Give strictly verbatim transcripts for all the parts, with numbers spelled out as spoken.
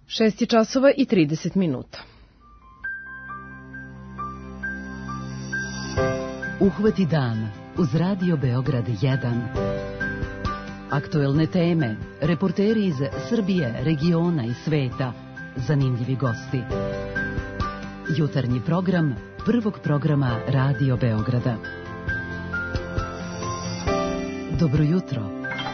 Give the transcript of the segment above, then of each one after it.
Šest je časova i trideset minuta. Uhvati dan uz Radio Beograd jedan. Aktuelne teme, reporteri iz Srbije, regiona i sveta, zanimljivi gosti. Jutarnji program prvog programa Radio Beograda. Dobro jutro.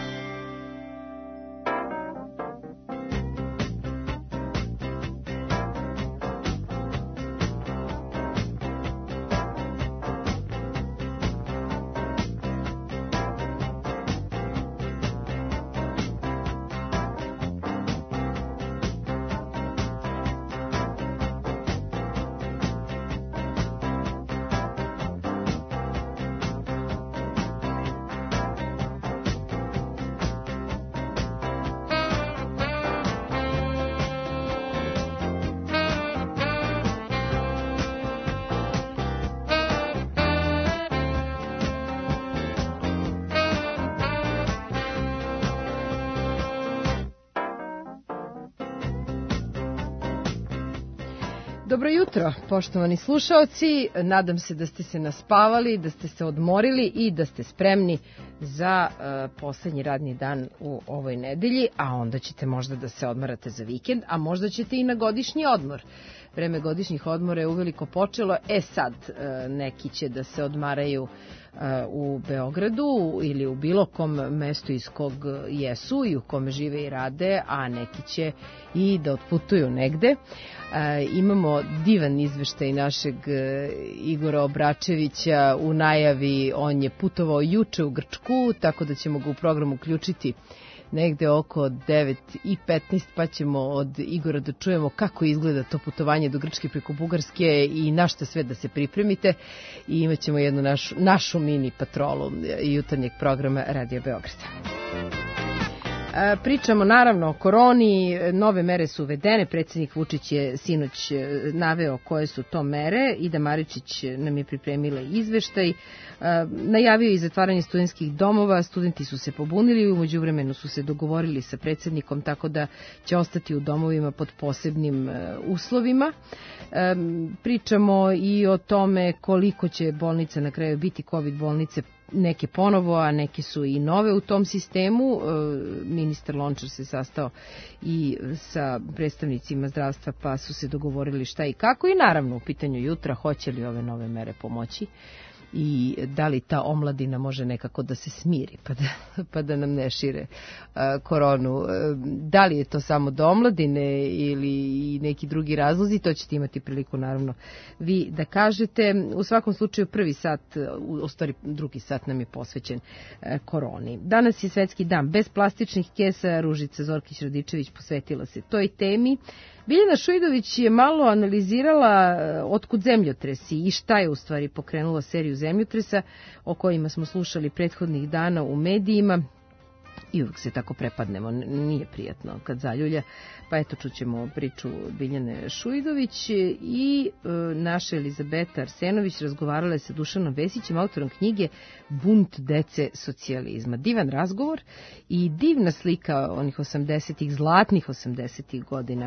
Dobro jutro, poštovani slušaoci. Nadam se da ste se naspavali, da ste se odmorili i da ste spremni za uh, poslednji radni dan u ovoj nedelji, a onda ćete možda da se odmarate za vikend, a možda ćete i na godišnji odmor. Vreme godišnjih odmora je uveliko počelo, e sad uh, neki će da se odmaraju uh, u Beogradu ili u bilo kom mestu iz kog jesu i u kome žive i rade, a neki će i da otputuju negde. E, imamo divan izveštaj našeg e, Igora Obračevića u najavi. On je putovao juče u Grčku, tako da ćemo ga u program uključiti negde oko devet i petnaest, pa ćemo od Igora da čujemo kako izgleda to putovanje do Grčke preko Bugarske i na šta sve da se pripremite. I imat ćemo jednu našu, našu mini patrolu jutarnjeg programa Radio Beograda. Pričamo naravno o koroni, nove mere su uvedene, predsjednik Vučić je sinoć naveo koje su to mere, Ida Maričić nam je pripremila izveštaj, najavio i zatvaranje studentskih domova, studenti su se pobunili, u međuvremenu su se dogovorili sa predsjednikom tako da će ostati u domovima pod posebnim uslovima. Pričamo i o tome koliko će bolnica na kraju biti, COVID bolnice, neke ponovo, a neke su i nove u tom sistemu. Ministar Lončar se sastao i sa predstavnicima zdravstva, pa su se dogovorili šta i kako. I naravno u pitanju jutra, hoće li ove nove mere pomoći i da li ta omladina može nekako da se smiri pa da, pa da nam ne šire uh, koronu. Uh, da li je to samo do omladine ili i neki drugi razlozi, to ćete imati priliku naravno vi da kažete. U svakom slučaju prvi sat, u stvari drugi sat nam je posvećen uh, koroni. Danas je svetski dan bez plastičnih kesa, Ružica Zorkić-Radičević posvetila se toj temi. Biljana Šuidović je malo analizirala otkud zemljotresi i šta je u stvari pokrenula seriju zemljotresa o kojima smo slušali prethodnih dana u medijima. I uvijek se tako prepadnemo, nije prijatno kad zaljulja, pa eto čućemo priču Biljane Šuidović i e, naša Elizabeta Arsenović razgovarala je sa Dušanom Vesićem, autorom knjige Bunt dece socijalizma. Divan razgovor i divna slika onih osamdesetih, zlatnih osamdesetih godina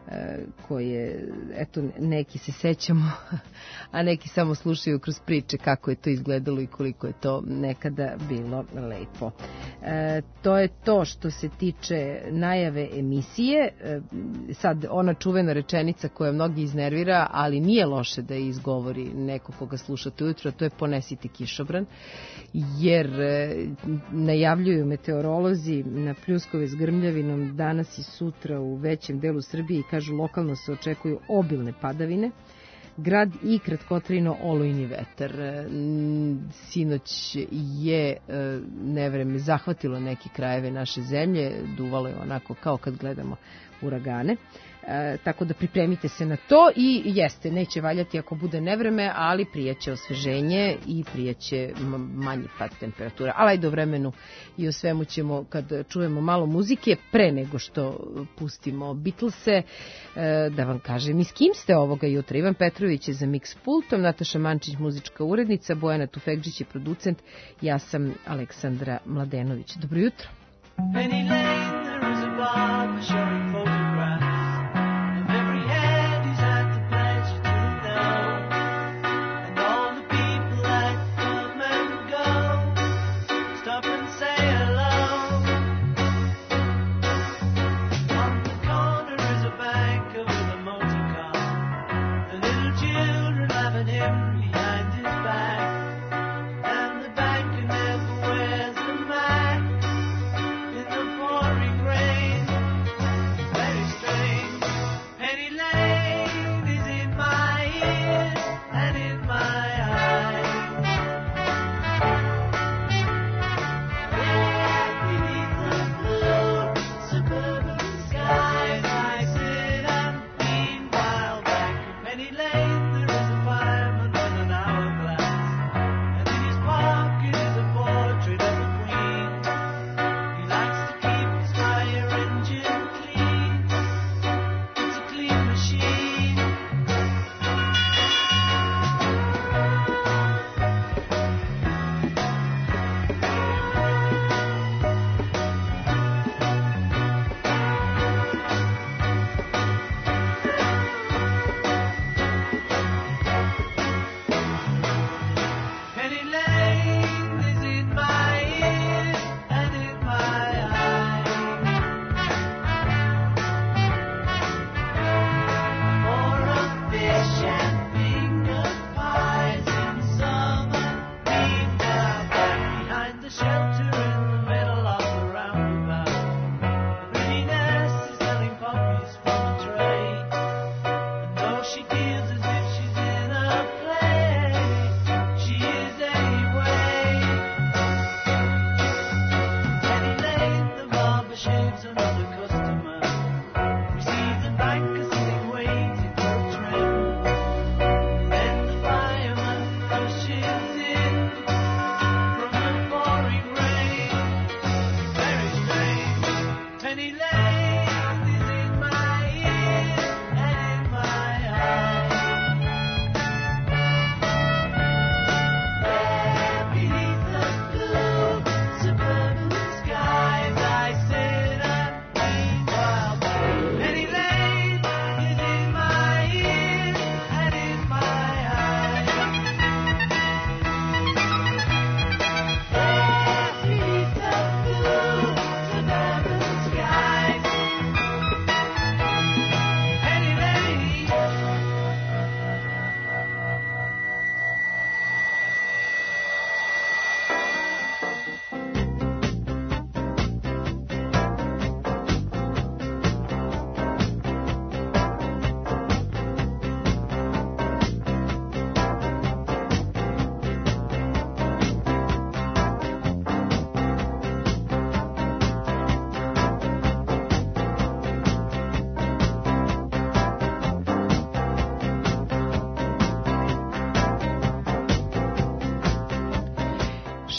koje, eto, neki se sećamo, a neki samo slušaju kroz priče kako je to izgledalo i koliko je to nekada bilo lepo. E, to je to što se tiče najave emisije. E, sad, ona čuvena rečenica koja mnogi iznervira, ali nije loše da je izgovori neko koga slušate ujutro, to je ponesite kišobran, jer e, najavljuju meteorolozi na pljuskove s grmljavinom danas i sutra u većem delu Srbije i kažu lokalno se očekuju obilne padavine. Grad i kratkotrajno olujni vetar. Sinoć je nevreme zahvatilo neke krajeve naše zemlje, duvalo je onako kao kad gledamo uragane. E, tako da pripremite se na to i jeste, neće valjati ako bude nevreme, ali prijeće osveženje i prijeće manji pad temperatura. Ali ajde o vremenu i o svemu ćemo kad čujemo malo muzike, pre nego što pustimo Beatlese, e, da vam kažem i s kim ste ovoga jutra. Ivan Petrović je za mix pultom, Nataša Mančić muzička urednica, Bojana Tufekđić je producent, ja sam Aleksandra Mladenović. Dobro jutro. Penny Lane, there is a barber showing photographs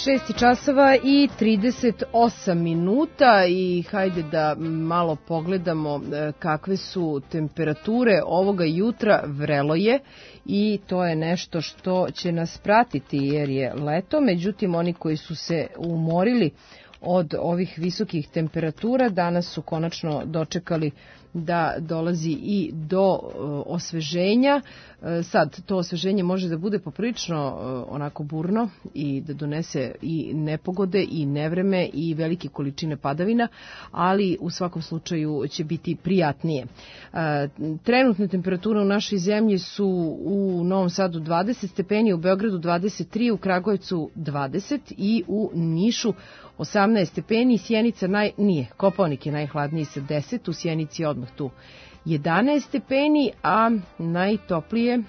šest časova i trideset osam minuta i hajde da malo pogledamo kakve su temperature ovoga jutra. Vrelo je i to je nešto što će nas pratiti jer je leto, međutim oni koji su se umorili od ovih visokih temperatura danas su konačno dočekali da dolazi i do osveženja. Sad, to osveženje može da bude poprilično onako burno i da donese i nepogode i nevreme i velike količine padavina, ali u svakom slučaju će biti prijatnije. Trenutne temperature u našoj zemlji su u Novom Sadu dvadeset stepeni, u Beogradu dvadeset tri, u Kragujevcu dvadeset i u Nišu osamnaest stepeni. Sjenica naj, nije, Kopaonik je najhladniji sa deset, u Sjenici je odmah tu jedanaest stepeni, a najtoplije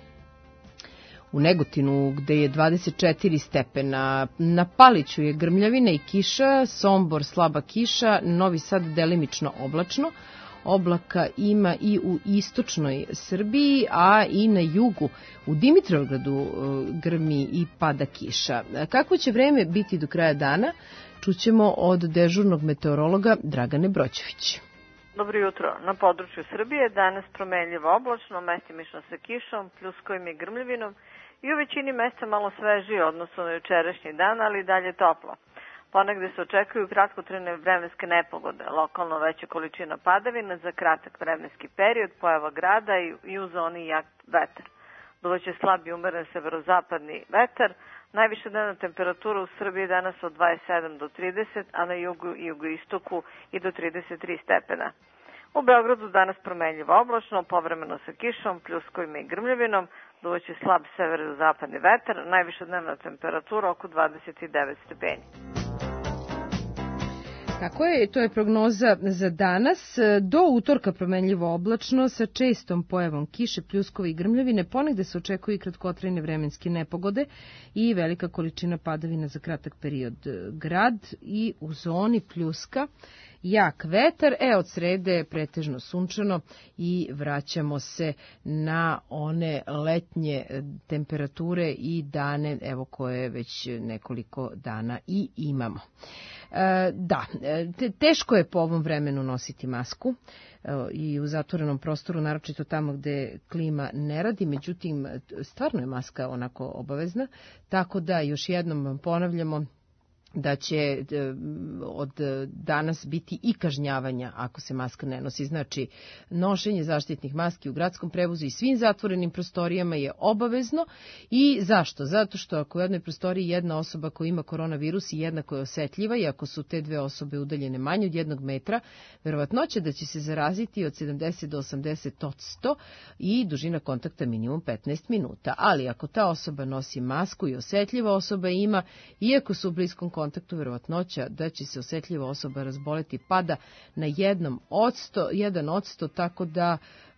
u Negotinu gde je dvadeset četiri stepena. Na Paliću je grmljavina i kiša, Sombor slaba kiša, Novi Sad delimično oblačno. Oblaka ima i u istočnoj Srbiji, a i na jugu u Dimitrovgradu grmi i pada kiša. Kako će vreme biti do kraja dana? Čućemo od dežurnog meteorologa Dragane Broćević. Dobro jutro. Na području Srbije danas promenljivo oblačno, mestimično sa kišom, pljuskovim i grmljavinom i u većini mesta malo svežije odnosno na jučerašnji dan, ali i dalje toplo. Ponegde se očekuju kratkotrajne vremenske nepogode, lokalno veća količina padavina za kratak vremenski period, pojava grada i u zoni jak vetar. Duvaće slab i umeren severozapadni vetar. Najviša dnevna temperatura u Srbiji danas od dvadeset sedam do trideset, a na jugu i jugoistoku i do trideset tri stepena. U Beogradu danas promenljivo oblačno, povremeno sa kišom, pljuskovima i grmljavinom, duvaće slab severozapadni vetar, najviša dnevna temperatura oko dvadeset devet stepeni. Tako je, to je prognoza za danas. Do utorka promenljivo oblačno sa čestom pojavom kiše, pljuskova i grmljavine, ponegde se očekuju i kratkotrajne vremenske nepogode i velika količina padavina za kratak period. Grad i u zoni pljuska, jak vetar, e od srede je pretežno sunčano i vraćamo se na one letnje temperature i dane, evo koje već nekoliko dana i imamo. E, da, te, teško je po ovom vremenu nositi masku e, i u zatvorenom prostoru, naročito tamo gde klima ne radi, međutim stvarno je maska onako obavezna, tako da još jednom vam ponavljamo da će od danas biti i kažnjavanja ako se maska ne nosi. Znači, nošenje zaštitnih maski u gradskom prevozu i svim zatvorenim prostorijama je obavezno. I zašto? Zato što ako u jednoj prostoriji jedna osoba koja ima koronavirus i jedna koja je osetljiva i ako su te dve osobe udaljene manje od jednog metra, verovatnoća da će se zaraziti od sedamdeset do osamdeset posto i dužina kontakta minimum petnaest minuta. Ali ako ta osoba nosi masku i osetljiva osoba ima, iako su u bliskom kontaktu, verovatnoća da će se osetljiva osoba razboleti pada na jednom odsto, jedan odsto, tako da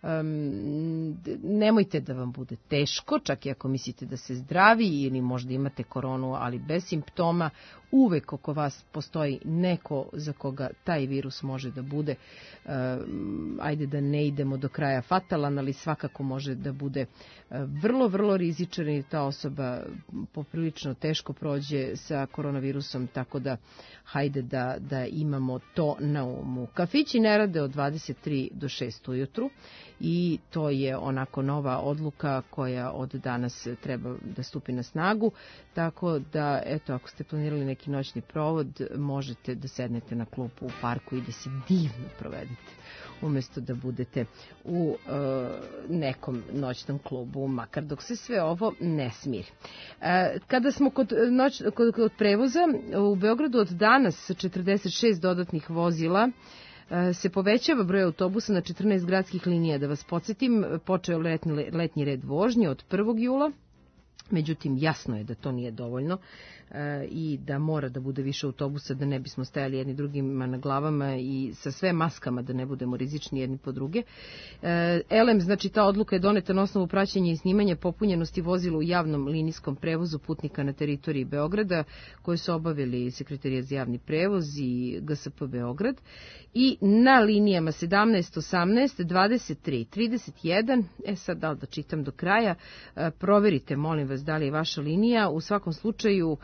um, nemojte da vam bude teško, čak i ako mislite da se zdravi ili možda imate koronu, ali bez simptoma, uvek oko vas postoji neko za koga taj virus može da bude, um, ajde da ne idemo do kraja fatalan, ali svakako može da bude uh, vrlo, vrlo rizičan i ta osoba poprilično teško prođe sa koronavirusom, tako da hajde da, da imamo to na umu. Kafići ne rade od dvadeset tri do šest ujutru i to je onako nova odluka koja od danas treba da stupi na snagu, tako da, eto, ako ste planirali neki noćni provod, možete da sednete na klupu u parku i da se divno provedete, umjesto da budete u e, nekom noćnom klubu, makar dok se sve ovo ne smiri. E, kada smo kod, noć, kod, kod prevoza, u Beogradu od danas četrdeset šest dodatnih vozila se povećava broj autobusa na četrnaest gradskih linija. Da vas podsjetim, počeo letnji, letnji red vožnje od prvog jula, međutim jasno je da to nije dovoljno e, i da mora da bude više autobusa da ne bismo stajali jedni drugima na glavama i sa sve maskama da ne budemo rizični jedni po druge. E, Elem, znači ta odluka je doneta na osnovu praćenja i snimanja popunjenosti vozila u javnom linijskom prevozu putnika na teritoriji Beograda koje su obavili Sekretarijat za javni prevoz i G S P Beograd i na linijama sedamnaest, osamnaest, dvadeset tri, trideset jedan, e sad da li da čitam do kraja, e, proverite molim vas vas da li je vaša linija. U svakom slučaju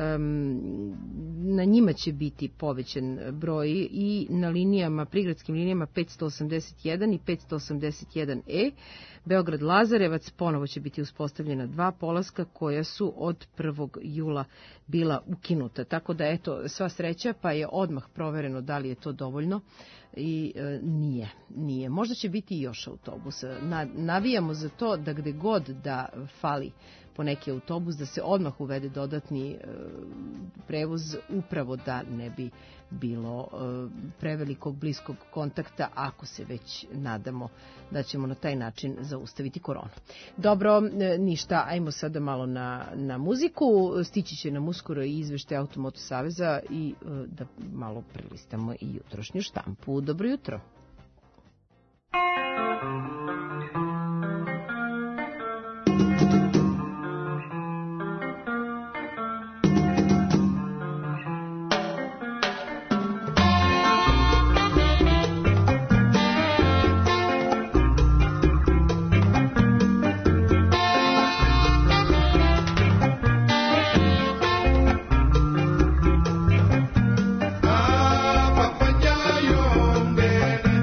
na njima će biti povećan broj i na linijama, prigradskim linijama petsto osamdeset jedan i petsto osamdeset jedan E. Beograd Lazarevac ponovo će biti uspostavljena dva polaska koja su od prvog jula bila ukinuta. Tako da eto, sva sreća, pa je odmah provereno da li je to dovoljno i e, nije, nije. Možda će biti i još autobusa. Na, navijamo za to da gde god da fali po neki autobus, da se odmah uvede dodatni e, prevoz, upravo da ne bi bilo e, prevelikog bliskog kontakta, ako se već nadamo da ćemo na taj način zaustaviti koronu. Dobro, e, ništa, ajmo sada malo na, na muziku. Stići će nam uskoro i izveštaj Automoto saveza i e, da malo prelistamo i jutrošnju štampu. Dobro jutro. Ah, papaya, yo,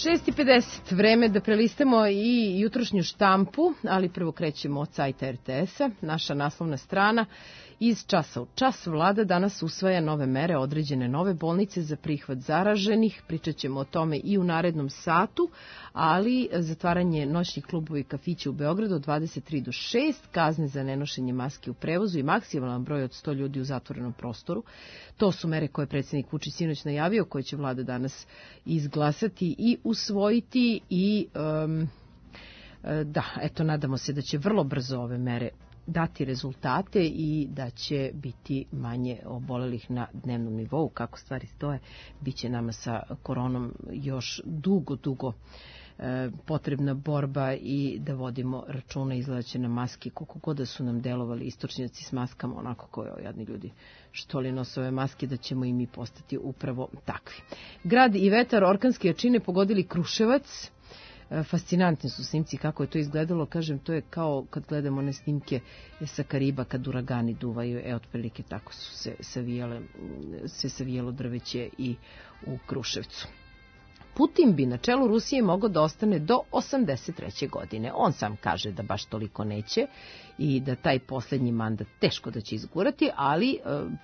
šest i pedeset, vreme da prelistamo i jutrošnju štampu, ali prvo krećemo od sajta er te es-a. Naša naslovna strana: iz časa u čas vlada danas usvaja nove mere, određene nove bolnice za prihvat zaraženih. Pričat ćemo o tome i u narednom satu, ali zatvaranje noćnih klubova i kafića u Beogradu od dvadeset tri do šest, kazne za nenošenje maske u prevozu i maksimalan broj od sto ljudi u zatvorenom prostoru. To su mere koje je predsjednik Vučić sinoć najavio, koje će vlada danas izglasati i usvojiti i um, da, eto, nadamo se da će vrlo brzo ove mere dati rezultate i da će biti manje obolelih na dnevnom nivou. Kako stvari stoje, bit će nama sa koronom još dugo, dugo e, potrebna borba i da vodimo računa. Izgleda će na maske, koliko god da su nam delovali istočnjaci s maskama, onako koje jadni ljudi što li nose ove maske, da ćemo i mi postati upravo takvi. Grad i vetar orkanske jačine pogodili Kruševac. Fascinantni su snimci kako je to izgledalo, kažem, to je kao kad gledamo one snimke sa Kariba kad uragani duvaju, e, otprilike tako su se savijale, se savijalo drveće i u Kruševcu. Putin bi na čelu Rusije mogao da ostane do osamdeset treće godine. On sam kaže da baš toliko neće i da taj posljednji mandat teško da će izgurati, ali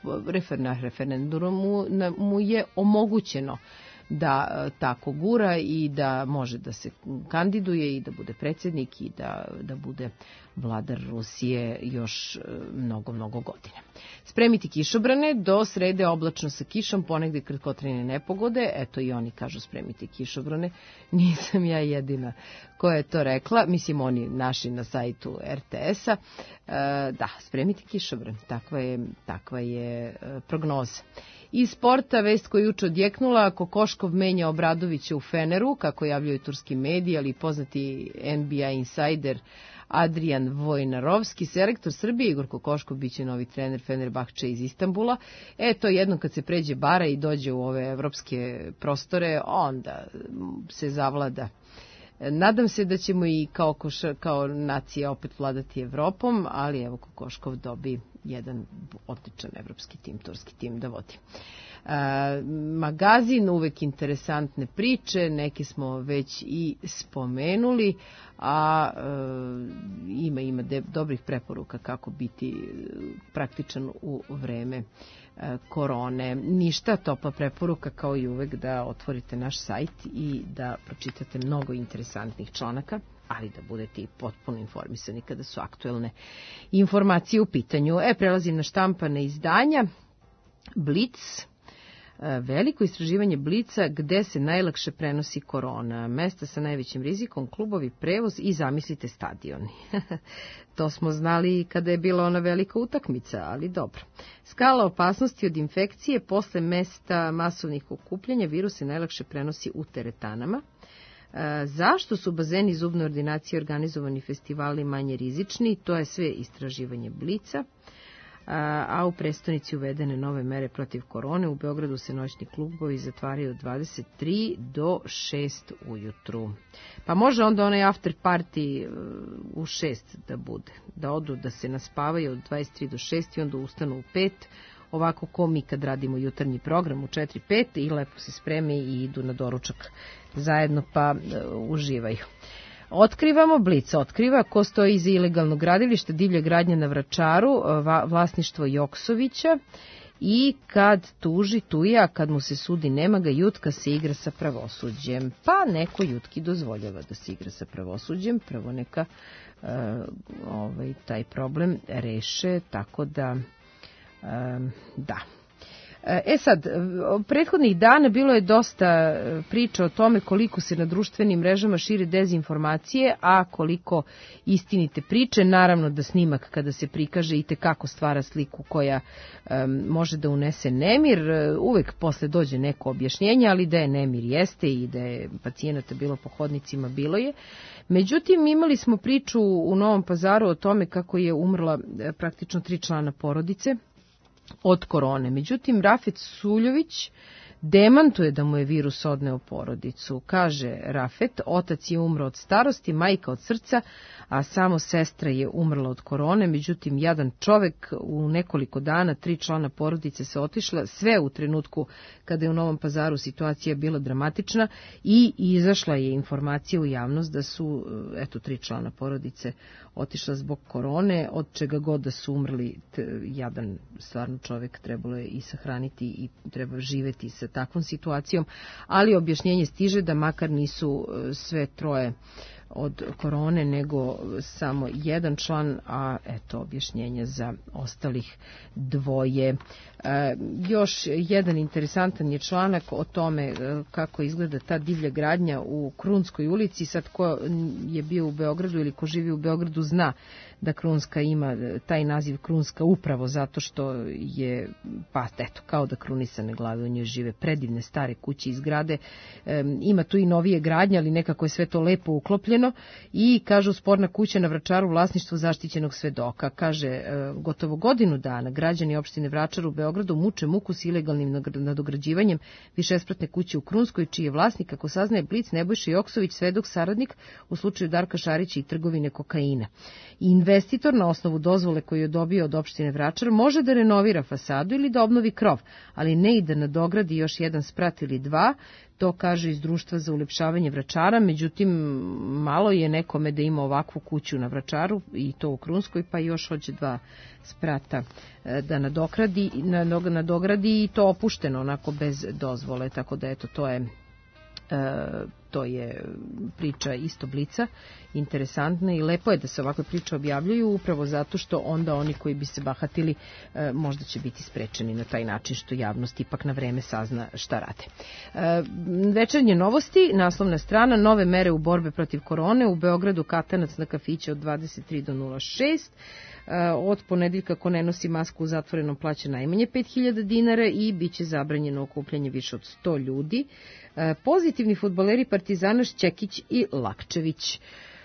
na referendumu mu je omogućeno da tako gura i da može da se kandiduje i da bude predsjednik i da, da bude vladar Rusije još mnogo, mnogo godina. Spremiti kišobrane, do srede oblačno sa kišom, ponegde kratkotrajne nepogode, eto i oni kažu spremiti kišobrane, nisam ja jedina koja je to rekla, mislim oni naši na sajtu er te es-a, e, da, spremiti kišobran, takva je, takva je prognoza. Iz sporta, vest koja je juče odjeknula: Kokoškov menja Obradovića u Feneru, kako javljaju turski mediji, ali poznati en be a insider Adrian Vojnarovski, selektor Srbije Igor Kokoškov biće novi trener Fenerbahče iz Istanbula. E, to jednom kad se pređe bara i dođe u ove evropske prostore, onda se zavlada. Nadam se da ćemo i kao, koša, kao nacija opet vladati Evropom, ali evo Kokoškov dobi jedan odličan evropski tim, turski tim da vodi. E, magazin, uvek interesantne priče, neke smo već i spomenuli, a e, ima, ima de, dobrih preporuka kako biti praktičan u vreme e, korone. Ništa, topla preporuka kao i uvek da otvorite naš sajt i da pročitate mnogo interesantnih članaka, ali da budete i potpuno informisani kada su aktuelne informacije u pitanju. E, prelazim na štampane izdanja. Blic, veliko istraživanje Blica gde se najlakše prenosi korona. Mesta sa najvećim rizikom, klubovi, prevoz i zamislite stadioni. To smo znali kada je bila ona velika utakmica, ali dobro. Skala opasnosti od infekcije: posle mesta masovnih okupljanja virus se najlakše prenosi u teretanama. Zašto su bazeni, zubne ordinacije, organizovani festivali manje rizični? To je sve istraživanje Blica. A u prestonici uvedene nove mere protiv korone. U Beogradu se noćni klubovi zatvaraju od dvadeset tri do šest ujutru. Pa može onda onaj after party u šest da bude. Da odu, da se naspavaju od dvadeset tri do šest i onda ustanu u pet. Ovako ko mi kad radimo jutarnji program u četiri pet i lepo se spreme i idu na doručak zajedno pa uh, uživaju. Otkrivamo, Blic otkriva ko stoji iza ilegalnog gradilišta, divlja gradnja na Vračaru, vlasništvo Joksovića, i kad tuži tuja, a kad mu se sudi nema ga, Jutka se igra sa pravosuđem. Pa neko Jutki dozvoljava da se igra sa pravosuđem, prvo neka uh, ovaj, taj problem reše, tako da uh, da. E sad, prethodnih dana bilo je dosta priča o tome koliko se na društvenim mrežama šire dezinformacije, a koliko istinite priče. Naravno da snimak kada se prikaže i tekako stvara sliku koja um, može da unese nemir. Uvek posle dođe neko objašnjenje, ali da je nemir jeste i da je pacijenata bilo po hodnicima, bilo je. Međutim, imali smo priču u Novom Pazaru o tome kako je umrla praktično tri člana porodice od korone. Međutim, Rafet Suljović, demantuje da mu je virus odneo porodicu. Kaže Rafet, otac je umro od starosti, majka od srca, a samo sestra je umrla od korone. Međutim, jedan čovek u nekoliko dana, tri člana porodice se otišla, sve u trenutku kada je u Novom Pazaru situacija bila dramatična i izašla je informacija u javnost da su, eto, tri člana porodice otišla zbog korone, od čega god da su umrli, jedan stvarno čovek trebalo je i sahraniti i treba živeti sa takvom situacijom, ali objašnjenje stiže da makar nisu sve troje od korone, nego samo jedan član, a eto objašnjenje za ostalih dvoje. E, još jedan interesantan je članak o tome kako izgleda ta divlja gradnja u Krunskoj ulici. Sad ko je bio u Beogradu ili ko živi u Beogradu zna da Krunska ima taj naziv Krunska upravo zato što je, pa eto, kao da krunisane glave u njoj žive, predivne stare kuće i zgrade. E, ima tu i novije gradnje, ali nekako je sve to lepo uklopljeno i, kažu, sporna kuća na Vračaru vlasništvo zaštićenog svedoka. Kaže, e, gotovo godinu dana građani opštine Vračar u Beogradu muče muku s ilegalnim nadograđivanjem višespratne kuće u Krunskoj, čiji je vlasnik, kako saznaje Blic, Nebojša Joksović, svedok saradnik u slučaju Darka Šarića i trgovine kokaina. Investitor na osnovu dozvole koju je dobio od opštine Vračar može da renovira fasadu ili da obnovi krov, ali ne i da nadogradi još jedan sprat ili dva. To kaže iz Društva za ulepšavanje Vračara, međutim malo je nekome da ima ovakvu kuću na Vračaru i to u Krunskoj, pa još hoće dva sprata da nadogradi, nadogradi i to opušteno, onako bez dozvole, tako da eto to je E, to je priča isto Blica, interesantna i lepo je da se ovakve priče objavljuju upravo zato što onda oni koji bi se bahatili e, možda će biti sprečeni na taj način što javnost ipak na vreme sazna šta rade. E, večernje novosti, naslovna strana, nove mere u borbe protiv korone, u Beogradu katanac na kafiće od dvadeset tri do nula šest. Od ponedeljka ko ne nosi masku u zatvorenom plaća najmanje pet hiljada dinara i bit će zabranjeno okupljanje više od sto ljudi. Pozitivni fudbaleri Partizana Šćekić i Lakčević.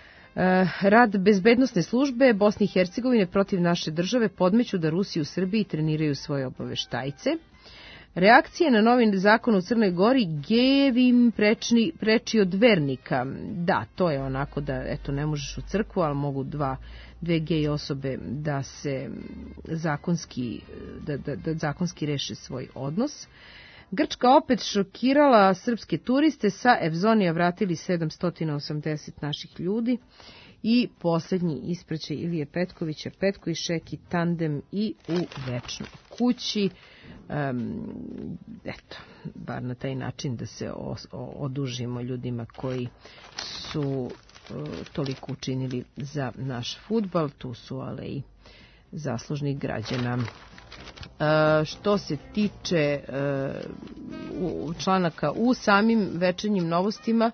Rad bezbednosne službe Bosne i Hercegovine protiv naše države podmeću da Rusi u Srbiji treniraju svoje obaveštajce. Reakcije na novi zakon u Crnoj Gori, gejevim prečni, preči od vernika. Da, to je onako da, eto, ne možeš u crkvu, ali mogu dva, dve gej osobe da se zakonski, da, da, da zakonski reše svoj odnos. Grčka opet šokirala srpske turiste, sa Evzonija vratili sedamsto osamdeset naših ljudi. I posljednji ispraćaj Ilije Petkovića, Petko i Šeki, tandem i u večnoj kući. Um, eto, bar na taj način da se o, o, odužimo ljudima koji su uh, toliko učinili za naš fudbal. Tu su ale i zaslužnih građana. Uh, što se tiče uh, članaka u samim večernjim novostima,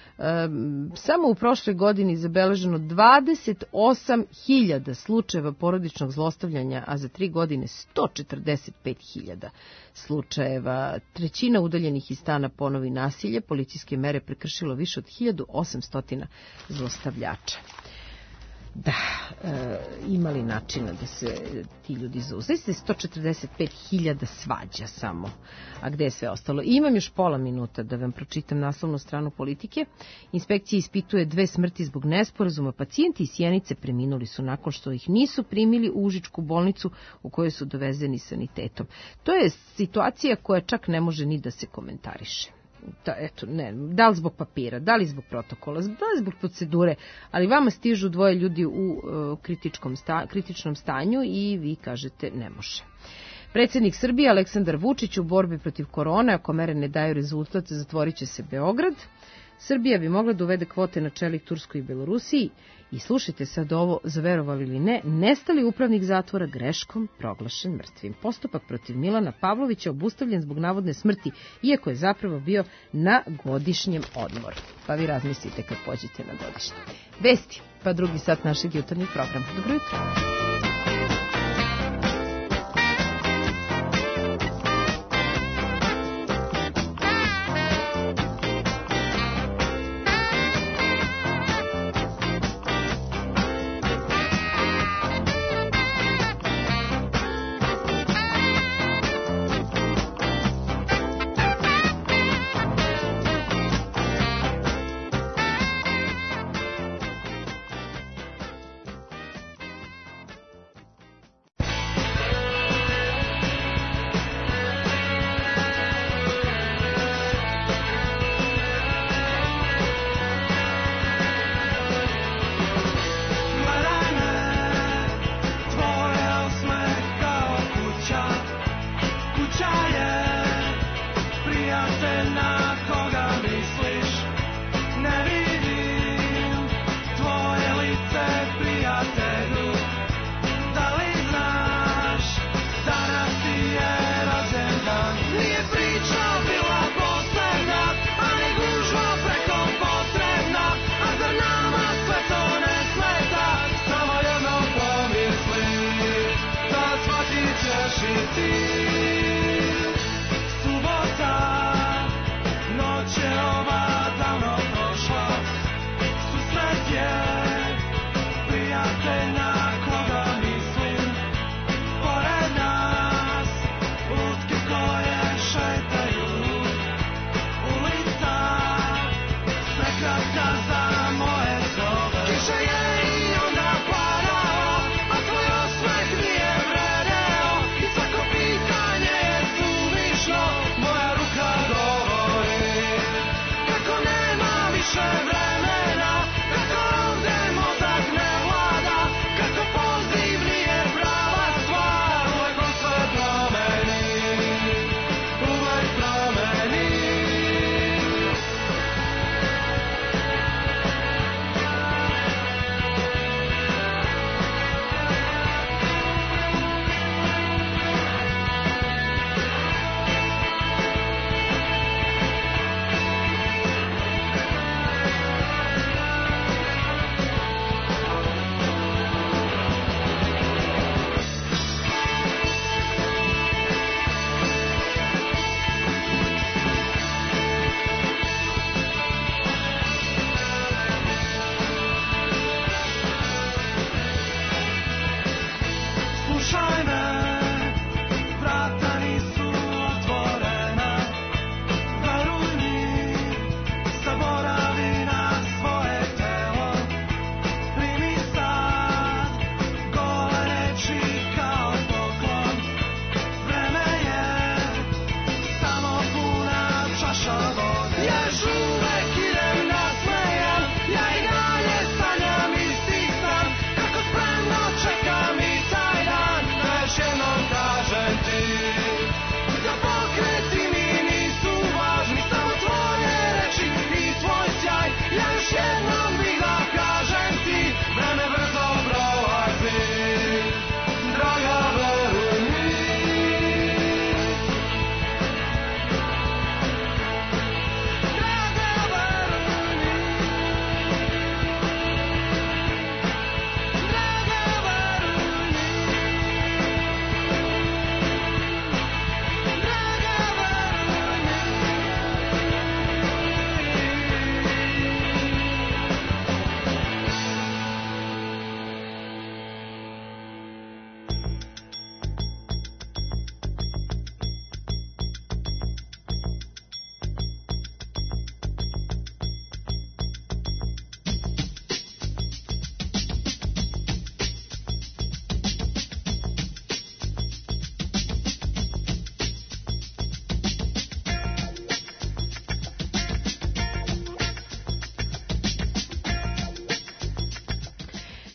samo u prošloj godini zabeleženo dvadeset osam hiljada slučajeva porodičnog zlostavljanja, a za tri godine sto četrdeset pet hiljada slučajeva. Trećina udaljenih iz stana ponovi nasilje, policijske mere prekršilo više od hiljadu osamsto zlostavljača. Da, e, imali načina da se ti ljudi zauzaju. sto četrdeset pet hiljada svađa samo. A gde je sve ostalo? I imam još pola minuta da vam pročitam naslovnu stranu Politike. Inspekcija ispituje dve smrti zbog nesporazuma. Pacijenti iz Sjenice preminuli su nakon što ih nisu primili u Užičku bolnicu u kojoj su dovezeni sanitetom. To je situacija koja čak ne može ni da se komentariše. Da, eto, ne, da li zbog papira, da li zbog protokola, da li zbog procedure, ali vama stižu dvoje ljudi u uh, kritičkom sta, kritičnom stanju i vi kažete ne može. Predsjednik Srbije Aleksandar Vučić u borbi protiv korone, ako mere ne daju rezultat, zatvorit će se Beograd. Srbija bi mogla da uvede kvote na čelik Turskoj i Belorusiji i slušajte sad ovo, zaverovali ili ne, nestali upravnik zatvora greškom proglašen mrtvim. Postupak protiv Milana Pavlovića obustavljen zbog navodne smrti, iako je zapravo bio na godišnjem odmoru. Pa vi razmislite kad pođete na godišnje. Vesti, pa drugi sat našeg jutarnjeg programa. Dobro jutro.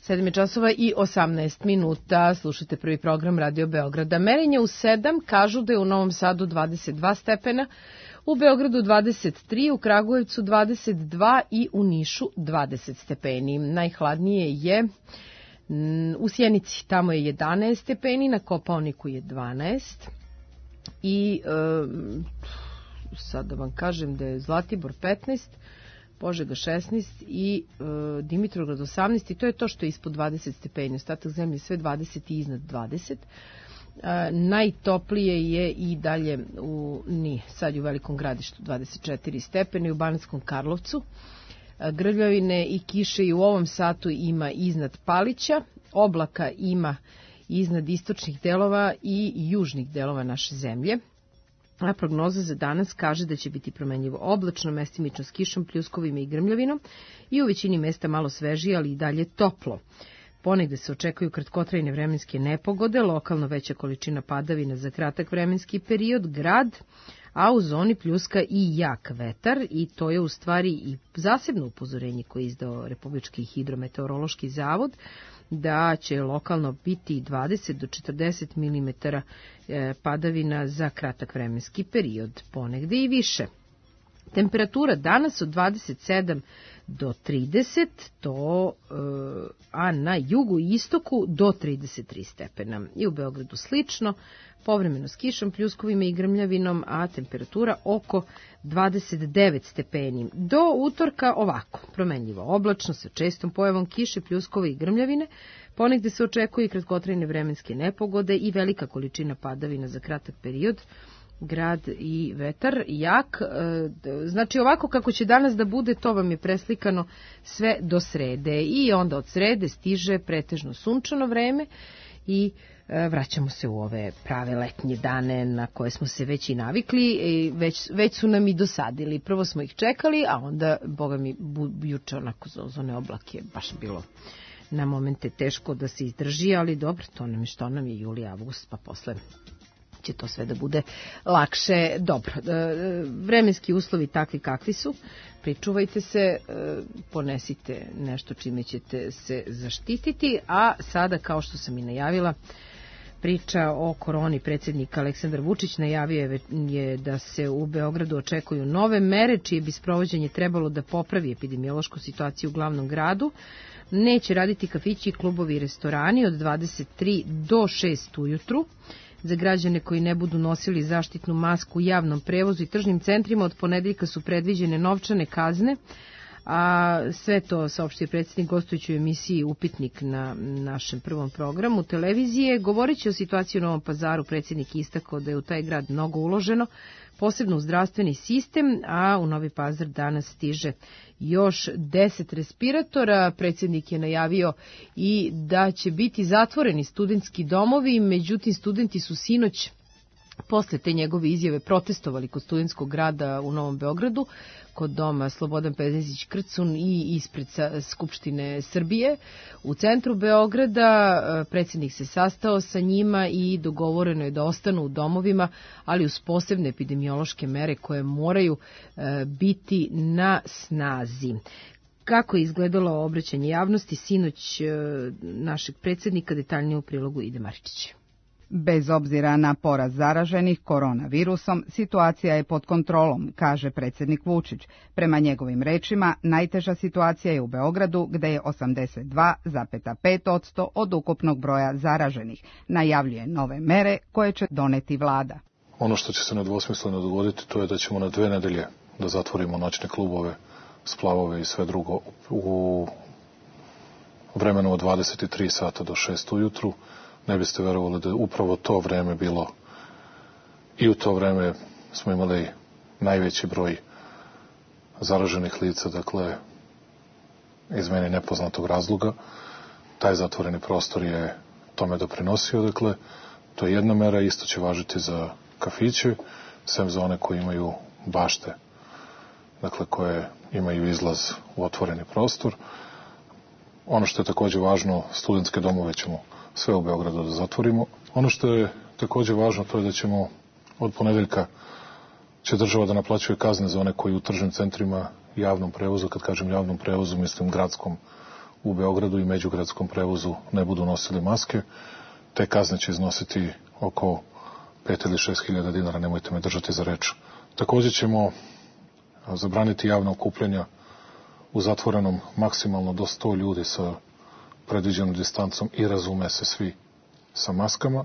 sedam je časova i osamnaest minuta, slušajte prvi program Radio Beograda. Merenje u sedam kažu da je u Novom Sadu dvadeset dva stepena, u Beogradu dvadeset tri, u Kragujevcu dvadeset dva i u Nišu dvadeset stepeni. Najhladnije je u Sjenici, tamo je jedanaest stepeni, na Kopaoniku je dvanaest i e, sad da vam kažem da je Zlatibor petnaest, Požega šesnaest i e, Dimitrovgrad osamnaest i to je to što je ispod dvadeset stepeni. Ostatak zemlje sve dvadeset i iznad dvadeset. E, najtoplije je i dalje u, nije, sad je u Velikom Gradištu dvadeset četiri stepeni, u Banatskom Karlovcu. E, grljavine i kiše i u ovom satu ima iznad Palića, oblaka ima iznad istočnih delova i južnih delova naše zemlje. A prognoza za danas kaže da će biti promenljivo oblačno, mestimično s kišom, pljuskovima i grmljavinom i u većini mesta malo svežije, ali i dalje toplo. Ponegde se očekuju kratkotrajne vremenske nepogode, lokalno veća količina padavina za kratak vremenski period, grad, a u zoni pljuska i jak vetar i to je u stvari i zasebno upozorenje koje je izdao Republički hidrometeorološki zavod, da će lokalno biti dvadeset do četrdeset milimetara padavina za kratak vremenski period, ponegde i više. Temperatura danas od dvadeset sedam do trideset, to, a na jugu i istoku do trideset tri stepena. I u Beogradu slično, povremeno s kišom, pljuskovima i grmljavinom, a temperatura oko dvadeset devet stepeni. Do utorka ovako, promenljivo oblačno sa čestom pojavom kiše, pljuskova i grmljavine, ponegde se očekuje i kratkotrajne vremenske nepogode i velika količina padavina za kratak period, grad i vetar jak. Znači ovako kako će danas da bude, to vam je preslikano sve do srede i onda od srede stiže pretežno sunčano vreme i vraćamo se u ove prave letnje dane na koje smo se već i navikli i već, već su nam i dosadili. Prvo smo ih čekali, a onda, boga mi, juče onako za ozone oblake baš bilo na momente teško da se izdrži, ali dobro, to nam je što nam je juli, avgust, pa posle će to sve da bude lakše. Dobro, vremenski uslovi takvi kakvi su, pričuvajte se, ponesite nešto čime ćete se zaštititi, a sada, kao što sam i najavila, priča o koroni. Predsjednik Aleksandar Vučić najavio je da se u Beogradu očekuju nove mere, čije bi sprovođenje trebalo da popravi epidemiološku situaciju u glavnom gradu. Neće raditi kafići, klubovi i restorani od dvadeset tri do šest ujutru. Za građane koji ne budu nosili zaštitnu masku u javnom prevozu i tržnim centrima od ponedeljka su predviđene novčane kazne, a sve to saopštio predsjednik gostujući u emisiji Upitnik na našem prvom programu televizije. Govoreći o situaciji u Novom Pazaru, predsjednik istakao da je u taj grad mnogo uloženo, posebno u zdravstveni sistem, a u Novi Pazar danas stiže još deset respiratora. Predsjednik je najavio i da će biti zatvoreni studentski domovi, međutim studenti su sinoć posle te njegove izjave protestovali kod studentskog grada u Novom Beogradu, kod doma Slobodan Pezić-Krcun i ispred Skupštine Srbije. U centru Beograda predsjednik se sastao sa njima i dogovoreno je da ostanu u domovima, ali uz posebne epidemiološke mere koje moraju biti na snazi. Kako je izgledalo obraćanje javnosti sinoć našeg predsjednika, detaljnije u prilogu Ide Maričić. Bez obzira na porast zaraženih koronavirusom, situacija je pod kontrolom, kaže predsjednik Vučić. Prema njegovim rečima, najteža situacija je u Beogradu, gde je osamdeset dva zarez pet posto od ukupnog broja zaraženih. Najavljuje nove mere koje će doneti vlada. Ono što će se nedvosmisleno dogoditi, to je da ćemo na dve nedelje da zatvorimo noćne klubove, splavove i sve drugo u vremenu od dvadeset tri sata do šest ujutru. Ne biste verovali da je upravo to vreme bilo i u to vreme smo imali najveći broj zaraženih lica, dakle iz meni nepoznatog razloga. Taj zatvoreni prostor je tome doprinosio, dakle to je jedna mera, isto će važiti za kafiće, sem za one koji imaju bašte, dakle koje imaju izlaz u otvoreni prostor. Ono što je takođe važno, studentske domove ćemo sve u Beogradu da zatvorimo. Ono što je takođe važno, to je da ćemo od ponedeljka će država da naplaćuje kazne za one koji u tržnim centrima javnom prevozu, kad kažem javnom prevozu, mislim gradskom, u Beogradu i međugradskom prevozu ne budu nosili maske. Te kazne će iznositi oko pet ili šest hiljada dinara, nemojte me držati za reč. Također ćemo zabraniti javna okupljanja u zatvorenom maksimalno do sto ljudi sa predviđenom distancom i razume se svi sa maskama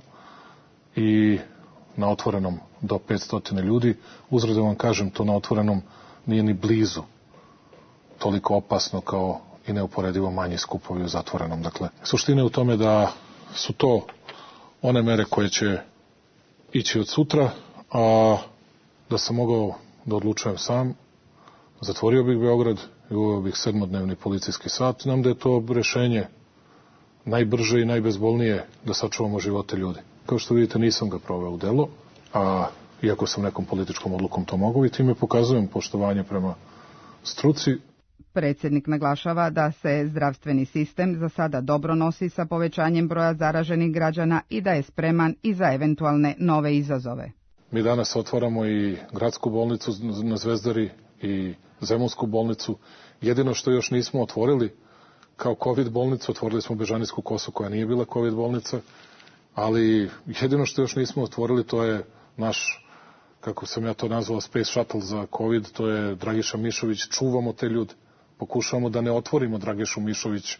i na otvorenom do petsto ljudi. Uzgled da vam kažem, to na otvorenom nije ni blizu toliko opasno kao i neuporedivo manji skupovi u zatvorenom. Dakle, suština je u tome da su to one mere koje će ići od sutra, a da sam mogao da odlučujem sam, zatvorio bih Beograd i uveo bih sedmodnevni policijski sat. Znam da je to rešenje najbrže i najbezbolnije da sačuvamo živote ljudi. Kao što vidite, nisam ga proveo u delo, a iako sam nekom političkom odlukom to mogu i time pokazujem poštovanje prema struci. Predsjednik naglašava da se zdravstveni sistem za sada dobro nosi sa povećanjem broja zaraženih građana i da je spreman i za eventualne nove izazove. Mi danas otvaramo i gradsku bolnicu na Zvezdari i Zemunsku bolnicu. Jedino što još nismo otvorili kao COVID bolnicu, otvorili smo Bežanijsku Kosu koja nije bila COVID bolnica, ali jedino što još nismo otvorili to je naš, kako sam ja to nazvao, Space Shuttle za COVID, to je Dragiša Mišović. Čuvamo te ljude. Pokušavamo da ne otvorimo Dragišu Mišović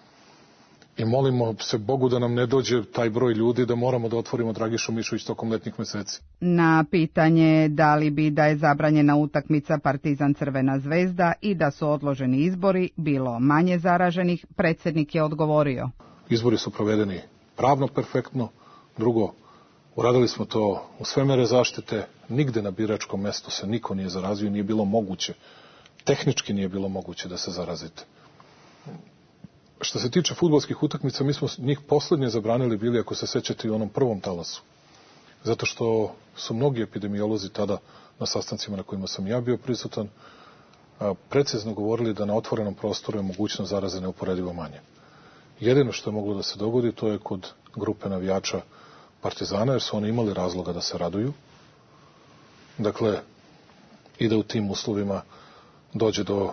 i molimo se Bogu da nam ne dođe taj broj ljudi da moramo da otvorimo Dragišu Mišović tokom letnjih meseci. Na pitanje da li bi da je zabranjena utakmica Partizan Crvena Zvezda i da su odloženi izbori bilo manje zaraženih, predsjednik je odgovorio. Izbori su provedeni pravno perfektno. Drugo, uradili smo to u sve mere zaštite. Nigde na biračkom mestu se niko nije zarazio, nije bilo moguće. Tehnički nije bilo moguće da se zarazite. Što se tiče fudbalskih utakmica, mi smo njih poslednje zabranili bili, ako se sećate, i u onom prvom talasu. Zato što su mnogi epidemiolozi tada na sastancima na kojima sam ja bio prisutan precizno govorili da na otvorenom prostoru je mogućnost zaraze neuporedivo manje. Jedino što je moglo da se dogodi, to je kod grupe navijača Partizana, jer su oni imali razloga da se raduju. Dakle, i da u tim uslovima dođe do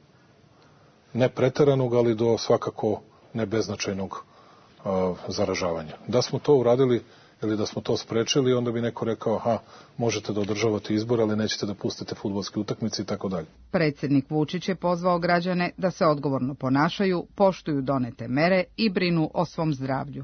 ne preteranog, ali do svakako ne beznačajnog a, zaražavanja. Da smo to uradili ili da smo to sprečili, onda bi neko rekao, aha, možete da održavate izbor, ali nećete da pustite fudbalske utakmice i tako dalje. Predsjednik Vučić je pozvao građane da se odgovorno ponašaju, poštuju donete mere i brinu o svom zdravlju.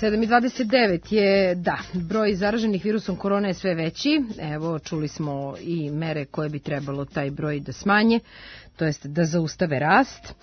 sedam i dvadeset devet je, da, broj zaraženih virusom korona je sve veći. Evo, čuli smo i mere koje bi trebalo taj broj da smanje, to jest da zaustave rast.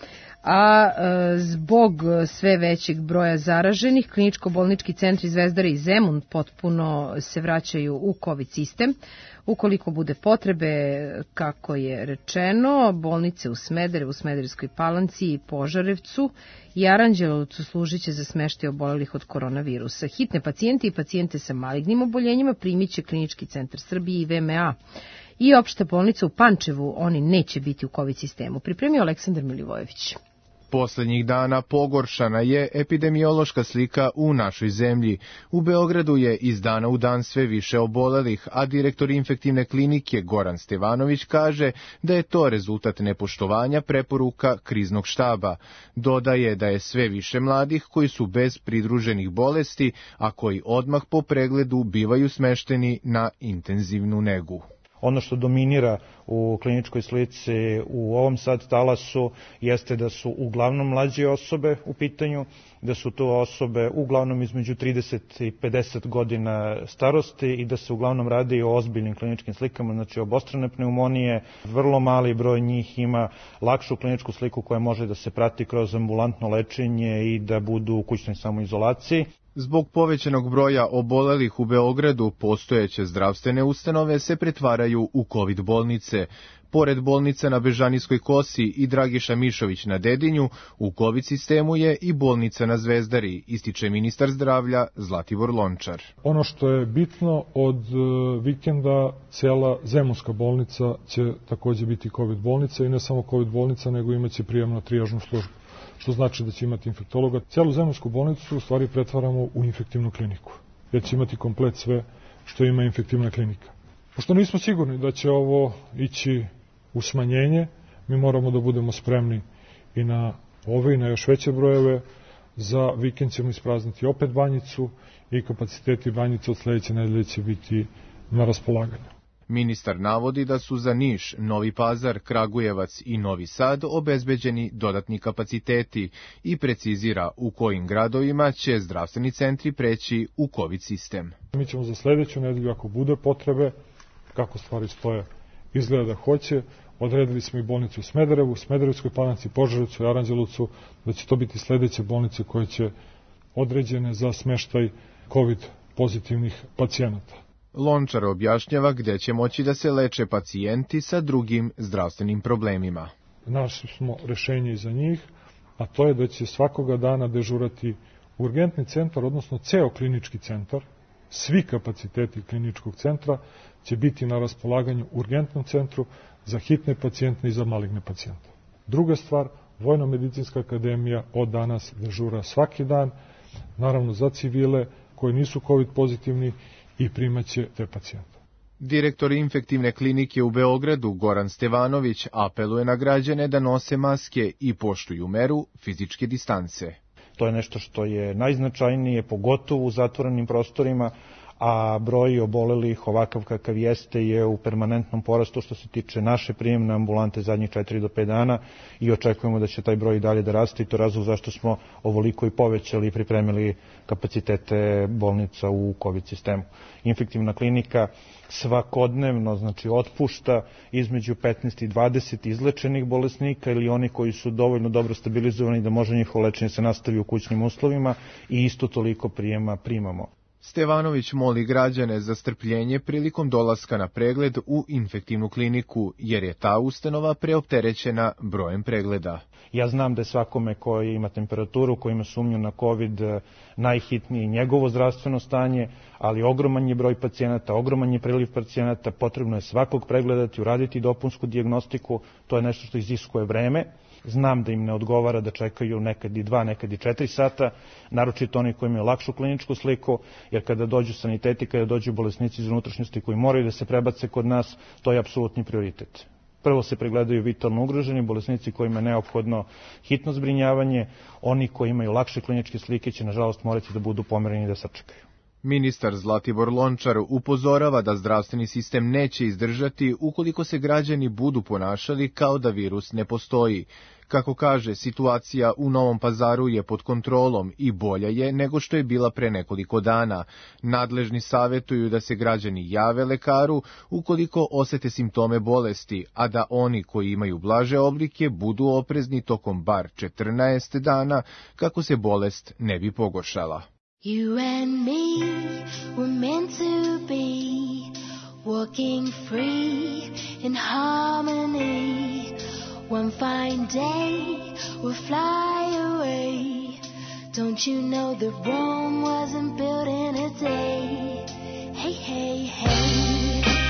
A e, zbog sve većeg broja zaraženih, kliničko-bolnički centri Zvezdara i Zemun potpuno se vraćaju u COVID sistem. Ukoliko bude potrebe, kako je rečeno, bolnice u Smederevu, Smederevskoj Palanci i Požarevcu i Aranđelovcu služit će za smeštaj obolelih od koronavirusa. Hitne pacijente i pacijente sa malignim oboljenjima primit će Klinički centar Srbije i V M A. I opšta bolnica u Pančevu, oni neće biti u COVID sistemu. Pripremio Aleksandar Milivojević. Poslednjih dana pogoršana je epidemiološka slika u našoj zemlji. U Beogradu je iz dana u dan sve više obolelih, a direktor infektivne klinike Goran Stevanović kaže da je to rezultat nepoštovanja preporuka kriznog štaba. Dodaje da je sve više mladih koji su bez pridruženih bolesti, a koji odmah po pregledu bivaju smešteni na intenzivnu negu. Ono što dominira u kliničkoj slici u ovom sad talasu jeste da su uglavnom mlađe osobe u pitanju, da su to osobe uglavnom između trideset i pedeset godina starosti i da se uglavnom radi o ozbiljnim kliničkim slikama, znači obostrane pneumonije. Vrlo mali broj njih ima lakšu kliničku sliku koja može da se prati kroz ambulantno lečenje i da budu u kućnoj samoizolaciji. Zbog povećanog broja obolelih u Beogradu, postojeće zdravstvene ustanove se pretvaraju u COVID bolnice. Pored bolnica na Bežanijskoj kosi i Dragiša Mišović na Dedinju, u COVID sistemu je i bolnica na Zvezdari, ističe ministar zdravlja Zlatibor Lončar. Ono što je bitno, od vikenda cijela Zemunska bolnica će također biti COVID bolnica i ne samo COVID bolnica, nego imaće prijemno trijažnu službu, što znači da će imati infektologa. Cijelu Zemunsku bolnicu u stvari pretvaramo u infektivnu kliniku, jer će imati komplet sve što ima infektivna klinika. Pošto nismo sigurni da će ovo ići u smanjenje, mi moramo da budemo spremni i na ove i na još veće brojeve. Za vikend ćemo isprazniti opet banjicu i kapaciteti banjice od sledeće nedelje će biti na raspolaganju. Ministar navodi da su za Niš, Novi Pazar, Kragujevac i Novi Sad obezbeđeni dodatni kapaciteti i precizira u kojim gradovima će zdravstveni centri preći u COVID sistem. Mi ćemo za sledeću nedelju, ako bude potrebe, kako stvari stoje, izgleda da hoće, odredili smo i bolnicu u Smederevu, Smederevskoj Palanci, Požarevcu i Aranđelovcu, da će to biti sledeće bolnice koje će određene za smeštaj COVID pozitivnih pacijenata. Lončar objašnjava gde će moći da se leče pacijenti sa drugim zdravstvenim problemima. Našli smo rešenje i za njih, a to je da će svakoga dana dežurati urgentni centar, odnosno ceo klinički centar. Svi kapaciteti kliničkog centra će biti na raspolaganju urgentnom centru za hitne pacijente i za maligne pacijente. Druga stvar, Vojno-medicinska akademija od danas dežura svaki dan, naravno za civile koji nisu COVID pozitivni, i primaće te pacijente. Direktor infektivne klinike u Beogradu Goran Stevanović apeluje na građane da nose maske i poštuju meru fizičke distance. To je nešto što je najznačajnije, pogotovo u zatvorenim prostorima, a broj obolelih ovakav kakav jeste je u permanentnom porastu što se tiče naše prijemne ambulante zadnjih četiri do pet dana i očekujemo da će taj broj dalje da raste i to je razlog zašto smo ovoliko i povećali i pripremili kapacitete bolnica u COVID sistemu. Infektivna klinika svakodnevno, znači, otpušta između petnaest i dvadeset izlečenih bolesnika ili oni koji su dovoljno dobro stabilizovani da može njihovo lečenje se nastavi u kućnim uslovima i isto toliko prijema primamo. Stevanović moli građane za strpljenje prilikom dolaska na pregled u infektivnu kliniku, jer je ta ustanova preopterećena brojem pregleda. Ja znam da je svakome koji ima temperaturu, koji ima sumnju na COVID, najhitnije njegovo zdravstveno stanje, ali ogroman je broj pacijenata, ogroman je priliv pacijenata, potrebno je svakog pregledati, uraditi dopunsku dijagnostiku, to je nešto što iziskuje vreme. Znam da im ne odgovara da čekaju nekad i dva, nekad i četiri sata, naročito oni koji imaju lakšu kliničku sliku, jer kada dođu saniteti, kada dođu bolesnici iz unutrašnjosti koji moraju da se prebace kod nas, to je apsolutni prioritet. Prvo se pregledaju vitalno ugroženi bolesnici kojima je neophodno hitno zbrinjavanje, oni koji imaju lakše kliničke slike će nažalost morati da budu pomereni da sačekaju. Ministar Zlatibor Lončar upozorava da zdravstveni sistem neće izdržati ukoliko se građani budu ponašali kao da virus ne postoji. Kako kaže, situacija u Novom Pazaru je pod kontrolom i bolja je nego što je bila pre nekoliko dana. Nadležni savjetuju da se građani jave lekaru ukoliko osete simptome bolesti, a da oni koji imaju blaže oblike budu oprezni tokom bar četrnaest dana kako se bolest ne bi pogoršala. You and me were meant to be, walking free in harmony. One fine day we'll fly away. Don't you know that Rome wasn't built in a day? Hey, hey, hey.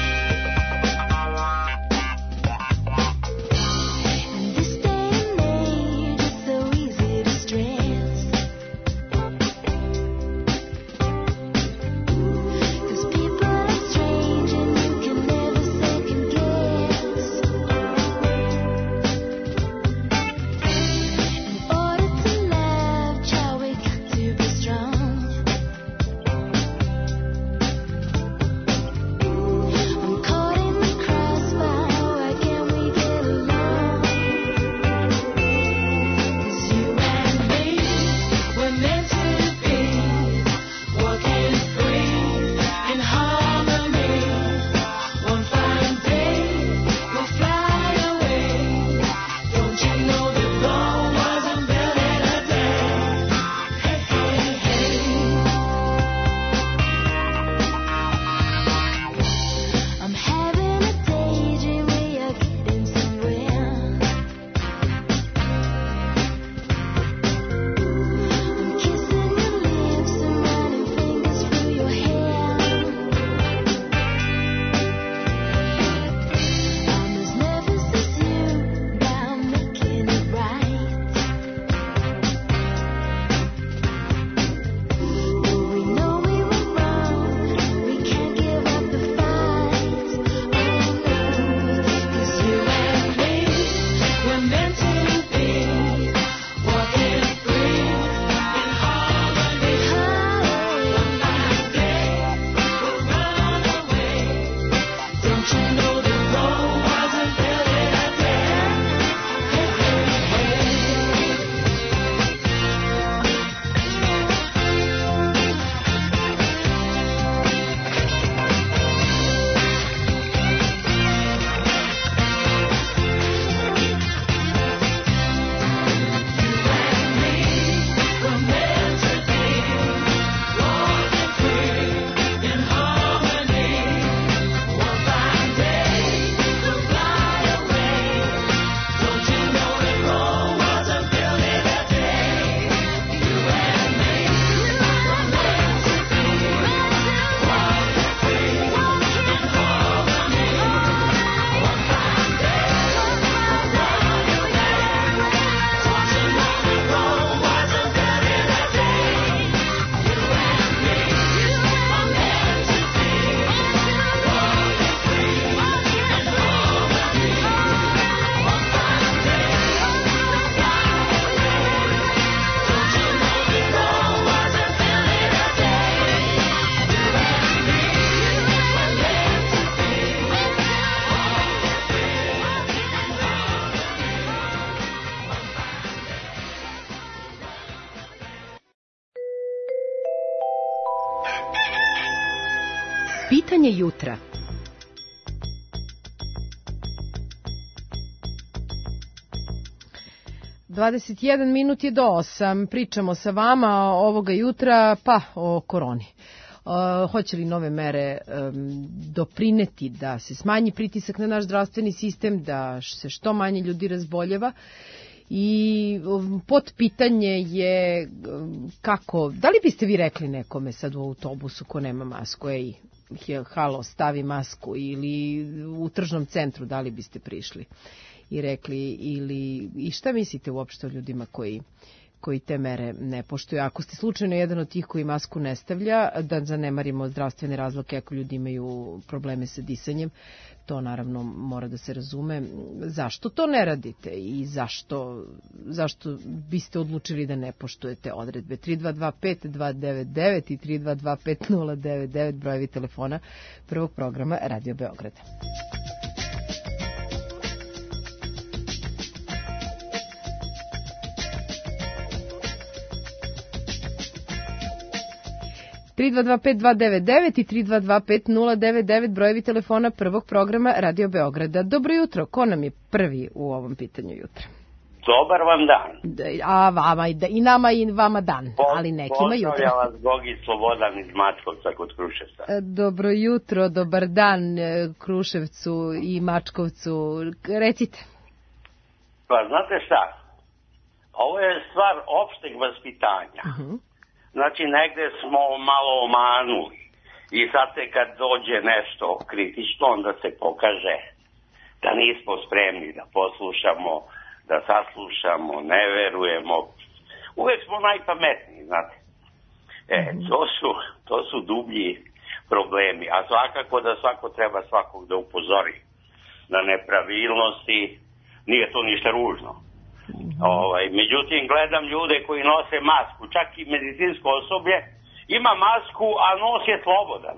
Pitanje jutra. dvadeset jedan minut je do osam. Pričamo sa vama ovoga jutra pa o koroni. Uh, hoće li nove mere um, doprineti da se smanji pritisak na naš zdravstveni sistem, da se što manje ljudi razboljeva? I um, pod pitanje je um, kako, da li biste vi rekli nekome sad u autobusu ko nema masku, ej, halo, stavi masku, ili u tržnom centru, da li biste prišli i rekli, ili i šta mislite uopšte o ljudima koji koji te mere ne poštuju. Ako ste slučajno jedan od tih koji masku ne stavlja, da zanemarimo zdravstvene razloke ako ljudi imaju probleme sa disanjem, to naravno mora da se razume. Zašto to ne radite i zašto, zašto biste odlučili da ne poštujete odredbe? tri dva dva pet dva devet devet i tri dva dva pet nula devet devet brojevi telefona prvog programa Radio Beograda. tri dva dva pet dva devet devet i tri dva dva pet nula devet devet brojevi telefona prvog programa Radio Beograda. Dobro jutro, ko nam je prvi u ovom pitanju jutra? Dobar vam dan. A vama i, da, i nama i vama dan, po, ali nekima jutro. Pozdravlja vas Gogi Slobodan iz Mačkovca kod Kruševca. Dobro jutro, dobar dan Kruševcu i Mačkovcu. Recite. Pa znate šta, ovo je stvar opšteg vaspitanja. Uh-huh. Znači, negde smo malo omanuli i sad se kad dođe nešto kritično, onda se pokaže da nismo spremni da poslušamo, da saslušamo, ne verujemo. Uvek smo najpametniji, znate. E, to su, to su dublji problemi, a svakako da svako treba svakog da upozori na nepravilnosti, nije to ništa ružno. Ovaj, međutim, gledam ljude koji nose masku, čak i medicinsko osoblje ima masku, a nos je slobodan.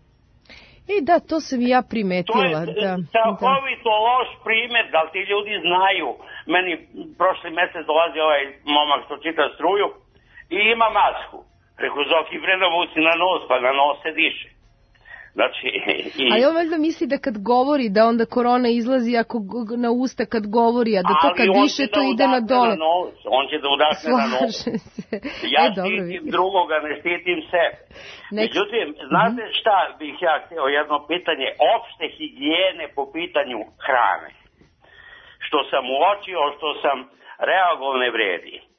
I da, to sam i ja primetila. To je da, strahovito da. loš primjer, da li ti ljudi znaju. Meni prošli mesec dolazi ovaj momak što čita struju i ima masku. Preko Zoki Brenovuci na nos, pa na nos se diše. Znači, i... Ali on valjda misli da kad govori, da onda korona izlazi ako na usta kad govori, a da to kad diše to ide na dole. Na nos. On će da udahne na nos. Ja e, štitim drugoga, ne štitim sebe. Nek... Međutim, znate šta bih ja htio, jedno pitanje opšte higijene po pitanju hrane. Što sam uočio, što sam reagovao ne vredi. E,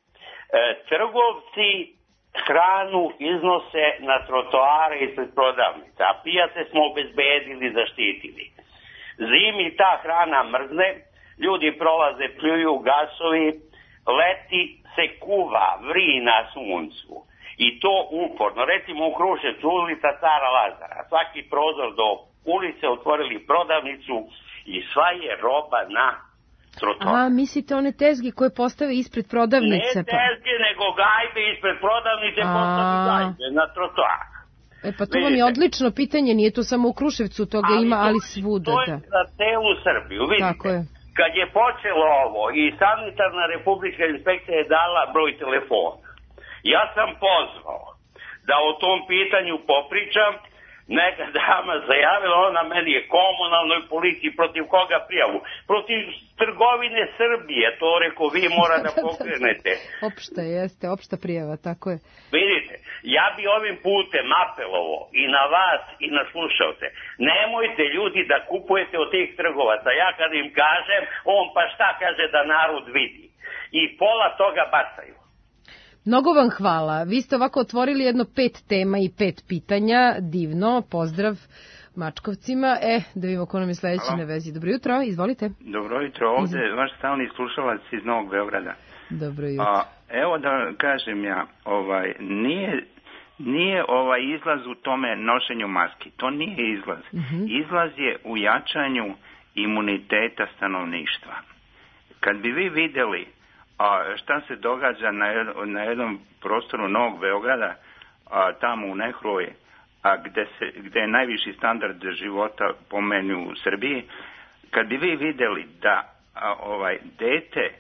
trgovci hranu iznose na trotoare ispred prodavnica, a pijace smo obezbedili, zaštitili. Zimi ta hrana mrzne, ljudi prolaze, pljuju gasovi, leti se kuva, vri na suncu. I to uporno. Recimo u Kruševcu, ulica Cara Lazara, svaki prozor do ulice otvorili prodavnicu i sva je roba na trotoar. A, mislite one tezge koje postave ispred prodavnice? Ne tezge, pa... nego gajbe ispred prodavnice A... postave gajbe na trotoar. E pa to vam je odlično pitanje, nije to samo u Kruševcu, toga ali ima, to, ali svuda. To je da. na celu Srbiju, vidite. Tako je. Kad je počelo ovo i sanitarna republička inspekcija je dala broj telefona, ja sam pozvao da o tom pitanju popričam. Neka dama zajavila, ona meni je komunalnoj policiji, protiv koga prijavu? Protiv trgovine Srbije, to reko vi mora da pokrenete. Opšta jeste, opšta prijava, tako je. Vidite, ja bi ovim putem apelovo i na vas i na slušalce, nemojte ljudi da kupujete od tih trgovaca. Ja kad im kažem, on pa šta kaže da narod vidi. I pola toga bacaju. Mnogo vam hvala. Vi ste ovako otvorili jedno pet tema i pet pitanja. Divno. Pozdrav Mačkovcima. E, da vidimo ko nam je sledeći na vezi. Dobro jutro, izvolite. Dobro jutro, ovde je vaš stalni slušalac iz Novog Beograda. Dobro jutro. A, evo da kažem ja, ovaj, nije, nije ovaj izlaz u tome nošenju maski. To nije izlaz. Uh-huh. Izlaz je u jačanju imuniteta stanovništva. Kad bi vi videli a šta se događa na, jed, na jednom prostoru Novog Beograda, a, tamo u Nehruji, a gde, se, gde je najviši standard života po meni u Srbiji, kad bi vi videli da a, ovaj dete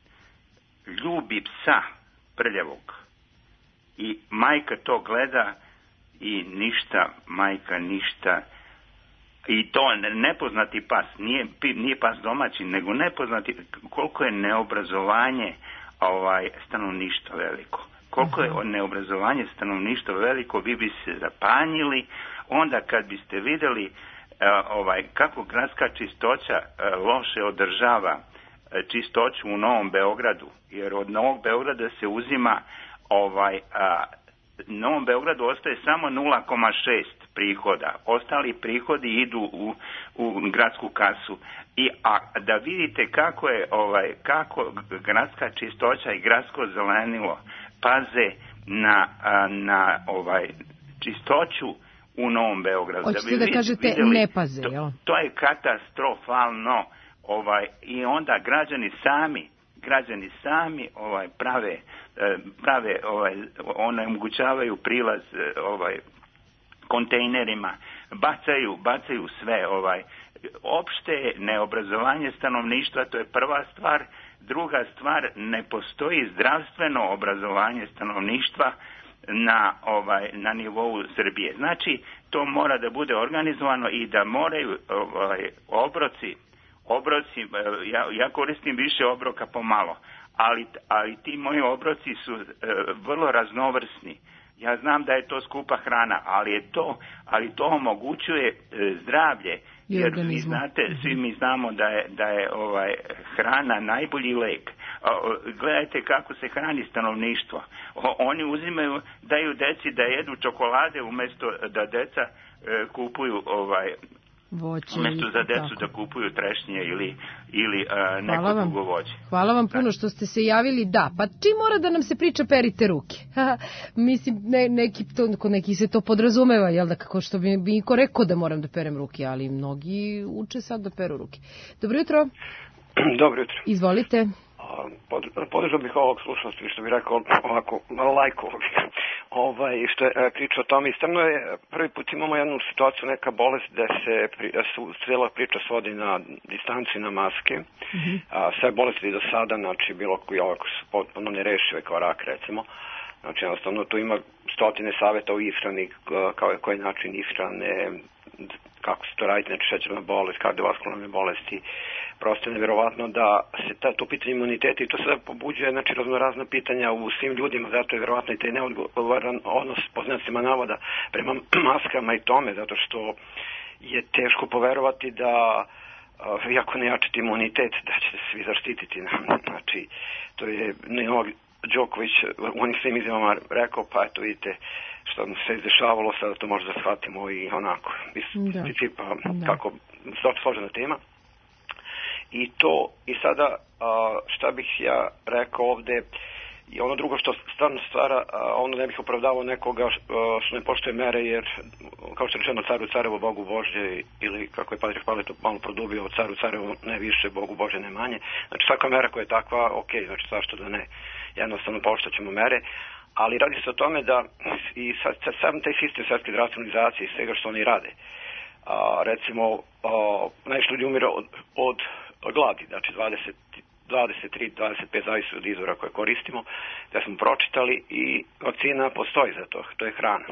ljubi psa prljavog i majka to gleda i ništa, majka ništa, i to nepoznati pas, nije, nije pas domaći, nego nepoznati, koliko je neobrazovanje ovaj, stanovništva veliko. Koliko je neobrazovanje stanovništva veliko, vi bi se zapanjili, onda kad biste videli uh, ovaj, kako gradska čistoća uh, loše održava uh, čistoću u Novom Beogradu, jer od Novog Beograda se uzima, ovaj, uh, Novom Beogradu ostaje samo nula zarez šest prihoda. Ostali prihodi idu u, u gradsku kasu. I a da vidite kako je ovaj kako gradska čistoća i gradsko zelenilo paze na na ovaj čistoću u Novom Beogradu. Hoćete da, da kažete vidjeli, ne paze, jel? To, to je katastrofalno, ovaj i onda građani sami građani sami ovaj prave prave ovaj one omogućavaju prilaz ovaj kontejnerima, bacaju bacaju sve ovaj opšte neobrazovanje stanovništva, to je prva stvar. Druga stvar, ne postoji zdravstveno obrazovanje stanovništva na ovaj na nivou Srbije. Znači to mora da bude organizovano i da moraju ovaj obroci obroci ja, ja koristim više obroka pomalo, ali ali ti moji obroci su e, vrlo raznovrsni. Ja znam da je to skupa hrana, ali je to ali to omogućuje e, zdravlje. Jer vi znate, svi mi znamo da je, da je ovaj, hrana najbolji lek. Gledajte kako se hrani stanovništvo. O, oni uzimaju, daju deci da jedu čokolade umjesto da deca e, kupuju ovaj, voće. Umjesto za decu tako da kupuju trešnje ili, ili uh, neko drugo voće. Hvala vam puno što ste se javili. Da, pa čim mora da nam se priča perite ruke? Mislim, ne, neki, to, kod neki se to podrazumeva, jel da, kako što bi mi niko rekao da moram da perem ruke, ali mnogi uče sad da peru ruke. Dobro jutro. Dobro jutro. Izvolite. Pod, podržao bih ovog slušalstva, što bih rekao ovako, lajko ovaj, što je priča o tome. Istrano je, prvi put imamo jednu situaciju, neka bolest gde se cijela priča svodi na distanci, na maske. Mm-hmm. A, sve bolesti do sada, znači bilo koji ovako su potpuno nerešive kao rak recimo. Znači jednostavno tu ima stotine savjeta o ishrani, kao koji način ishrane, kako se to raditi, znači šećerna bolest, kardiovaskularne bolesti. Prosto je nevjerovatno da se ta, to pitanje imuniteta i to sada pobuđuje, znači raznorazna pitanja u svim ljudima, zato je vjerovatno i taj neodgovoran odnos po znacima navoda prema maskama i tome, zato što je teško poverovati da uh, iako ne jačati imunitet, da će se svi zaštititi. Znači, to je Novak Đoković u onim svim izjavama rekao, pa eto vidite što mu se izdešavalo, sada to možda shvatimo i onako, iz principa, kako složena tema. I to, i sada šta bih ja rekao ovde, i ono drugo što stvarno stvara, ono ne bih opravdavao nekoga što ne poštuje mere, jer kao što je rečeno caru carevo, Bogu Božje, ili kako je Patrik Pavle to malo produbio, caru carevo ne više, Bogu Božje ne manje. Znači svaka mera koja je takva, ok, znači zašto da ne, jednostavno poštaćemo mere, ali radi se o tome da i sad, sad, sad taj sistem svetske zdravstvene organizacije i svega što oni rade, a, recimo a, najviše ljudi umire od, od gladi, znači dvadeset, dvadeset tri, dvadeset pet zavisi od izvora koje koristimo, da smo pročitali i vakcina postoji za to, to je hrana.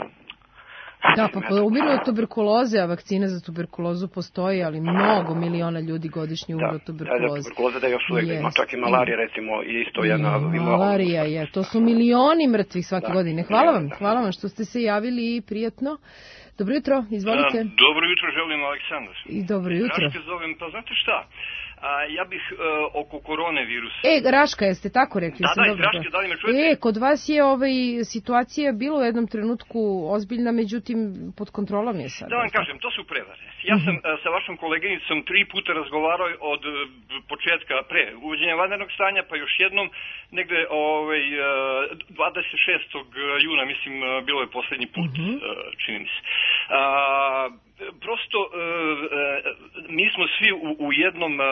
Da, pa umiru od tuberkuloze, a vakcina za tuberkulozu postoji, ali mnogo miliona ljudi godišnje umiru od tuberkuloze. Da, da, tuberkuloza da još uvijek yes. ima, čak i malarija recimo i isto jedna... Malarija je, to su milioni mrtvih svake da, godine. Hvala vam, da. hvala vam što ste se javili i prijatno. Dobro jutro, izvolite. Da, dobro jutro, želim Aleksandar. I dobro jutro. Raške zovem, pa znate šta? A, ja bih uh, oko koronavirusa. E, Raška, jeste tako rekli? Da, da, Raške, da li me čujete? E, kod vas je ovaj, situacija bila u jednom trenutku ozbiljna, međutim, pod kontrolom je sad. Da vam kažem, to su prevare. Ja sam uh, sa vašom koleginicom tri puta razgovarao od uh, početka pre uvođenja vanrednog stanja, pa još jednom, negde ovaj, uh, dvadeset šestog juna, mislim, uh, bilo je poslednji put, uh-huh. uh, čini mi se. Uh, prosto uh, uh, mi smo svi u, u jednom uh,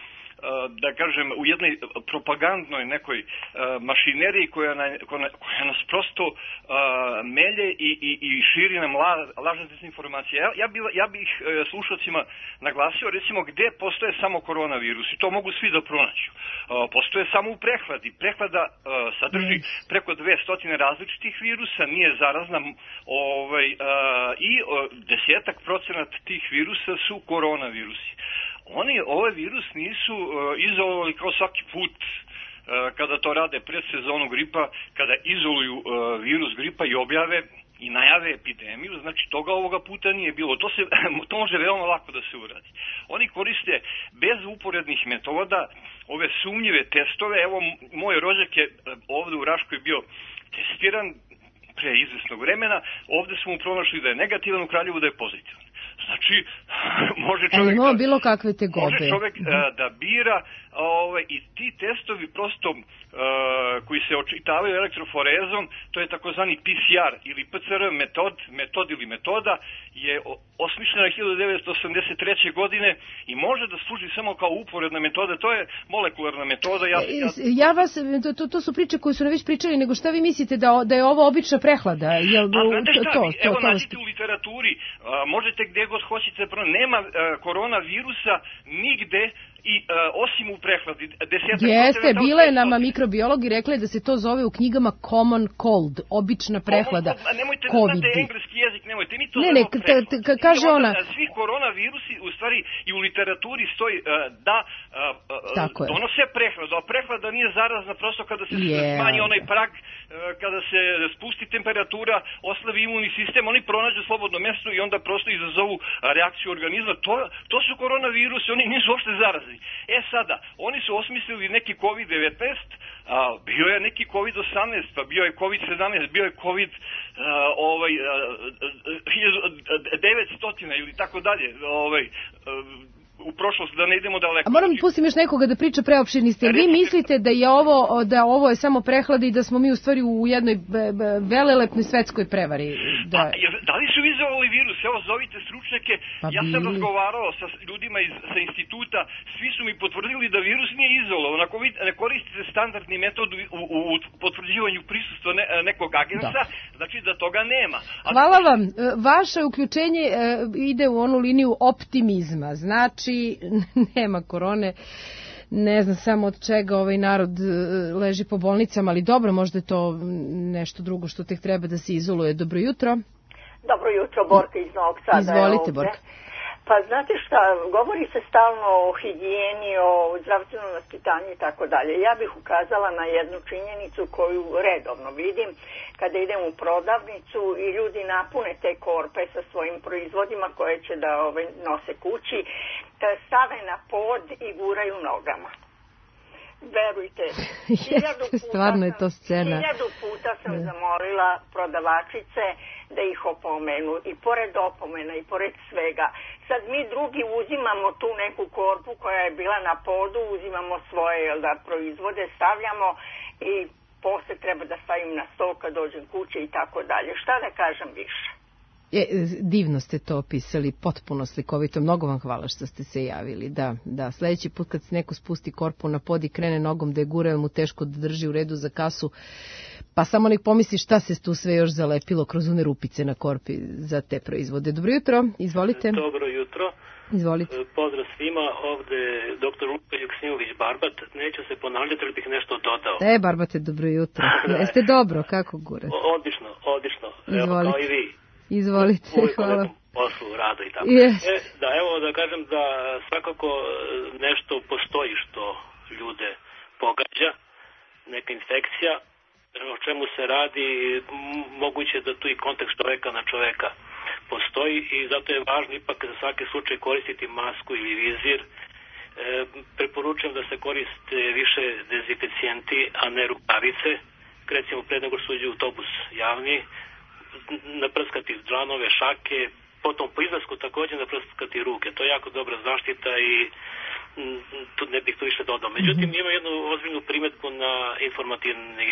da kažem u jednoj propagandnoj nekoj uh, mašineriji koja, na, koja nas prosto uh, melje i, i, i širi nam la, lažne dezinformacije. Ja, ja, bi, ja bih uh, slušalcima naglasio recimo gde postoje samo koronavirus i to mogu svi da pronaću. Uh, postoje samo u prehladi. Prehlada uh, sadrži preko dvesta različitih virusa, nije zarazna ovaj, uh, i uh, desetak procenat tih virusa su koronavirusi. Oni ovaj virus nisu uh, izolovali kao svaki put uh, kada to rade pred sezonu gripa, kada izoluju uh, virus gripa i objave i najave epidemiju, znači toga ovoga puta nije bilo. To, se, to može veoma lako da se uradi. Oni koriste bez uporednih metoda ove sumnjive testove. Evo, moj rođak je ovde u Raškoj bio testiran, pre izvesnog vremena, ovde smo mu pronašli da je negativan, u Kraljevu da je pozitivan. Znači, može čovjek, da, bilo kakve tegobe. Može čovjek uh, da bira ovaj, i ti testovi prosto uh, koji se očitavaju elektroforezom, to je takozvani P C R ili P C R metod, metod ili metoda, je osmišljena hiljadu devetsto osamdeset treće. godine i može da služi samo kao uporedna metoda, to je molekularna metoda. Ja, ja... ja vas, to, to su priče koje su ne već pričali, nego šta vi mislite da, da je ovo obična prehlada? Jel, A znate šta, to, to, evo to, nađite u literaturi, a, možete gdje god hoćete, nema a, koronavirusa nigde i uh, osim u prehladi. Jeste, bila je nama mikrobiologi rekli da se to zove u knjigama common cold, obična prehlada. Common, nemojte COVID. da znate engleski jezik, nemojte, mi to ne, ne, ka, kaže ona... Svi koronavirusi, u stvari, i u literaturi stoji uh, da uh, donose prehladu, a prehlada nije zarazna prosto kada se yeah. smanji onaj prag, uh, kada se spusti temperatura, oslavi imunni sistem, oni pronađu slobodno mjesto i onda prosto izazovu reakciju organizma. To, to su koronavirusi, oni nisu uopšte zarazni. E sada, oni su osmislili neki kovid devetnaest, a, bio je neki kovid osamnaest, pa bio je kovid sedamnaest, bio je kovid a, ovaj, hiljadu devetsto ili tako dalje, ovaj, a, u prošlost, da ne idemo daleko. A moram pustim još nekoga da priča preopširni ste. Vi mislite da je ovo da ovo je samo prehlada i da smo mi u stvari u jednoj velelepnoj svetskoj prevari? Da, A, da li su izolovali virus? Evo, zovite stručnjake. Pa ja sam razgovarao sa ljudima iz, sa instituta, svi su mi potvrdili da virus nije izolovan. Ako vi ne koristite standardni metod u, u, u potvrđivanju prisustva ne, nekog agensa, da. znači da toga nema. A Hvala vam. Vaše uključenje ide u onu liniju optimizma. Znači, nema korone, ne znam samo od čega ovaj narod leži po bolnicama, ali dobro, možda je to nešto drugo što tek treba da se izoluje. Dobro jutro. Dobro jutro, Borka iz Novog Sada. Izvolite, Borka. Pa znate šta, govori se stalno o higijeni, o zdravstvenom vaspitanju i tako dalje. Ja bih ukazala na jednu činjenicu koju redovno vidim kada idem u prodavnicu i ljudi napune te korpe sa svojim proizvodima koje će da ove, nose kući, stave na pod i guraju nogama. Verujte, hiljadu puta, stvarno je to scena. Hiljadu puta sam ne. zamolila prodavačice da ih opomenu i pored opomena i pored svega. Sad mi drugi uzimamo tu neku korpu koja je bila na podu, uzimamo svoje jel da, proizvode, stavljamo i posle treba da stavim na sto kad dođem kuće i tako dalje. Šta da kažem više? Je, divno ste to opisali, potpuno slikovito. Mnogo vam hvala što ste se javili. Da, da, sledeći put kad se neko spusti korpu na pod i krene nogom da je gura, mu teško da drži u redu za kasu, pa samo nek pomisli šta se tu sve još zalepilo kroz one rupice na korpi za te proizvode. Dobro jutro, izvolite. Dobro jutro. Izvolite. Pozdrav svima, ovde doktor Luka Joksimović Barbat. Neću se ponavljati, ali bih nešto dodao. E, Barbate, dobro jutro. Jeste dobro, kako gurate? Odlično, odlično. Izvolite. Evo, kao i vi. Izvolite, uvijek hvala. Poslu, radu i tako. Yes. E, da, evo da kažem da svakako nešto postoji što ljude pogađa, neka infekcija, o čemu se radi, moguće da tu i kontekst čoveka na čoveka postoji i zato je važno ipak za svaki slučaj koristiti masku ili vizir. E, preporučujem da se koriste više dezinficijenti, a ne rukavice. Recimo, pre nego što uđe autobus javni, naprskati džanove, šake, potom po izlasku također naprskati ruke. To je jako dobra zaštita i m, tu ne bih to više dodao. Međutim, ima jednu ozbiljnu primjetbu na informativni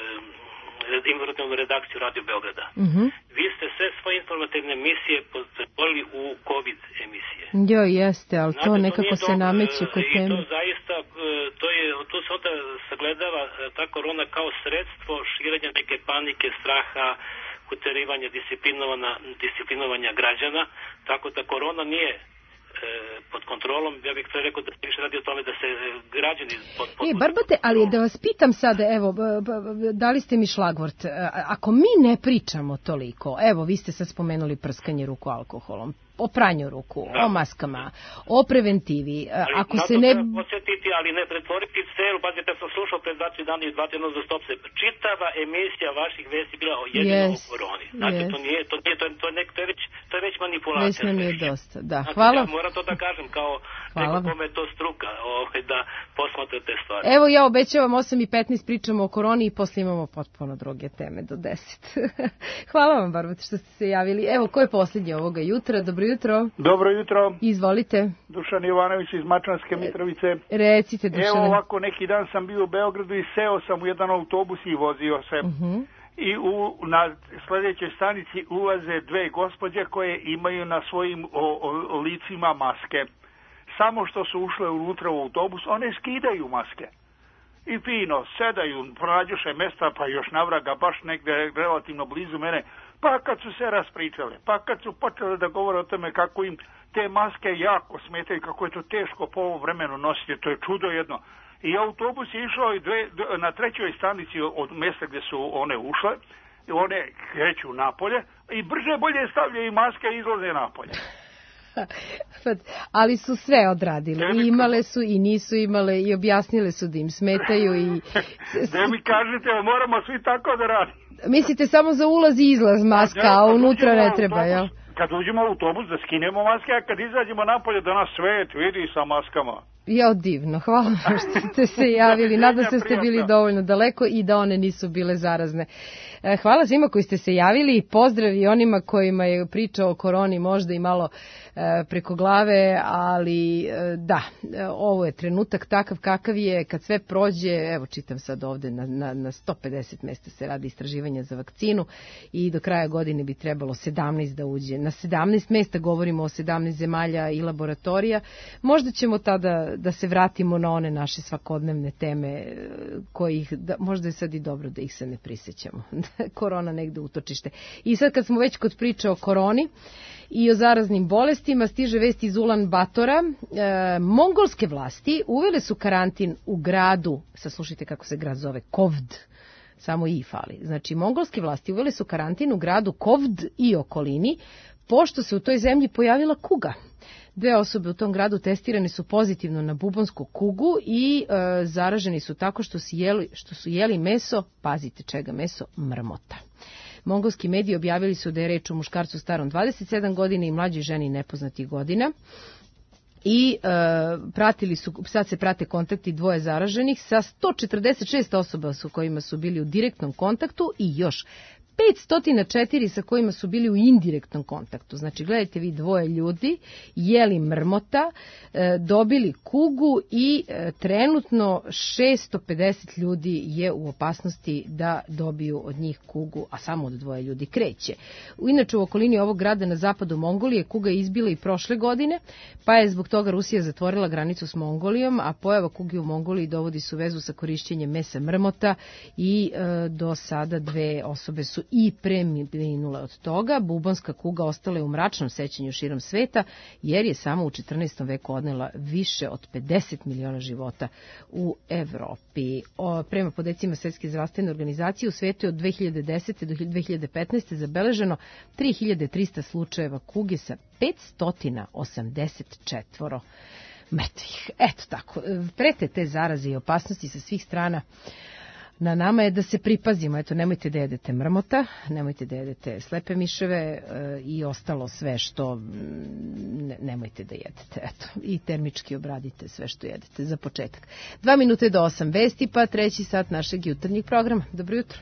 informativnu redakciju Radio Beograda. Mm-hmm. Vi ste sve svoje informativne emisije pretvorili u COVID emisije. Jo, jeste, ali Znate, to to nekako se dobro, nameće kod teme. I to zaista, to je, tu se onda sagledava ta korona kao sredstvo širenja neke panike, straha, uterivanja disciplinovanja građana, tako da korona nije pod kontrolom. Ja bih to rekao da se više radi o tome da se građani pod, pod, e, Barbate, ali da vas pitam sada, evo, dali ste mi šlagvort, ako mi ne pričamo toliko, evo, vi ste sad spomenuli prskanje ruku alkoholom, o pranju ruku, da. O maskama, o preventivi, ali, ako se ne... Podsjetiti, ali ne pretvoriti celu, pazite, kad sam slušao pred dvadeset dana i dvadeset jedno za stop se, čitava emisija vaših vesti bila jedino yes, o koroni. Znači, yes. to nije, to nije, to je, to je, nek, to je već, to je već manipulacija. Već nam je dosta, da. Znači, hvala. Ja moram to da kažem, kao Hvala. Neko kome je to struka, ovaj, da posmatra te stvari. Evo ja obećavam osam i petnaest pričamo o koroni i posle imamo potpuno druge teme do deset. Hvala vam, Barbata, što ste se javili. Evo, ko je posljednji ovoga jutra? Dobro jutro. Dobro jutro. Izvolite. Dušan Jovanović iz Mačvanske Mitrovice. Recite, Dušane. Evo ovako, neki dan sam bio u Beogradu i seo sam u jedan autobus i vozio se. Uh-huh. I u, na sljedećoj stanici ulaze dve gospođe koje imaju na svojim o, o, licima maske. Samo što su ušle unutra u autobus, one skidaju maske. I fino, sedaju, pronađuše mesta, pa još navraga, baš negde relativno blizu mene. Pa kad su se raspričale, pa kad su počele da govore o tome kako im te maske jako smetaju, kako je to teško po ovom vremenu nositi, to je čudo jedno. I autobus je išao i dve, na trećoj stanici od mjesta gdje su one ušle, i one kreću napolje i brže bolje stavljaju maske i izlaze napolje. Ali su sve odradili. I imale su i nisu imale i objasnile su da im smetaju. I... Da mi kažete, moramo svi tako da radimo. Mislite samo za ulaz i izlaz maska, a unutra ne treba, jel? Kad uđemo u autobus da skinemo maske, a kad izađemo napolje da nas svet vidi sa maskama. Jo, divno, hvala što ste se javili. Nadam se ste bili dovoljno daleko i da one nisu bile zarazne. Hvala svima koji ste se javili i pozdrav i onima kojima je priča o koroni možda i malo preko glave, ali da, ovo je trenutak takav kakav je, kad sve prođe, evo čitam sad ovde, na, na, na sto pedeset mesta se radi istraživanja za vakcinu i do kraja godine bi trebalo sedamnaest da uđe. Na sedamnaest mesta govorimo o sedamnaest zemalja i laboratorija. Možda ćemo tada da se vratimo na one naše svakodnevne teme kojih, da, možda je sad i dobro da ih se ne prisjećamo. Korona negde utočište. I sad kad smo već kod priče o koroni i o zaraznim bolestima, stiže vest iz Ulan Batora. E, mongolske vlasti uvele su karantin u gradu, sad slušajte kako se grad zove, Kovd, samo i fali. Znači, mongolske vlasti uvele su karantin u gradu Kovd i okolini, pošto se u toj zemlji pojavila kuga. Dve osobe u tom gradu testirane su pozitivno na bubonsku kugu i e, zaraženi su tako što su, jeli, što su jeli meso, pazite čega meso, mrmota. Mongolski mediji objavili su da je reč o muškarcu starom dvadeset sedam godina i mlađoj ženi nepoznatih godina. I e, pratili su, sad se prate kontakti dvoje zaraženih sa sto četrdeset šest osoba su kojima su bili u direktnom kontaktu i još petsto četiri sa kojima su bili u indirektnom kontaktu. Znači, gledajte vi, dvoje ljudi jeli mrmota, e, dobili kugu i e, trenutno šesto pedeset ljudi je u opasnosti da dobiju od njih kugu, a samo od dvoje ljudi kreće. Inače, u okolini ovog grada na zapadu Mongolije kuga je izbila i prošle godine, pa je zbog toga Rusija zatvorila granicu s Mongolijom, a pojava kuge u Mongoliji dovodi su vezu sa korišćenjem mesa mrmota i e, do sada dve osobe su i preminule od toga. Bubonska kuga ostala je u mračnom sećanju širom sveta, jer je samo u četrnaestom veku odnela više od pedeset miliona života u Evropi. O, prema podacima Svetske zdravstvene organizacije, u svetu je od dve hiljade desete do dve hiljade petnaeste zabeleženo tri hiljade trista slučajeva kuge sa petsto osamdeset četiri mrtvih. Eto tako, prete te zaraze i opasnosti sa svih strana. Na nama je da se pripazimo, eto, nemojte da jedete mrmota, nemojte da jedete slepe miševe e, i ostalo sve što ne, nemojte da jedete, eto, i termički obradite sve što jedete za početak. Dva minute do osam vesti, pa treći sat našeg jutarnjeg programa. Dobro jutro.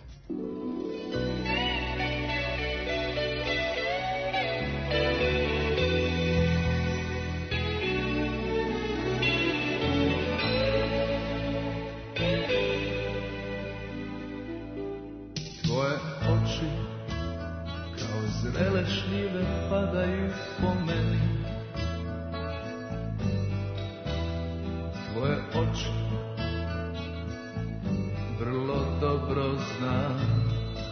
Zrele šljive padaju po meni, tvoje oči vrlo dobro znam.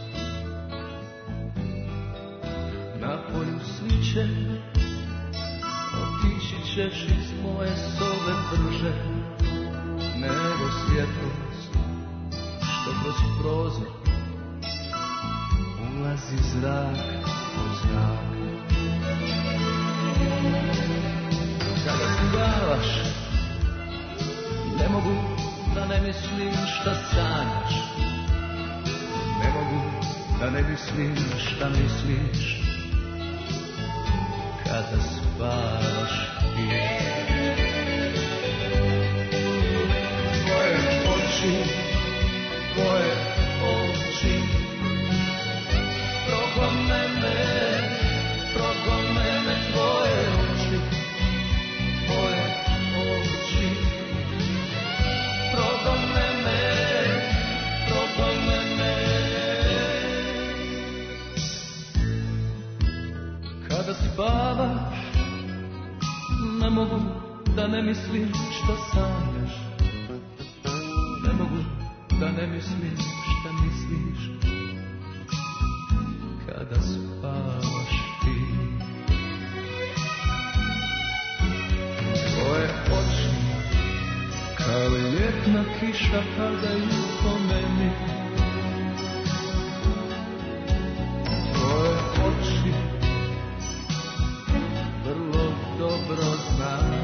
Na polju sviće, otići ćeš iz moje sobe brže nego svjetlost što kroz prozor ulazi zrak u zrak. Kada spavaš, ne mogu da ne mislim šta sanjaš, ne mogu da ne mislim šta misliš. Kada spavaš ti, Ne mogu da ne mislim šta sanjaš, ne mogu da ne mislim šta misliš kada spavaš ti. Tvoje oči kao ljetna kiša padaju po meni, tvoje oči vrlo dobro znam.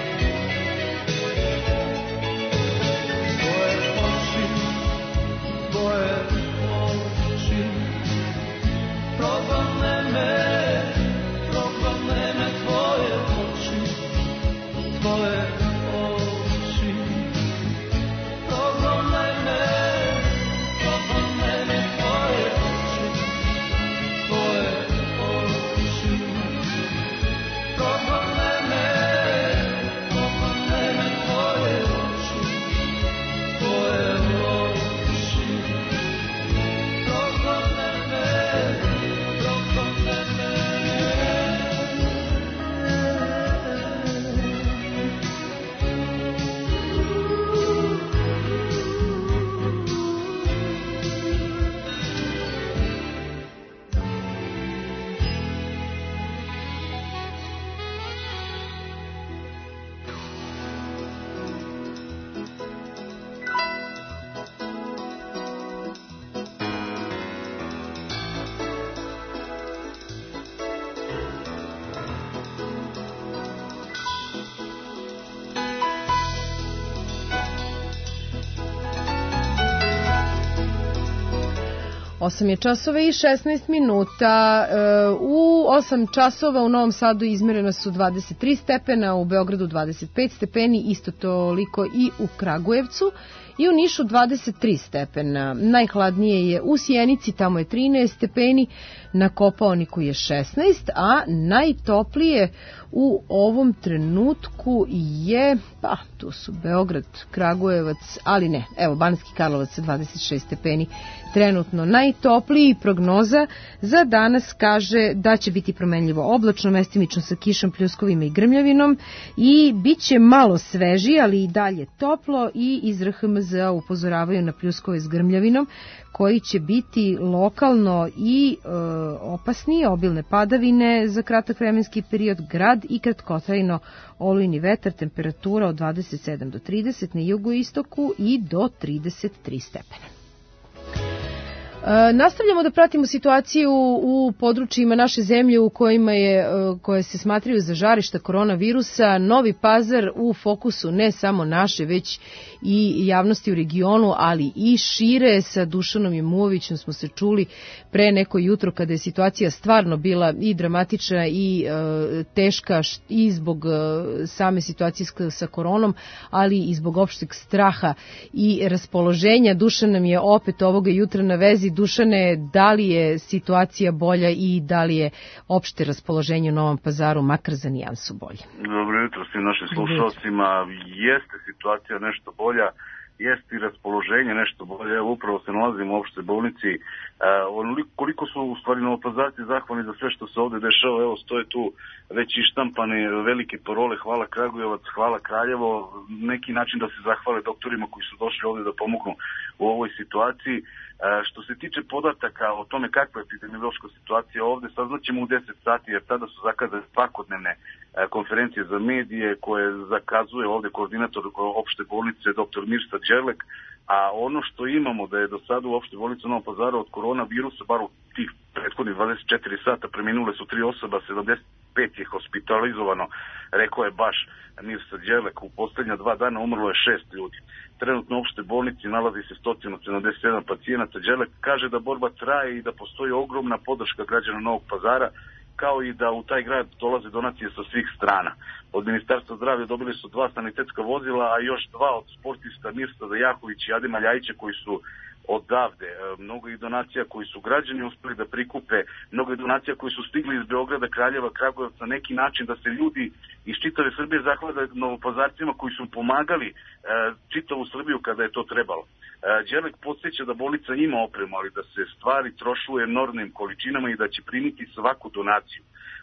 Tvoje oči, tvoje oči progone me, progone me tvoje oči, tvoje oči progone me, progone me tvoje oči, tvoje oči progone me, progone me tvoje oči, tvoje oči progone me, progone me. osam je časova i šesnaest minuta. U osam časova u Novom Sadu izmerena su dvadeset tri stepena, u Beogradu dvadeset pet stepeni, isto toliko i u Kragujevcu. I u Nišu dvadeset tri stepena. Najhladnije je u Sjenici, tamo je trinaest stepeni, na Kopaoniku je šesnaest, a najtoplije u ovom trenutku je, pa tu su Beograd, Kragujevac, ali ne, evo Banatski Karlovac dvadeset šest stepeni trenutno najtopliji. Prognoza za danas kaže da će biti promenljivo oblačno, mestimično sa kišom, pljuskovima i grmljavinom i bit će malo sveži, ali i dalje toplo i iz R H M Z upozoravaju na pljuskove s grmljavinom koji će biti lokalno i e, opasni, obilne padavine za kratak vremenski period, grad i kratkotrajno olujni vetar, temperatura od dvadeset sedam do trideset na jugoistoku i do trideset tri stepena. E, nastavljamo da pratimo situaciju u područjima naše zemlje u kojima je, koje se smatraju za žarišta koronavirusa. Novi Pazar u fokusu ne samo naše, već i javnosti u regionu, ali i šire. Sa Dušanom Jemuovićem smo se čuli pre neko jutro kada je situacija stvarno bila i dramatična i e, teška i zbog e, same situacije sa koronom, ali i zbog opšteg straha i raspoloženja. Dušan nam je opet ovoga jutra na vezi. Dušane, da li je situacija bolja i da li je opšte raspoloženje u Novom Pazaru makar za nijansu bolje? Dobro jutro svim našim slušalcima. Jeste situacija nešto bolja, jeste i raspoloženje nešto bolje. Evo, upravo se nalazimo u opštoj bolnici. E, koliko su u stvari Novopazarci zahvalni za sve što se ovde dešava. Evo, stoje tu već ištampane velike parole: hvala Kragujevac, hvala Kraljevo. Neki način da se zahvale doktorima koji su došli ovde da pomognu u ovoj situaciji. E, što se tiče podataka o tome kakva je epidemiološka situacija ovde, saznaćemo u deset sati, jer tada su zakazane svakodnevne konferencije za medije koje zakazuje ovde koordinator opšte bolnice dr. Mirsa Đerlek, a ono što imamo da je do sada u opšte bolnici Novom Pazaru od koronavirusa, bar u tih prethodnih dvadeset četiri sata preminule su tri osoba, sedamdeset pet je hospitalizovano, rekao je baš Mirsa Đerlek. U poslednja dva dana umrlo je šest ljudi. Trenutno u opšte bolnici nalazi se sto sedamdeset sedam pacijenata. Đerlek kaže da borba traje i da postoji ogromna podrška građana Novog Pazara, kao i da u taj grad dolaze donacije sa svih strana. Od Ministarstva zdravlja dobili su dva sanitetska vozila, a još dva od sportista Mirsa Zajahović i Adema Ljajića koji su odavde. Mnogo i donacija koji su građani uspeli da prikupe, mnogo i donacija koji su stigli iz Beograda, Kraljeva, Kragujevca, na neki način da se ljudi iz čitave Srbije zahvale Novopazarcima koji su pomagali e, čitavu Srbiju kada je to trebalo. E, Đerlek podsjeća da bolnica ima opremu, ali da se stvari trošu u enormnim količinama i da će primiti svaku donaciju.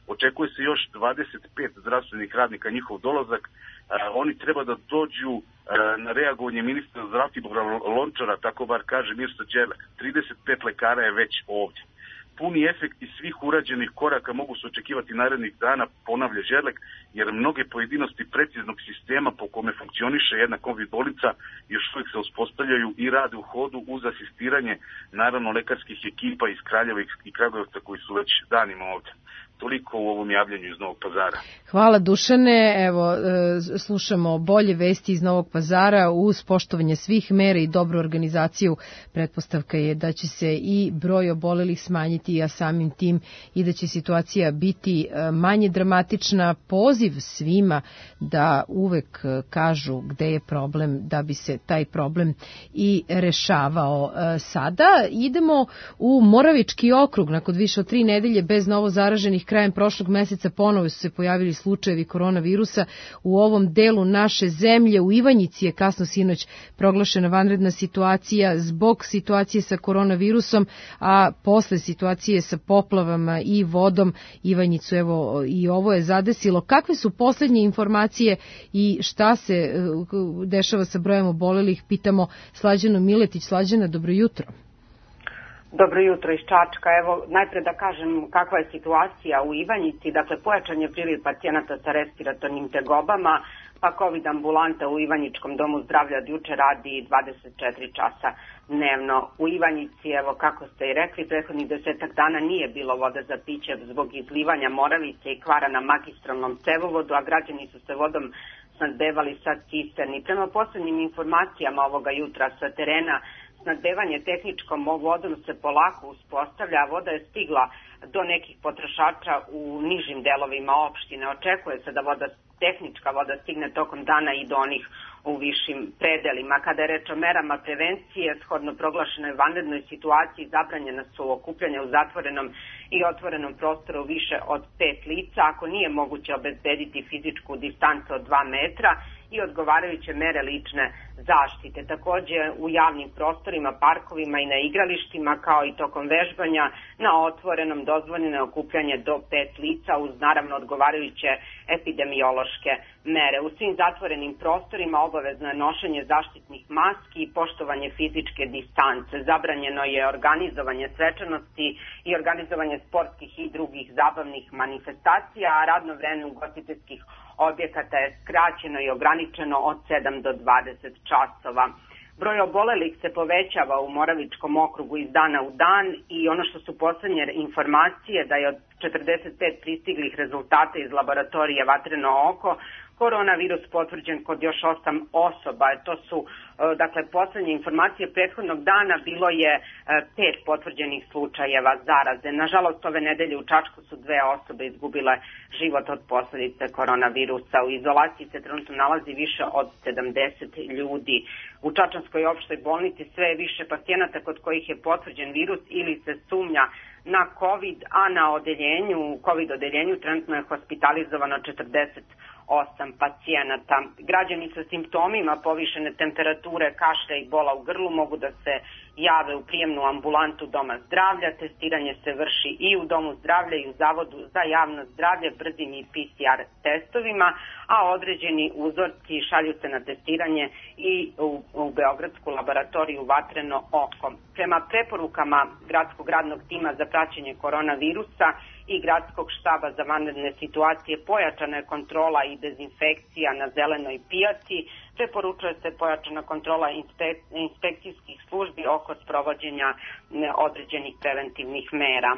očekuje se još dvadeset pet zdravstvenih radnika, njihov dolazak. Oni treba da dođu na reagovanje ministra Zlatibora Lončara, tako bar kaže Mirsa Đerlek. trideset pet lekara je već ovdje. Puni efekti svih urađenih koraka mogu se očekivati narednih dana, ponavlja Đerlek, jer mnoge pojedinosti preciznog sistema po kome funkcioniše jedna kovid bolnica još uvijek se uspostavljaju i rade u hodu uz asistiranje naravno lekarskih ekipa iz Kraljeva i Kragujevca koji su već danima ovdje. Toliko u ovom javljanju iz Novog Pazara. Hvala Dušane, evo slušamo bolje vesti iz Novog Pazara uz poštovanje svih mera i dobru organizaciju. Pretpostavka je da će se i broj obolelih smanjiti, a samim tim i da će situacija biti manje dramatična. Poziv svima da uvek kažu gde je problem da bi se taj problem i rešavao. Sada idemo u Moravički okrug. Nakon više od tri nedelje bez novo zaraženih krajem prošlog meseca ponovo su se pojavili slučajevi koronavirusa u ovom delu naše zemlje. U Ivanjici je kasno sinoć proglašena vanredna situacija zbog situacije sa koronavirusom, a posle situacije sa poplavama i vodom Ivanjicu evo i ovo je zadesilo. Kakve su poslednje informacije i šta se dešava sa brojem obolelih? Pitamo Slađanu Miletić. Slađana, dobro jutro. Dobro jutro iz Čačka. Evo, najpre da kažem kakva je situacija u Ivanjici. Dakle, pojačan je priliv pacijenata sa respiratornim tegobama, pa COVID ambulanta u Ivanjičkom domu zdravlja od juče radi dvadeset četiri časa dnevno. U Ivanjici, evo kako ste i rekli, prethodnih desetak dana nije bilo vode za piće zbog izlivanja Moravice i kvara na magistralnom cevovodu, a građani su se vodom snadbevali sa cisterni. Prema poslednjim informacijama ovoga jutra sa terena, snadbevanje tehničkom vodom se polako uspostavlja, a voda je stigla do nekih potrošača u nižim delovima opštine. Očekuje se da voda, tehnička voda stigne tokom dana i do onih u višim predelima. Kada je reč o merama prevencije, shodno proglašenoj vanrednoj situaciji, zabranjena su okupljanja u zatvorenom i otvorenom prostoru više od pet lica, ako nije moguće obezbediti fizičku distancu od dva metra i odgovarajuće mere lične zaštite. Takođe u javnim prostorima, parkovima i na igralištima, kao i tokom vežbanja, na otvorenom dozvoljeno okupljanje do pet lica uz naravno odgovarajuće epidemiološke mere. U svim zatvorenim prostorima obavezno je nošenje zaštitnih maski i poštovanje fizičke distance. Zabranjeno je organizovanje svečanosti i organizovanje sportskih i drugih zabavnih manifestacija, a radno vreme ugostiteljskih objekata je skraćeno i ograničeno od sedam do dvadeset časova. Broj obolelih se povećava u Moravičkom okrugu iz dana u dan i ono što su poslednje informacije da je od četrdeset pet pristiglih rezultata iz laboratorije Vatreno oko koronavirus potvrđen kod još osam osoba. To su, dakle, poslednje informacije prethodnog dana bilo je pet potvrđenih slučajeva zaraze. Nažalost, ove nedelje u Čačku su dve osobe izgubile život od posledice koronavirusa. U izolaciji se trenutno nalazi više od sedamdeset ljudi. U Čačanskoj opštoj bolnici sve je više pacijenata kod kojih je potvrđen virus ili se sumnja na COVID, a na odeljenju, COVID odeljenju trenutno je hospitalizovano četrdeset osam pacijenata. Građani sa simptomima povišene temperature, kašlja i bola u grlu mogu da se jave u prijemnu ambulantu Doma zdravlja. Testiranje se vrši i u Domu zdravlja i u Zavodu za javno zdravlje brzim i P C R testovima, a određeni uzorci šalju se na testiranje i u, u Beogradsku laboratoriju Vatreno oko. Prema preporukama Gradskog radnog tima za praćenje koronavirusa i Gradskog štaba za vanredne situacije pojačana je kontrola i dezinfekcija na Zelenoj pijaci. Preporučuje se pojačana kontrola inspe- inspekcijskih službi oko sprovođenja određenih preventivnih mera.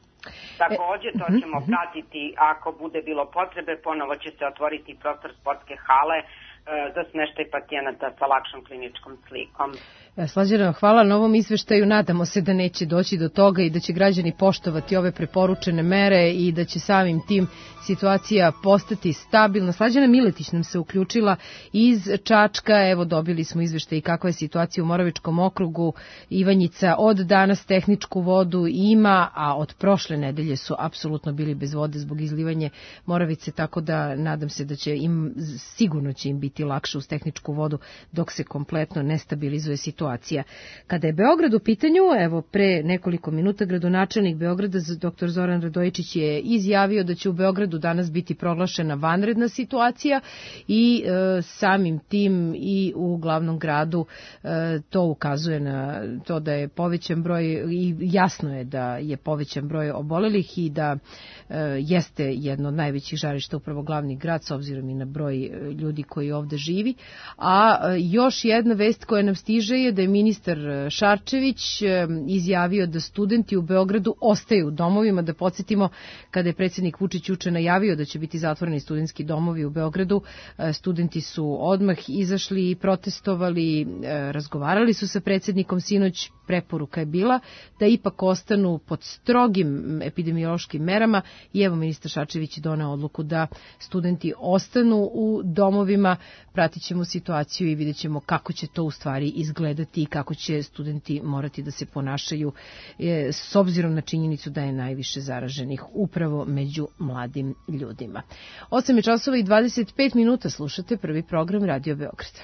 Takođe, to ćemo pratiti ako bude bilo potrebe, ponovo će se otvoriti prostor sportske hale za smeštaj pacijenata sa lakšom kliničkom slikom. Slađana, hvala na ovom izveštaju. Nadamo se da neće doći do toga i da će građani poštovati ove preporučene mere i da će samim tim situacija postati stabilna. Slađana Miletić nam se uključila iz Čačka. Evo, dobili smo izveštaj kakva je situacija u Moravičkom okrugu. Ivanjica od danas tehničku vodu ima, a od prošle nedelje su apsolutno bili bez vode zbog izlivanja Moravice, tako da nadam se da će im, sigurno će im biti biti lakše uz tehničku vodu dok se kompletno ne stabilizuje situacija. Kada je Beograd u pitanju, evo pre nekoliko minuta gradonačelnik Beograda dr. Zoran Radojičić je izjavio da će u Beogradu danas biti proglašena vanredna situacija i e, samim tim i u glavnom gradu e, to ukazuje na to da je povećan broj i jasno je da je povećan broj obolelih i da e, jeste jedno od najvećih žarišta upravo glavni grad s obzirom i na broj ljudi koji ovde živi. A e, još jedna vest koja nam stiže je da je ministar Šarčević e, izjavio da studenti u Beogradu ostaju u domovima. Da podsjetimo, kada je predsjednik Vučić juče najavio da će biti zatvoreni studentski domovi u Beogradu, e, studenti su odmah izašli i protestovali, e, razgovarali su sa predsjednikom sinoć. Preporuka je bila da ipak ostanu pod strogim epidemiološkim merama i evo ministar Šarčević je doneo odluku da studenti ostanu u domovima. Pratit ćemo situaciju i vidjet ćemo kako će to u stvari izgledati i kako će studenti morati da se ponašaju e, s obzirom na činjenicu da je najviše zaraženih upravo među mladim ljudima. osam je časova i dvadeset pet minuta, slušate prvi program Radio Beograda.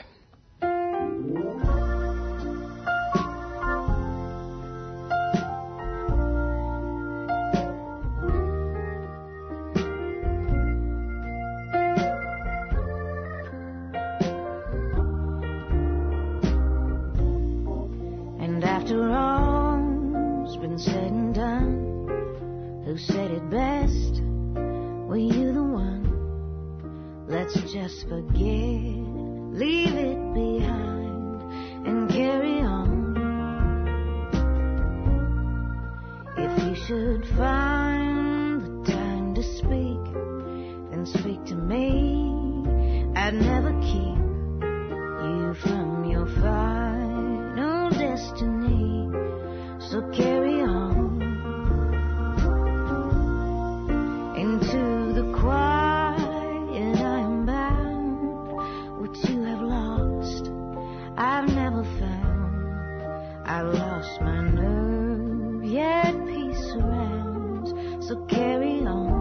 After all's been said and done, who said it best? Were you the one? Let's just forget, leave it behind, and carry on. If you should find the time to speak, then speak to me. I'd never keep you from your final destiny, so carry on into the quiet. I am bound. What you have lost, I've never found. I lost my nerve, yet peace surrounds, so carry on.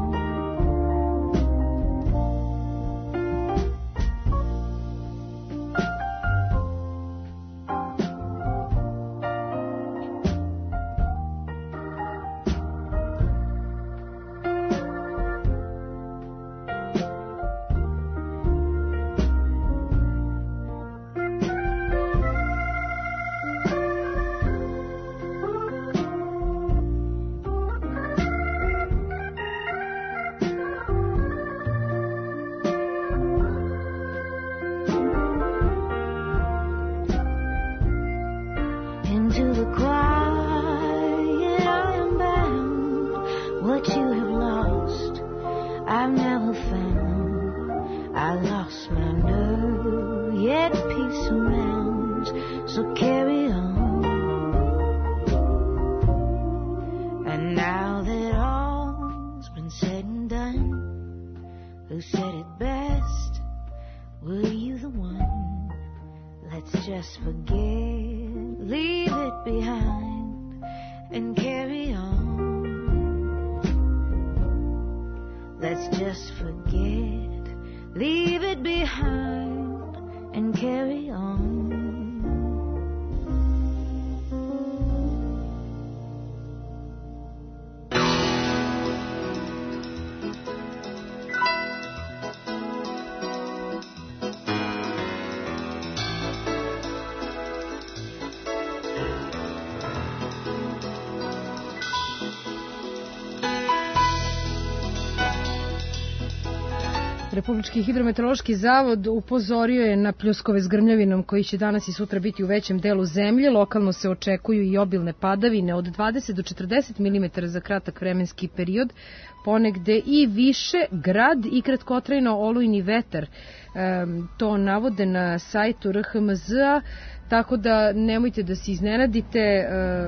Republički hidrometeorološki zavod upozorio je na pljuskove s grmljavinom koji će danas i sutra biti u većem delu zemlje. Lokalno se očekuju i obilne padavine od dvadeset do četrdeset milimetara za kratak vremenski period, ponegde i više. Grad i kratkotrajno olujni vetar. E, to navode na sajtu R H M Z-a. Tako da nemojte da se iznenadite, e,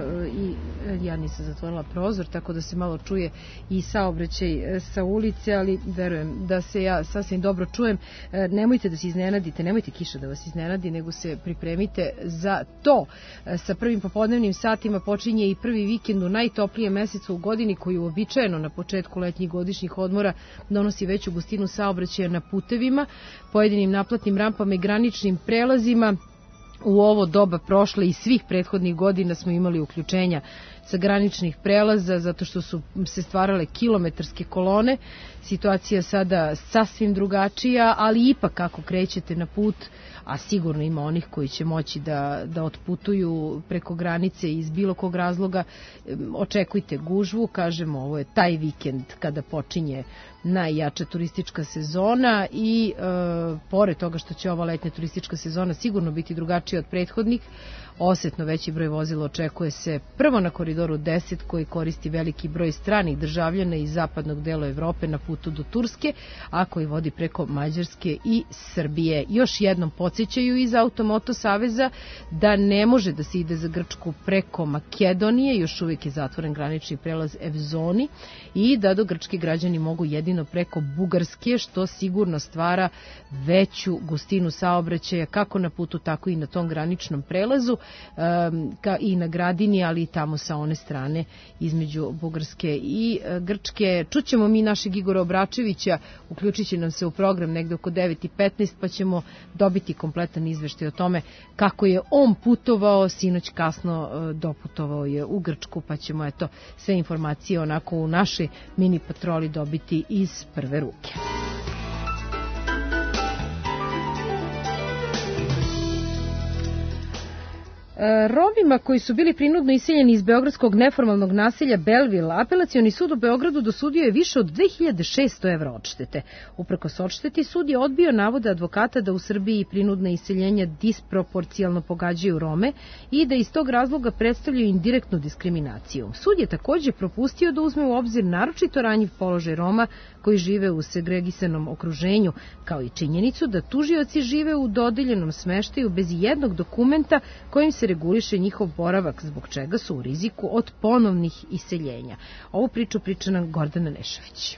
i ja nisam zatvorila prozor, tako da se malo čuje i saobraćaj sa ulice, ali verujem da se ja sasvim dobro čujem. E, nemojte da se iznenadite, nemojte kiša da vas iznenadi, nego se pripremite za to. E, sa prvim popodnevnim satima počinje i prvi vikend u najtoplijem mesecu u godini, koji uobičajeno na početku letnjih godišnjih odmora donosi veću gustinu saobraćaja na putevima, pojedinim naplatnim rampama i graničnim prelazima. U ovo doba prošle i svih prethodnih godina smo imali uključenja sa graničnih prelaza zato što su se stvarale kilometarske kolone. Situacija sada sasvim drugačija, ali ipak kako krećete na put, a sigurno ima onih koji će moći da, da otputuju preko granice iz bilo kog razloga, očekujte gužvu. Kažemo, ovo je taj vikend kada počinje najjača turistička sezona i e, pored toga što će ova letnja turistička sezona sigurno biti drugačija od prethodnih, osetno veći broj vozila očekuje se prvo na koridoru deset koji koristi veliki broj stranih državljana iz zapadnog dela Evrope na putu do Turske, a koji vodi preko Mađarske i Srbije. Još jednom podsjećaju iz Automoto saveza da ne može da se ide za Grčku preko Makedonije, još uvijek je zatvoren granični prelaz Evzoni, i da do Grčke građani mogu jedino preko Bugarske, što sigurno stvara veću gustinu saobraćaja kako na putu, tako i na tom graničnom prelazu, i na Gradini, ali i tamo sa one strane između Bugarske i Grčke. Čućemo mi našeg Igora Obračevića, uključit će nam se u program negde oko devet i petnaest, pa ćemo dobiti kompletan izveštaj o tome kako je on putovao, sinoć kasno doputovao je u Grčku, pa ćemo eto sve informacije onako u našoj mini patroli dobiti iz prve ruke. Romima koji su bili prinudno iseljeni iz beogradskog neformalnog naselja Belleville, Apelacioni sud u Beogradu dosudio je više od dve hiljade šesto evra odštete. Uprkos odšteti, sud je odbio navode advokata da u Srbiji prinudna iseljenja disproporcijalno pogađaju Rome i da iz tog razloga predstavljaju indirektnu diskriminaciju. Sud je takođe propustio da uzme u obzir naročito ranjiv položaj Roma koji žive u segregisanom okruženju, kao i činjenicu da tužioci žive u dodeljenom smeštaju bez jednog dokumenta kojim se reguliše njihov boravak, zbog čega su u riziku od ponovnih iseljenja. Ovu priču priča nam Gordana Nešović.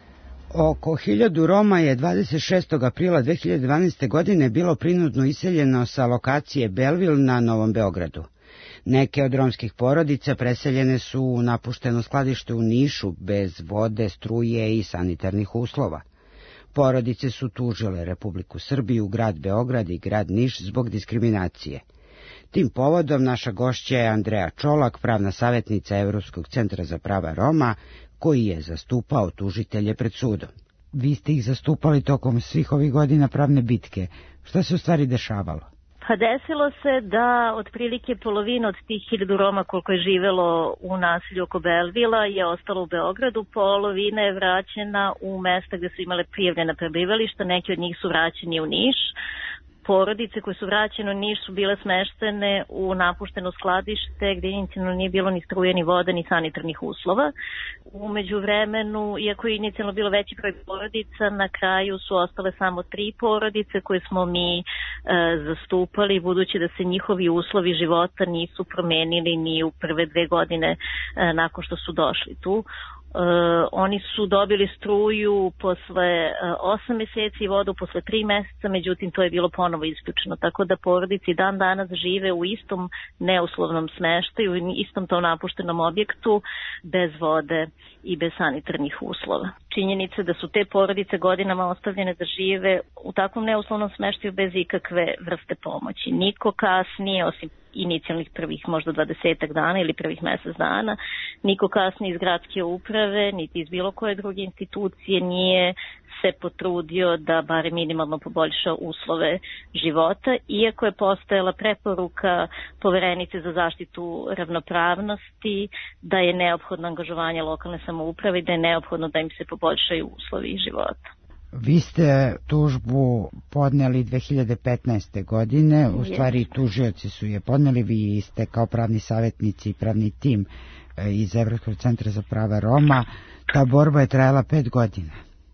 Oko hiljadu Roma je dvadeset šestog aprila dve hiljade dvanaeste. godine bilo prinudno iseljeno sa lokacije Belleville na Novom Beogradu. Neke od romskih porodica preseljene su u napušteno skladište u Nišu bez vode, struje i sanitarnih uslova. Porodice su tužile Republiku Srbiju, grad Beograd i grad Niš zbog diskriminacije. Tim povodom naša gošća je Andreja Čolak, pravna savjetnica Evropskog centra za prava Roma, koji je zastupao tužitelje pred sudom. Vi ste ih zastupali tokom svih ovih godina pravne bitke. Šta se u stvari dešavalo? Pa desilo se da otprilike polovina od tih hiljadu Roma koliko je živelo u naselju oko Bellevilla je ostalo u Beogradu, polovina je vraćena u mesta gde su imale prijavljena prebivališta, neki od njih su vraćeni u Niš. Porodice koje su vraćene u Niš su bile smeštene u napušteno skladište gdje inicijalno nije bilo ni struje, ni voda, ni sanitarnih uslova. U međuvremenu, iako je inicijalno bilo veći broj porodica, na kraju su ostale samo tri porodice koje smo mi e, zastupali, budući da se njihovi uslovi života nisu promenili ni u prve dve godine e, nakon što su došli tu. Uh, oni su dobili struju posle uh, osam mjeseci i vodu posle tri mjeseca, međutim to je bilo ponovo isključeno, tako da porodici dan danas žive u istom neuslovnom smeštaju, u istom tom napuštenom objektu, bez vode i bez sanitarnih uslova. Činjenica da su te porodice godinama ostavljene da žive u takvom neuslovnom smeštaju bez ikakve vrste pomoći. Niko kasnije, osim inicijalnih prvih možda dvadesetak dana ili prvih mjesec dana, niko kasnije iz gradske uprave, niti iz bilo koje druge institucije nije se potrudio da bare minimalno poboljša uslove života, iako je postojala preporuka Poverenice za zaštitu ravnopravnosti da je neophodno angažovanje lokalne samouprave i da je neophodno da im se poboljšaju uslovi života. Vi ste tužbu podneli dve hiljade petnaeste. godine, u stvari tužioci su je podneli, vi ste kao pravni savjetnici i pravni tim iz Evropskog centra za prava Roma. Ta borba je trajala pet godina.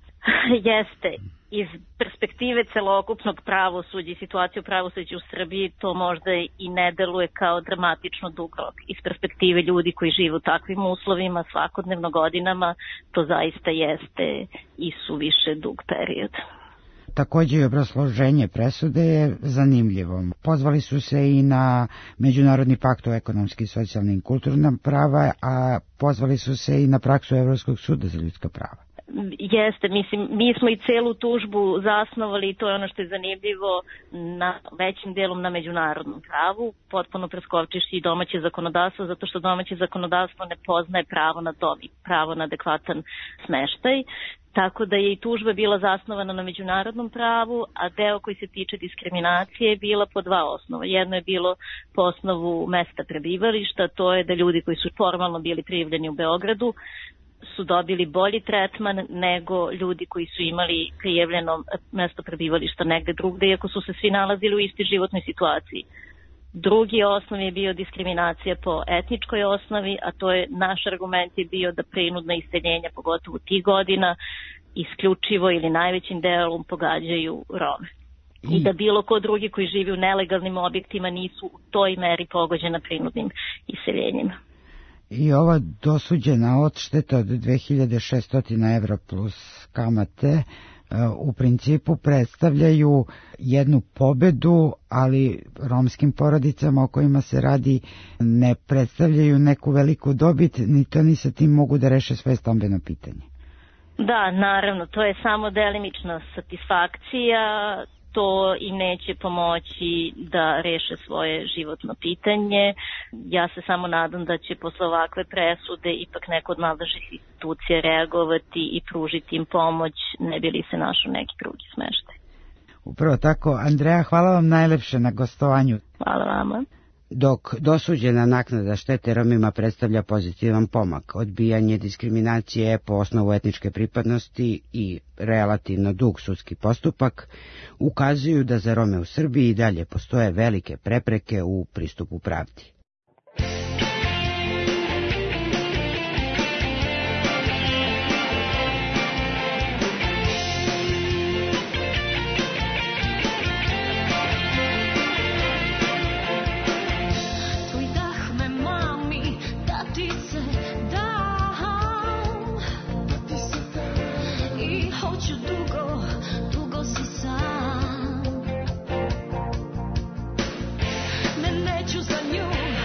Jeste. Iz perspektive celokupnog pravosuđa i situacije u pravosuđu u Srbiji to možda i ne deluje kao dramatično dug rok. Iz perspektive ljudi koji žive u takvim uslovima svakodnevno godinama, to zaista jeste i suviše dug period. Također i obrazloženje presude je zanimljivo. Pozvali su se i na Međunarodni pakt o ekonomski, socijalnim i kulturnom prava, a pozvali su se i na praksu Evropskog suda za ljudska prava. Jeste, mislim, mi smo i celu tužbu zasnovali, to je ono što je zanimljivo, na većim delom na međunarodnom pravu, potpuno preskočivši i domaće zakonodavstvo, zato što domaće zakonodavstvo ne poznaje pravo na dom i pravo na adekvatan smeštaj. Tako da je i tužba bila zasnovana na međunarodnom pravu, a deo koji se tiče diskriminacije je bila po dva osnova. Jedno je bilo po osnovu mesta prebivališta, to je da ljudi koji su formalno bili prijavljeni u Beogradu su dobili bolji tretman nego ljudi koji su imali prijavljeno mesto prebivališta negde drugde, iako su se svi nalazili u istoj životnoj situaciji. Drugi osnov je bio diskriminacija po etničkoj osnovi, a to je naš argument je bio da prinudna iseljenja, pogotovo tih godina, isključivo ili najvećim delom pogađaju Rome. I, I da bilo ko drugi koji živi u nelegalnim objektima nisu u toj meri pogođena prinudnim iseljenjima. I ova dosuđena odšteta od dve hiljade šesto evra plus kamate u principu predstavljaju jednu pobedu, ali romskim porodicama o kojima se radi ne predstavljaju neku veliku dobit, ni to ni sa tim mogu da reše svoje stambeno pitanje. Da, naravno, to je samo delimična satisfakcija, to i neće pomoći da reše svoje životno pitanje. Ja se samo nadam da će posle ovakve presude ipak neko od nadležnih institucija reagovati i pružiti im pomoć, ne bi li se našao neki drugi smeštaj. Upravo tako. Andreja, hvala vam najlepše na gostovanju. Hvala vama. Dok dosuđena naknada štete Romima predstavlja pozitivan pomak, odbijanje diskriminacije po osnovu etničke pripadnosti i relativno dug sudski postupak ukazuju da za Rome u Srbiji i dalje postoje velike prepreke u pristupu pravdi. Ne neću za nju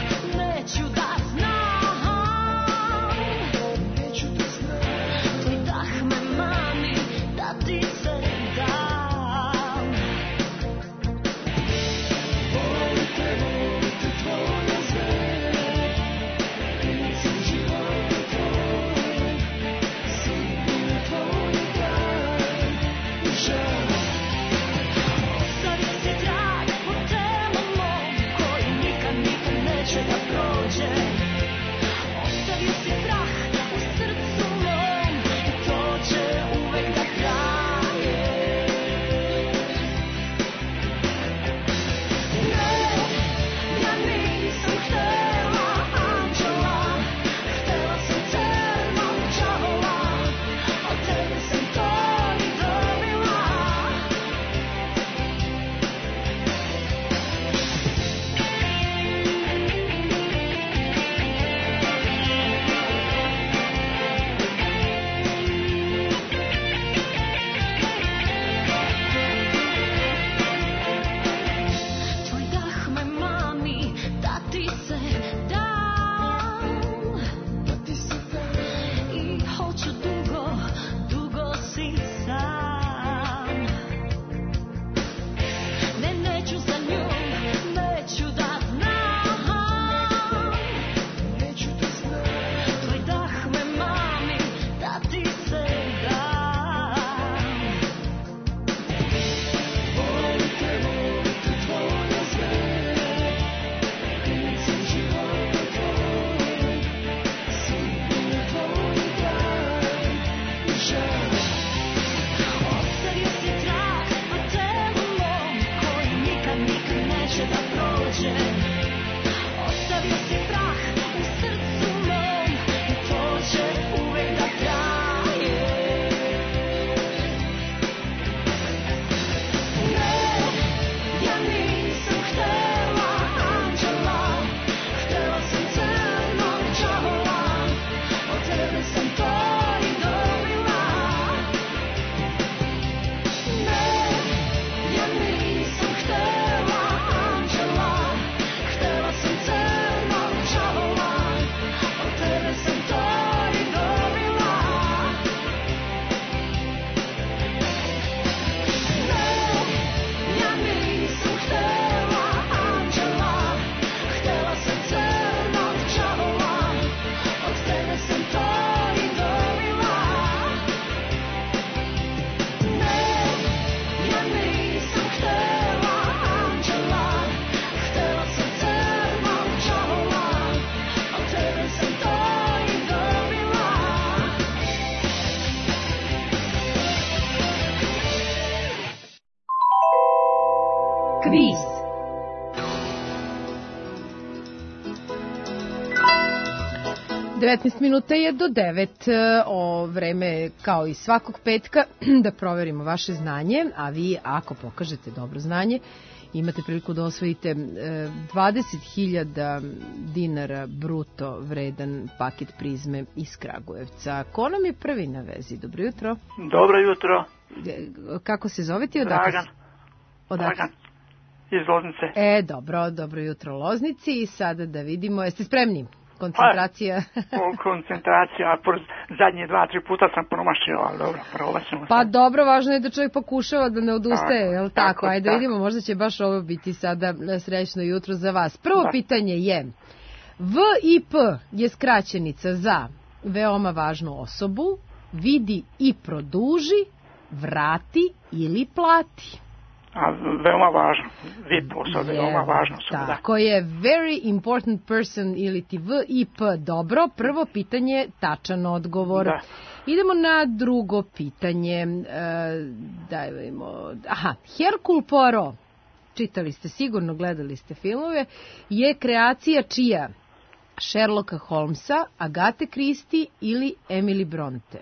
Kviz. devetnaest minuta je do devet, o vreme kao i svakog petka da proverimo vaše znanje, a vi ako pokažete dobro znanje imate priliku da osvojite dvadeset hiljada dinara bruto vredan paket prizme iz Kragujevca. Ko nam je prvi na vezi? Dobro jutro. Dobro jutro. Kako se zovete? Odakle? Dragan. Odakle? Dragan. Iz Loznice. E, dobro, dobro jutro Loznici. I sada da vidimo, jeste spremni? Koncentracija. Pa, koncentracija, zadnje dva, tri puta sam promašio, ali dobro, probat ćemo. Pa dobro, važno je da čovjek pokušava da ne odustaje, je li tako? tako? Ajde da vidimo, možda će baš ovo biti sada srećno jutro za vas. Prvo da. pitanje je, V I P je skraćenica za veoma važnu osobu, vidi i produži, vrati ili plati. A, veoma važno, V I P osoba, je, veoma važno osoba. Tako da. je, very important person ili ti V I P, dobro, prvo pitanje, tačan odgovor. Da. Idemo na drugo pitanje, e, dajmo, aha, Hercule Poirot, čitali ste sigurno, gledali ste filmove, je kreacija čija? Sherlocka Holmesa, Agate Christie ili Emily Bronte?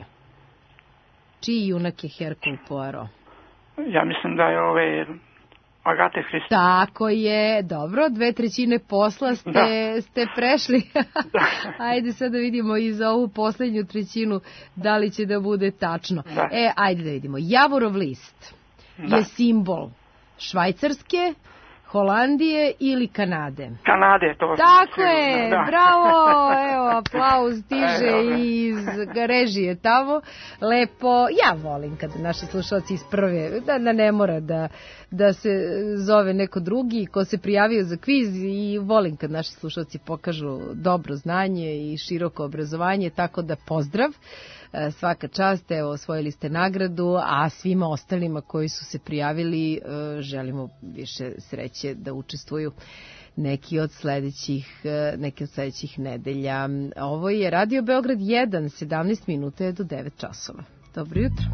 Čiji junak je Hercule Poirot? Ja mislim da je ove Agate Christie. Tako je, dobro, dve trećine posla ste, da. ste prešli. Ajde sad da vidimo i za ovu poslednju trećinu da li će da bude tačno. Da. E, ajde da vidimo. Javorov list da. je simbol Švajcarske, Holandije ili Kanade? Kanade, to. Tako je, da. bravo, evo, aplauz stiže iz režije tamo, lepo, ja volim kada naši slušalci iz prve, da, da ne mora da, da se zove neko drugi ko se prijavio za kviz i volim kad naši slušalci pokažu dobro znanje i široko obrazovanje, tako da pozdrav. Svaka čast, evo, osvojili ste nagradu, a svima ostalima koji su se prijavili želimo više sreće da učestvuju neki od sledećih, neki od sledećih nedelja. Ovo je Radio Beograd jedan, sedamnaest minuta je do devet časova. Dobro jutro.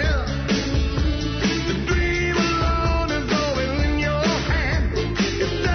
If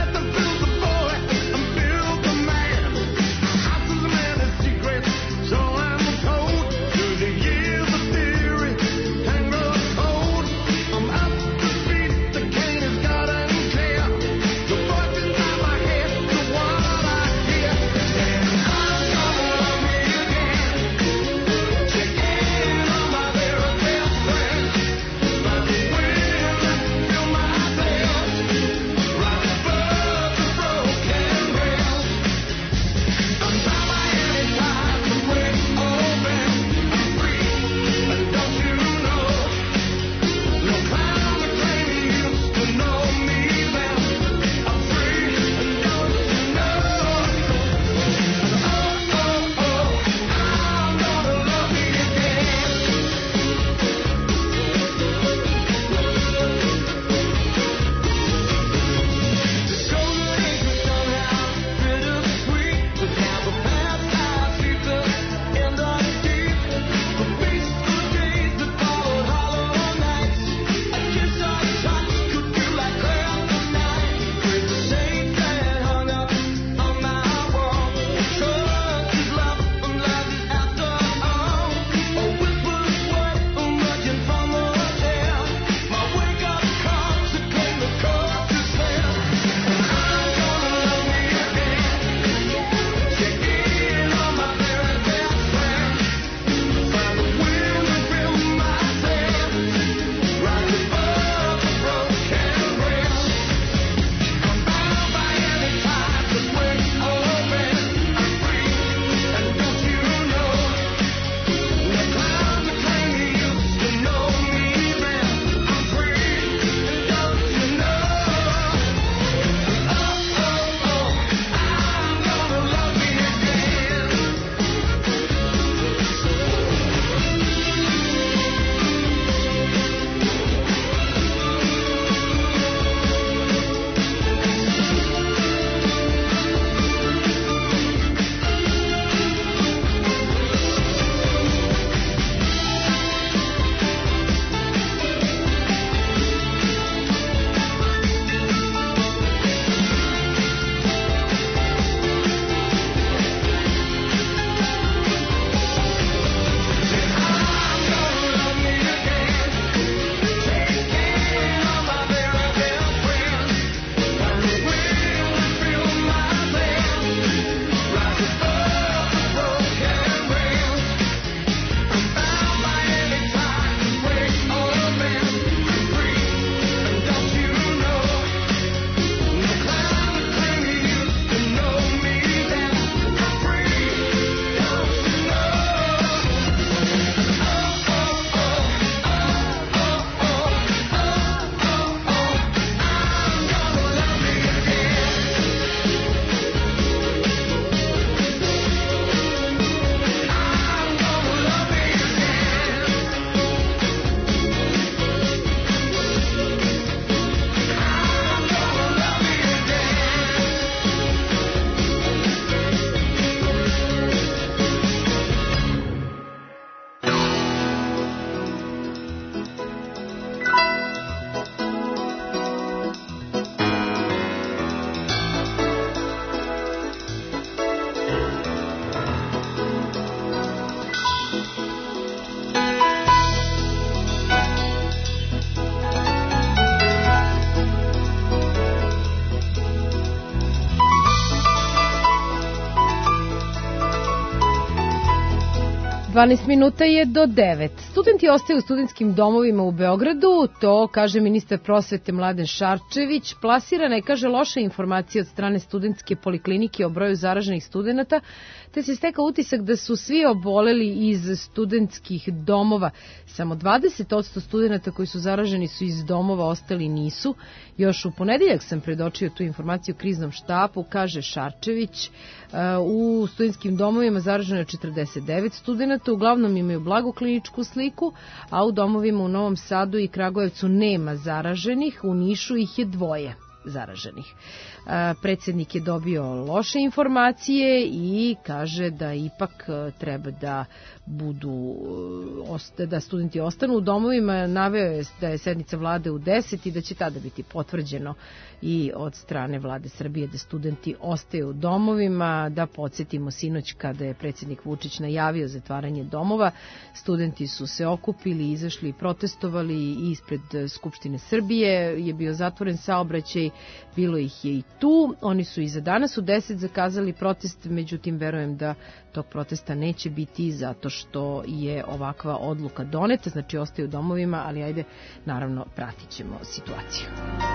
dvanaest minuta je do devet. Studenti ostaju u studentskim domovima u Beogradu, to kaže ministar prosvete Mladen Šarčević. Plasirana je, kaže, loša informacija od strane studentske poliklinike o broju zaraženih studenata, te se stekao utisak da su svi oboleli iz studentskih domova. Samo dvadeset posto studenata koji su zaraženi su iz domova, ostali nisu. Još u ponedeljak sam predočio tu informaciju kriznom štapu, kaže Šarčević. U studentskim domovima zaraženo je četrdeset devet studenata, uglavnom imaju blagu kliničku sliku, a u domovima u Novom Sadu i Kragujevcu nema zaraženih, u Nišu ih je dvoje zaraženih. Predsjednik je dobio loše informacije i kaže da ipak treba da budu, da studenti ostanu u domovima. Naveo je da je sednica vlade u deset i da će tada biti potvrđeno i od strane vlade Srbije da studenti ostaju u domovima. Da podsjetimo, sinoć kada je predsjednik Vučić najavio zatvaranje domova, studenti su se okupili, izašli i protestovali ispred Skupštine Srbije, je bio zatvoren saobraćaj, bilo ih je i tu. Oni su i za danas u deset zakazali protest, međutim verujem da tog protesta neće biti zato što je ovakva odluka doneta, znači ostaju u domovima, ali ajde, naravno, pratit ćemo situaciju.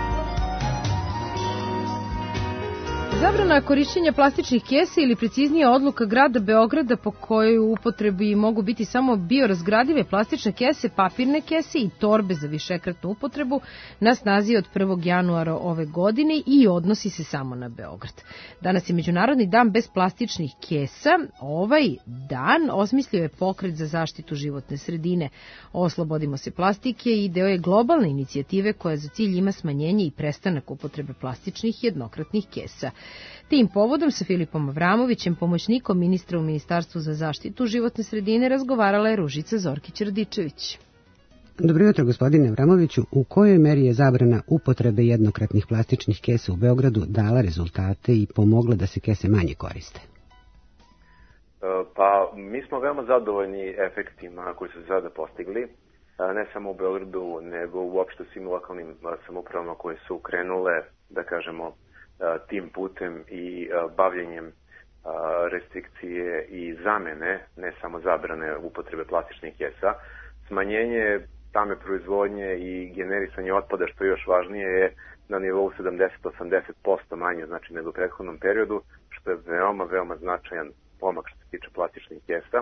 Zabrana korišćenja plastičnih kesa ili preciznije odluka grada Beograda po kojoj u upotrebi mogu biti samo biorazgradive plastične kese, papirne kese i torbe za višekratnu upotrebu na snazi od prvog januara ove godine i odnosi se samo na Beograd. Danas je Međunarodni dan bez plastičnih kesa. Ovaj dan osmislio je pokret za zaštitu životne sredine. Oslobodimo se plastike i deo je globalne inicijative koja za cilj ima smanjenje i prestanak upotrebe plastičnih jednokratnih kesa. Tim povodom sa Filipom Avramovićem, pomoćnikom ministra u Ministarstvu za zaštitu životne sredine, razgovarala je Ružica Zorkić-Radičević. Dobro jutro, gospodine Avramoviću. U kojoj meri je zabrana upotrebe jednokratnih plastičnih kesa u Beogradu dala rezultate i pomogla da se kese manje koriste? Pa, mi smo veoma zadovoljni efektima koji su se sada postigli, ne samo u Beogradu, nego uopšte svim lokalnim samoupravama koje su krenule, da kažemo, tim putem i bavljenjem restrikcije i zamene, ne samo zabrane upotrebe plastičnih kesa. Smanjenje same proizvodnje i generisanje otpada, što je još važnije, je na nivou sedamdeset do osamdeset posto manje, znači nego u prethodnom periodu, što je veoma, veoma značajan pomak što se tiče plastičnih kesa.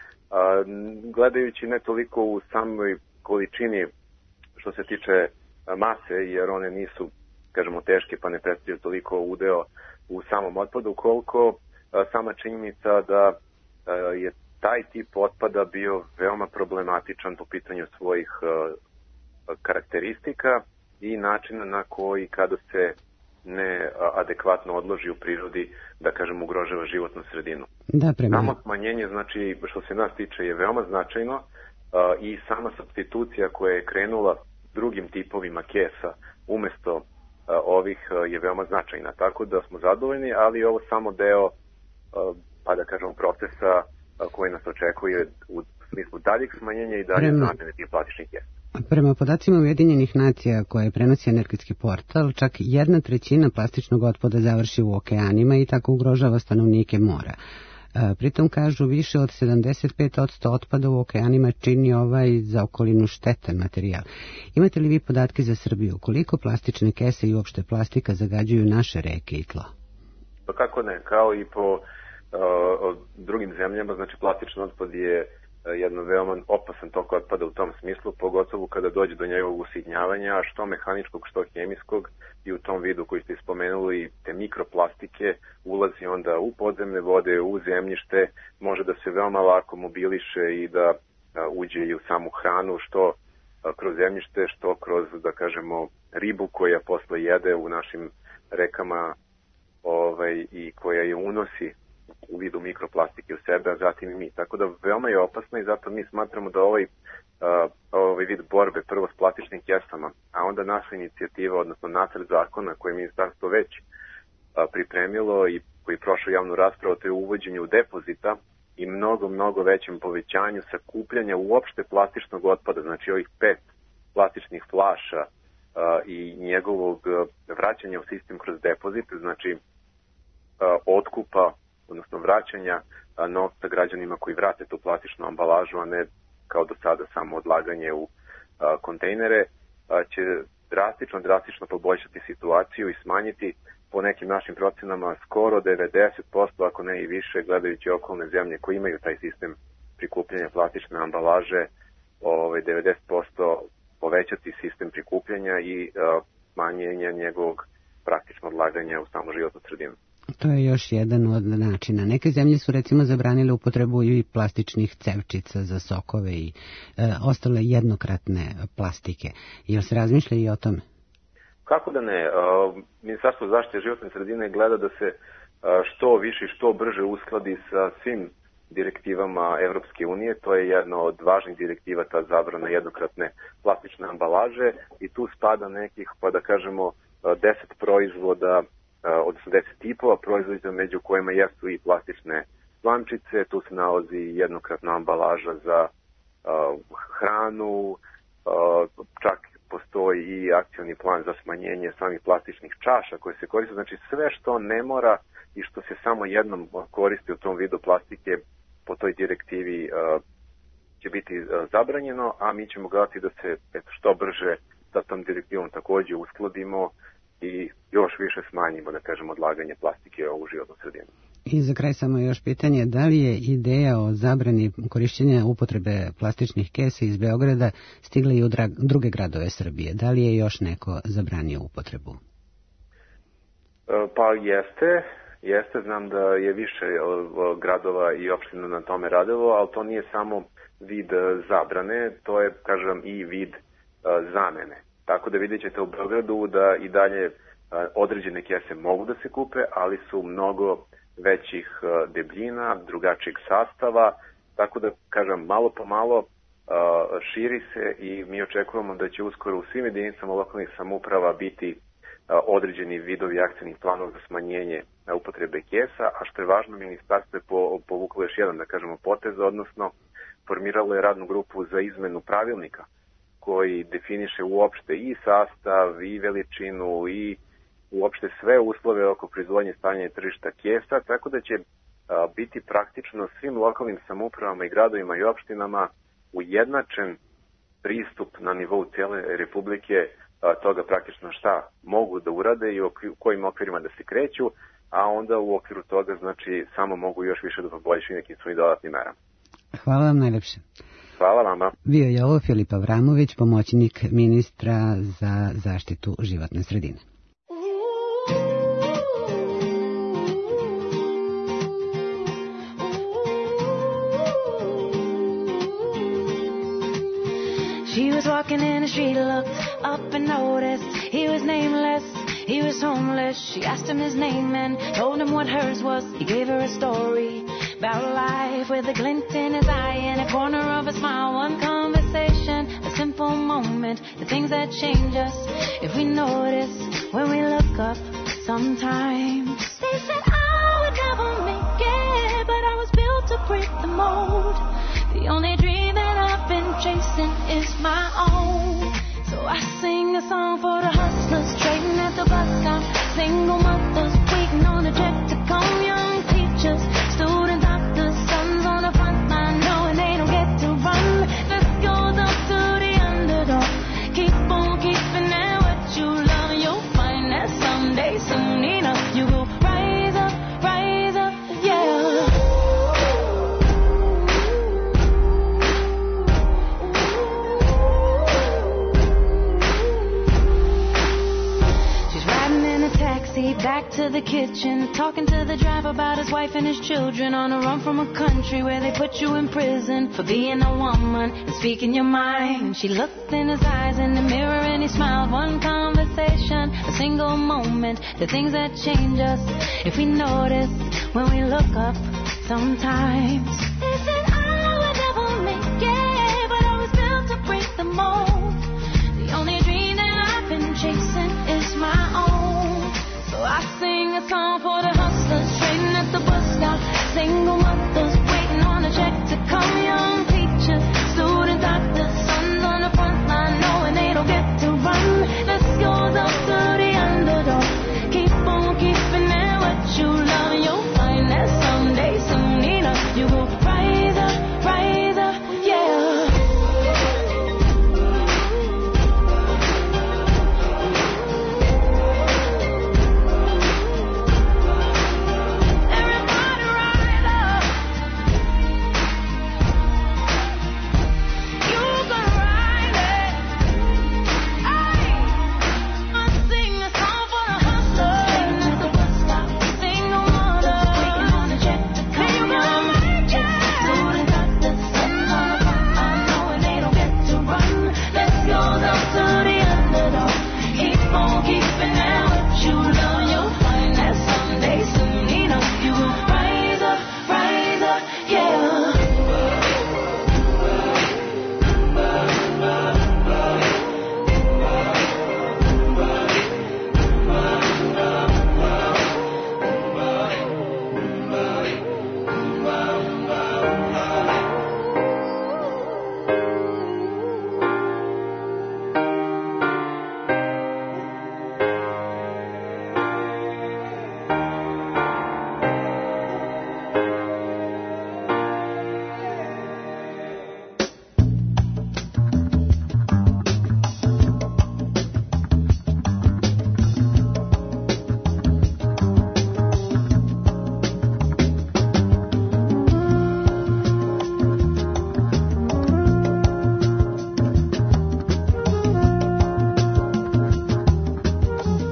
Gledajući ne toliko u samoj količini što se tiče mase, jer one nisu, kažemo, teške pa ne predstavljaju toliko udeo u samom otpadu, koliko sama činjenica da je taj tip otpada bio veoma problematičan po pitanju svojih karakteristika i načina na koji, kada se ne adekvatno odloži u prirodi, da kažem, ugrožava životnu sredinu. Da, prema... Samo smanjenje, znači, što se nas tiče, je veoma značajno i sama substitucija koja je krenula drugim tipovima kesa umesto ovih je veoma značajna. Tako da smo zadovoljni, ali je ovo samo deo, pa da kažemo, procesa koji nas očekuje u smislu daljeg smanjenja i dalje zamene tih plastičnih kesa. Prema podacima Ujedinjenih nacija koje prenosi energetski portal, čak jedna trećina plastičnog otpada završi u okeanima i tako ugrožava stanovnike mora. Pritom kažu više od sedamdeset pet posto otpada u okeanima čini ovaj za okolinu štetan materijal. Imate li vi podatke za Srbiju? Koliko plastične kese i uopšte plastika zagađuju naše reke i tlo? Pa kako ne, kao i po uh, drugim zemljama, znači plastični otpad je jedno veoma opasan tok otpada u tom smislu, pogotovo kada dođe do njegovog usitnjavanja, što mehaničkog, što hemijskog, i u tom vidu koji ste spomenuli, te mikroplastike ulazi onda u podzemne vode, u zemljište, može da se veoma lako mobiliše i da uđe i u samu hranu, što kroz zemljište, što kroz, da kažemo, ribu koja posle jede u našim rekama ovaj, i koja je unosi u vidu mikroplastike u sebe, a zatim i mi. Tako da veoma je opasno i zato mi smatramo da ovaj, uh, ovaj vid borbe prvo s plastičnim kesama, a onda naša inicijativa, odnosno nacrt zakona koje je ministarstvo već uh, pripremilo i koji je prošao javnu raspravu, to je uvođenje depozita i mnogo, mnogo većem povećanju sakupljanja uopšte plastičnog otpada, znači ovih pet plastičnih flaša uh, i njegovog uh, vraćanja u sistem kroz depozite, znači uh, otkupa odnosno vraćanja novca građanima koji vrate tu plastičnu ambalažu, a ne kao do sada samo odlaganje u kontejnere, će drastično, drastično poboljšati situaciju i smanjiti po nekim našim procenama skoro devedeset posto, ako ne i više, gledajući okolne zemlje koji imaju taj sistem prikupljanja plastične ambalaže, ovaj, devedeset posto povećati sistem prikupljanja i smanjenja njegovog praktično odlaganja u samu životnu sredinu. To je još jedan od načina. Neke zemlje su recimo zabranile upotrebu i plastičnih cevčica za sokove i e, ostale jednokratne plastike. Jel se razmišlja i o tome? Kako da ne? Ministarstvo zaštite životne sredine gleda da se što više i što brže uskladi sa svim direktivama Evropske unije. To je jedna od važnih direktiva, ta zabrana jednokratne plastične ambalaže, i tu spada nekih, pa da kažemo, deset proizvoda, odnosno deset tipova proizvoda, među kojima jesu i plastične slamčice, tu se nalazi jednokratna ambalaža za uh, hranu, uh, čak postoji i akcioni plan za smanjenje samih plastičnih čaša koje se koriste. Znači sve što ne mora i što se samo jednom koristi u tom vidu plastike po toj direktivi uh, će biti uh, zabranjeno, a mi ćemo gledati da se eto, što brže sa tom direktivom takođe uskladimo i još više smanjimo, da kažemo, odlaganje plastike u životnu sredinu. I za kraj samo još pitanje, da li je ideja o zabrani korišćenja upotrebe plastičnih kesa iz Beograda stigla i u druge gradove Srbije? Da li je još neko zabranio upotrebu? Pa jeste, jeste, znam da je više gradova i opština na tome radilo, ali to nije samo vid zabrane, to je, kažem, i vid zamene. Tako da vidjet ćete u Beogradu da i dalje određene kese mogu da se kupe, ali su mnogo većih debljina, drugačijeg sastava, tako da, kažem, malo po malo širi se i mi očekujemo da će uskoro u svim jedinicama lokalnih samouprava biti određeni vidovi akcijnih planova za smanjenje upotrebe kesa, a što je važno, ministarstvo je povuklo još jedan, da kažemo, potez, odnosno formiralo je radnu grupu za izmenu pravilnika koji definiše uopšte i sastav, i veličinu, i uopšte sve uslove oko proizvodnje, stanja i tržišta kesa, tako da će a, biti praktično svim lokalnim samoupravama i gradovima i opštinama ujednačen pristup na nivou cijele Republike a, toga praktično šta mogu da urade i u kojim okvirima da se kreću, a onda u okviru toga znači samo mogu još više da poboljšaju nekim svojim dodatnim merama. Hvala vam najlepše. Hvala vama. Bio je ovo Filip Avramović, pomoćnik ministra za zaštitu životne sredine. She was walking in the street, looked up and noticed he was nameless, he was homeless. She asked him his name and told him what hers was. He gave her a story about life with a glint in his eye and a corner of a smile. One conversation, a simple moment, the things that change us if we notice when we look up sometimes. They said I would never make it, but I was built to break the mold. The only dream that I've been chasing is my own. So I sing a song for the hustlers trading at the bus stop, single mothers waiting on a check to come, young teachers, students, doctors, sons on the front line knowing they don't get to run. This goes up to the underdog. Keep on keeping at what you love, and you'll find that someday, soon enough, you will rise up, rise up, yeah. Back to the kitchen, talking to the driver about his wife and his children, on a run from a country where they put you in prison for being a woman and speaking your mind. She looked in his eyes in the mirror and he smiled. One conversation, a single moment, the things that change us if we notice when we look up sometimes. They said I would never make it, but I was built to break the mold. The only dream that I've been chasing is my own. So I sing a song for the hustlers trading at the bus stop, single mothers waiting on a check to come, young teachers, students, doctors, sons on the front line knowing they don't get to run. This goes up to the underdog. Keep on keeping at what you love, and you'll find that some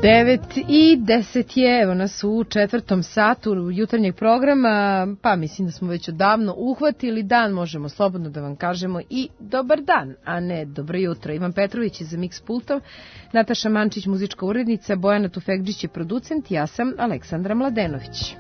devet i deset je, evo nas u četvrtom satu jutarnjeg programa, pa mislim da smo već odavno uhvatili dan, možemo slobodno da vam kažemo i dobar dan, a ne dobro jutro. Ivan Petrović je za Mix pultom, Nataša Mančić muzička urednica, Bojana Tufekđić je producent, ja sam Aleksandra Mladenović.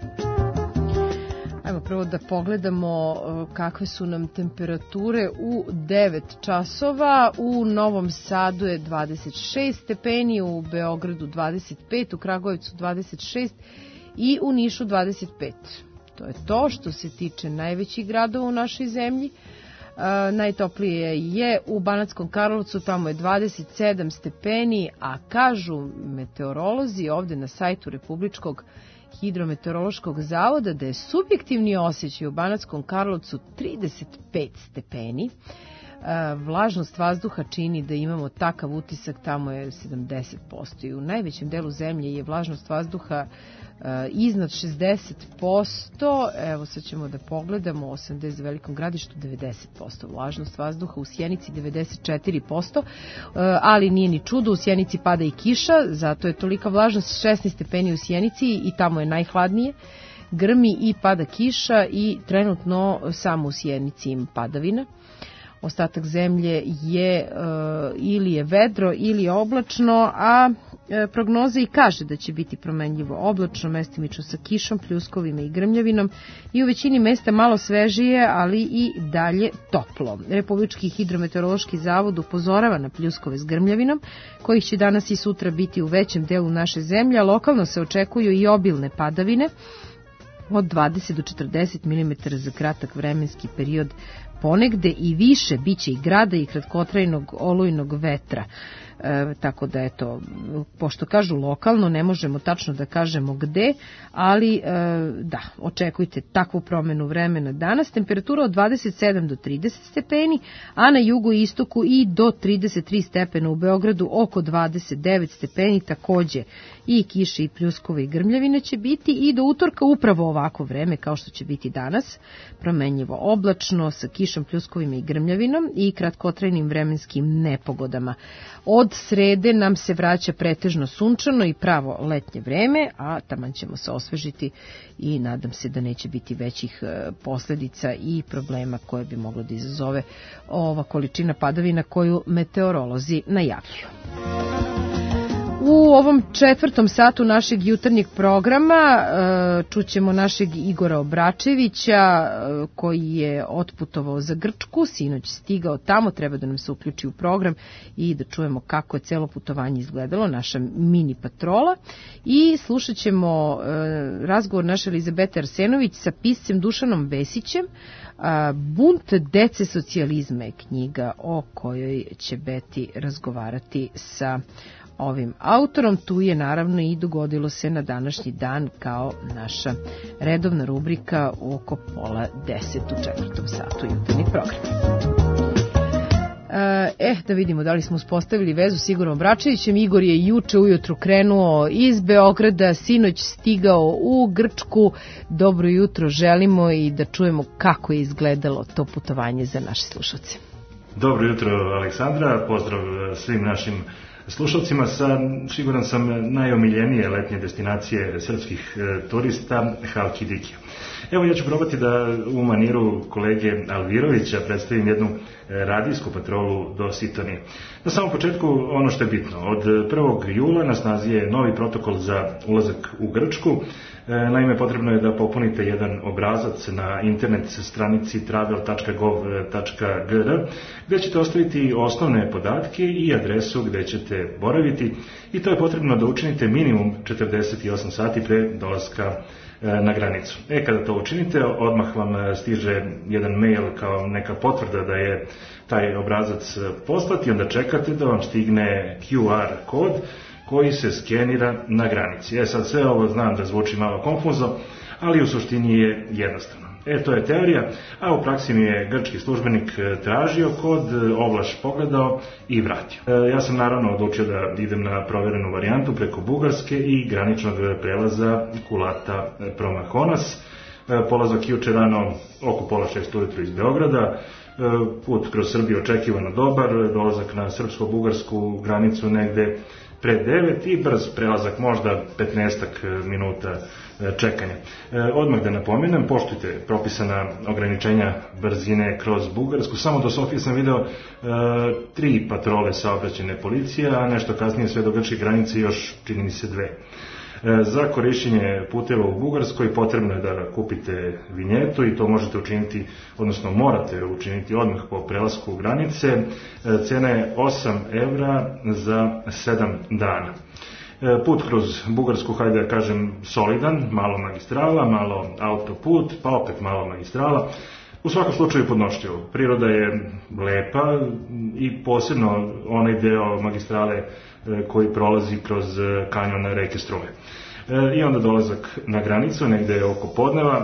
Ajmo prvo da pogledamo kakve su nam temperature u devet časova. U Novom Sadu je dvadeset šest stepeni, u Beogradu dvadeset pet, u Kragujevcu dvadeset šest i u Nišu dvadeset pet. To je to što se tiče najvećih gradova u našoj zemlji. E, najtoplije je u Banatskom Karlovcu, tamo je dvadeset sedam stepeni, a kažu meteorolozi ovde na sajtu Republičkog hidrometeorološkog zavoda da je subjektivni osjećaj u Banatskom Karlovcu trideset pet stepeni. Vlažnost vazduha čini da imamo takav utisak, tamo je sedamdeset posto i u najvećem delu zemlje je vlažnost vazduha iznad šezdeset posto. Evo sad ćemo da pogledamo, osamdeset u Velikom Gradištu devedeset posto vlažnost vazduha, u Sjenici devedeset četiri posto, ali nije ni čudo, u Sjenici pada i kiša, zato je tolika vlažnost, šesnaest stepeni u Sjenici i tamo je najhladnije. Grmi i pada kiša i trenutno samo u Sjenici ima padavina. Ostatak zemlje je e, ili je vedro ili je oblačno, a e, prognoza i kaže da će biti promenljivo oblačno, mestimično sa kišom, pljuskovima i grmljavinom i u većini mesta malo svežije, ali i dalje toplo. Republički hidrometeorološki zavod upozorava na pljuskove s grmljavinom, kojih će danas i sutra biti u većem delu naše zemlje, a lokalno se očekuju i obilne padavine od dvadeset do četrdeset milimetara za kratak vremenski period. Ponegde i više biće i grada i kratkotrajnog olujnog vetra. E, tako da eto, pošto kažu lokalno, ne možemo tačno da kažemo gde, ali e, da, očekujte takvu promenu vremena danas. Temperatura od dvadeset sedam do trideset stepeni, a na jugu i istoku i do trideset tri stepena, u Beogradu oko dvadeset devet stepeni, takođe i kiše i pljuskove i grmljavine će biti i do utorka upravo ovako vreme kao što će biti danas, promenljivo oblačno sa kišom, pljuskovima i grmljavinom i kratkotrajnim vremenskim nepogodama. Od srede nam se vraća pretežno sunčano i pravo letnje vreme, a taman ćemo se osvežiti i nadam se da neće biti većih posledica i problema koje bi moglo da izazove ova količina padavina koju meteorolozi najavljuju. U ovom četvrtom satu našeg jutarnjeg programa čućemo našeg Igora Obračevića koji je otputovao za Grčku, sinoć stigao tamo, treba da nam se uključi u program i da čujemo kako je celo putovanje izgledalo, naša mini patrola, i slušat ćemo razgovor naše Elizabete Arsenović sa piscem Dušanom Besićem. Bunt dece socijalizma je knjiga o kojoj će Beti razgovarati sa ovim autorom. Tu je naravno i dogodilo se na današnji dan kao naša redovna rubrika oko pola deset u četvrtom satu jutarnjeg programa. Eh, da vidimo da li smo uspostavili vezu s Igorom Obračevićem. Igor je juče ujutru krenuo iz Beograda, sinoć stigao u Grčku. Dobro jutro želimo i da čujemo kako je izgledalo to putovanje za naše slušalce. Dobro jutro, Aleksandra, pozdrav svim našim slušalcima sa, siguran sam, najomiljenije letnje destinacije srpskih e, turista, Halkidiki. Evo, ja ću probati da u maniru kolege Alvirovića predstavim jednu radijsku patrolu do Sitonije. Na samom početku ono što je bitno. Od prvog jula na snazi je novi protokol za ulazak u Grčku. Naime, potrebno je da popunite jedan obrazac na internet stranici travel tačka gov tačka gr, gde ćete ostaviti osnovne podatke i adresu gde ćete boraviti, i to je potrebno da učinite minimum četrdeset osam sati pre dolaska na granicu. E, kada to učinite, odmah vam stiže jedan mail kao neka potvrda da je taj obrazac poslat i onda čekate da vam stigne Q R kod koji se skenira na granici. E sad, sve ovo znam da zvuči malo konfuzno, ali u suštini je jednostavno. E, to je teorija, a u praksi mi je grčki službenik tražio kod, ovlaš pogledao i vratio. E, ja sam naravno odlučio da idem na proverenu varijantu preko Bugarske i graničnog prelaza Kulata Promakonas. E, polazak juče rano oko pola šest ujutru iz Beograda, e, put kroz Srbiju očekivano dobar, dolazak na srpsko-bugarsku granicu negde pre devet i brz prelazak, možda petnaestak minuta čekanja. Odmah da napomenem, poštujte propisana ograničenja brzine kroz Bugarsku. Samo do Sofije sam video e, tri patrole saobraćajne policije, a nešto kasnije sve do grčke granice još, čini mi se, dve. E, za korišćenje puteva u Bugarskoj potrebno je da kupite vinjetu i to možete učiniti, odnosno morate učiniti odmah po prelasku granice. E, cena je osam evra za sedam dana. Put kroz Bugarsku, hajde da kažem, solidan, malo magistrala, malo autoput, pa opet malo magistrala. U svakom slučaju podnošljivo. Priroda je lepa i posebno onaj deo magistrale koji prolazi kroz kanjon reke Struje. I onda dolazak na granicu, negde oko podneva,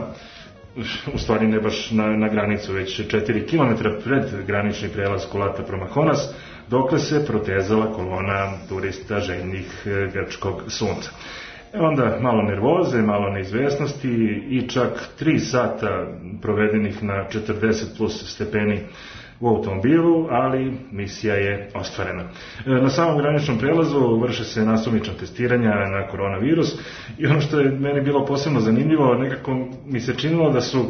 u stvari ne baš na, na granicu, već četiri kilometra pred granični prelaz Kolata Promahonas, dokle se protezala kolona turista željnih grčkog sunca. E onda malo nervoze, malo neizvesnosti i čak tri sata provedenih na četrdeset plus stepeni u automobilu, ali misija je ostvarena. Na samom graničnom prelazu vrše se nasumična testiranja na koronavirus i ono što je meni bilo posebno zanimljivo, nekako mi se činilo da su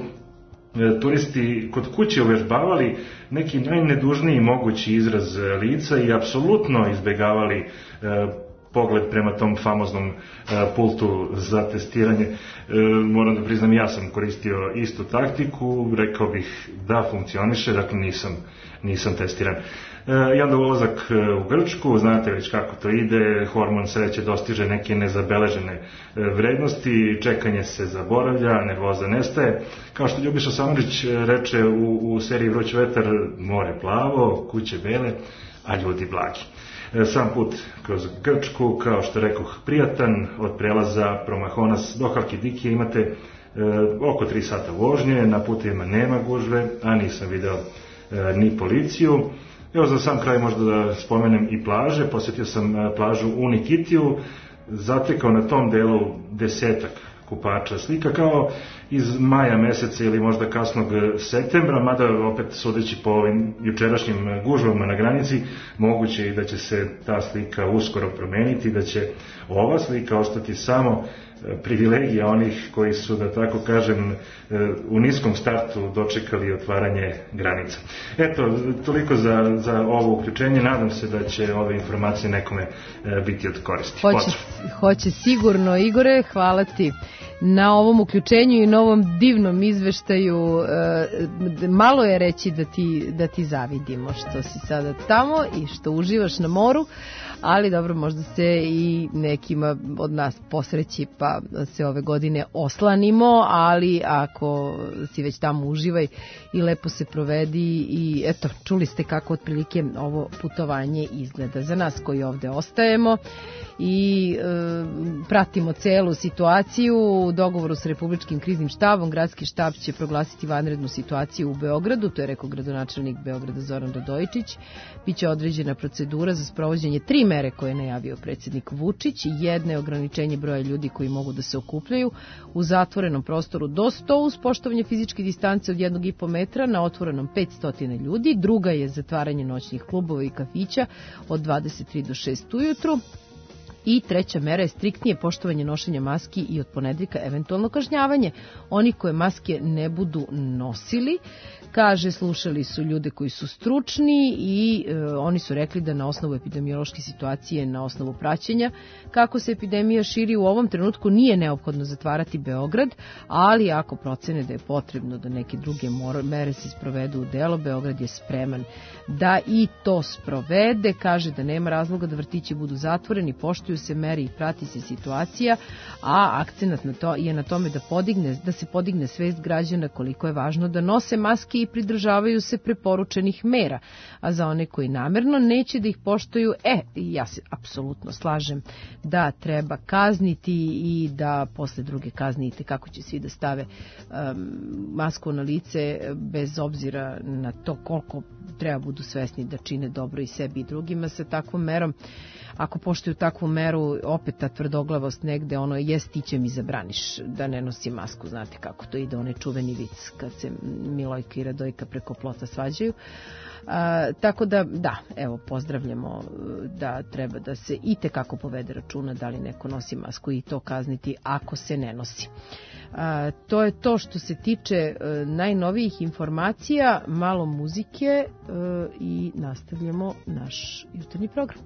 turisti kod kuće uvežbavali neki najnedužniji mogući izraz lica i apsolutno izbegavali pogled prema tom famoznom pultu za testiranje. Moram da priznam, ja sam koristio istu taktiku, rekao bih da funkcioniše, dakle nisam, nisam testiran. I onda ulazak u Grčku, znate već kako to ide, hormon sreće dostiže neke nezabeležene vrednosti, čekanje se zaboravlja, nervoza nestaje. Kao što Ljubiša Samardžić reče u, u seriji Vruć vetar, more plavo, kuće bele, a ljudi blagi. Sam put kroz Grčku, kao što rekoh, prijatan, od prelaza Promahonas do Halkidikije imate e, oko tri sata vožnje, na putevima nema gužve, a nisam video e, ni policiju. Evo za sam kraj možda da spomenem i plaže, posjetio sam plažu u Nikitiju, zatekao na tom delu desetak kupača, slika kao iz maja meseca ili možda kasnog septembra, mada opet sudeći po ovim jučerašnjim gužvama na granici, moguće i da će se ta slika uskoro promeniti, da će ova slika ostati samo privilegija onih koji su, da tako kažem, u niskom startu dočekali otvaranje granica. Eto, toliko za, za ovo uključenje. Nadam se da će ove informacije nekome biti od koristi. Hoće, hoće sigurno, Igore, hvala ti na ovom uključenju i na ovom divnom izveštaju. Malo je reći da ti, da ti zavidimo što si sada tamo i što uživaš na moru, ali dobro, možda se i nekima od nas posreći pa se ove godine oslanimo, ali ako si već tamo, uživaj i lepo se provedi i eto, čuli ste kako otprilike ovo putovanje izgleda za nas koji ovde ostajemo i e, pratimo celu situaciju. U dogovoru sa Republičkim kriznim štabom gradski štab će proglasiti vanrednu situaciju u Beogradu, to je rekao gradonačelnik Beograda Zoran Radojičić. Biće određena procedura za sprovođenje tri mere koje je najavio predsjednik Vučić. Jedna je ograničenje broja ljudi koji mogu da se okupljaju u zatvorenom prostoru do sto uz poštovanje fizičke distance od jednog i po metra, na otvorenom petsto ljudi. Druga je zatvaranje noćnih klubova i kafića od dvadeset tri do šest ujutru. I treća mera je striktnije poštovanje nošenja maski i od ponedeljka eventualno kažnjavanje onih koje maske ne budu nosili. Kaže, slušali su ljude koji su stručni i e, oni su rekli da na osnovu epidemiološke situacije, na osnovu praćenja kako se epidemija širi, u ovom trenutku nije neophodno zatvarati Beograd, ali ako procene da je potrebno da neke druge mere se sprovedu u delo, Beograd je spreman da i to sprovede. Kaže da nema razloga da vrtići budu zatvoreni, poštuju se mere i prati se situacija, a akcenat na to je na tome da podigne, da se podigne svest građana koliko je važno da nose maske i pridržavaju se preporučenih mera, a za one koji namerno neće da ih poštuju, e, ja se apsolutno slažem da treba kazniti i da posle druge kaznite kako će svi da stave um, masku na lice bez obzira na to koliko treba budu svesni da čine dobro i sebi i drugima sa takvom merom. ako poštuju takvu meru, opet ta tvrdoglavost negde, ono, jes ti će mi zabraniš da ne nosi masku, znate kako to ide, onaj čuveni vic kad se Milojka i Radojka preko plota svađaju. A, tako da, da, evo, pozdravljamo da treba da se i tekako povede računa da li neko nosi masku i to kazniti ako se ne nosi. A, to je to što se tiče e, najnovijih informacija, malo muzike e, i nastavljamo naš jutarnji program.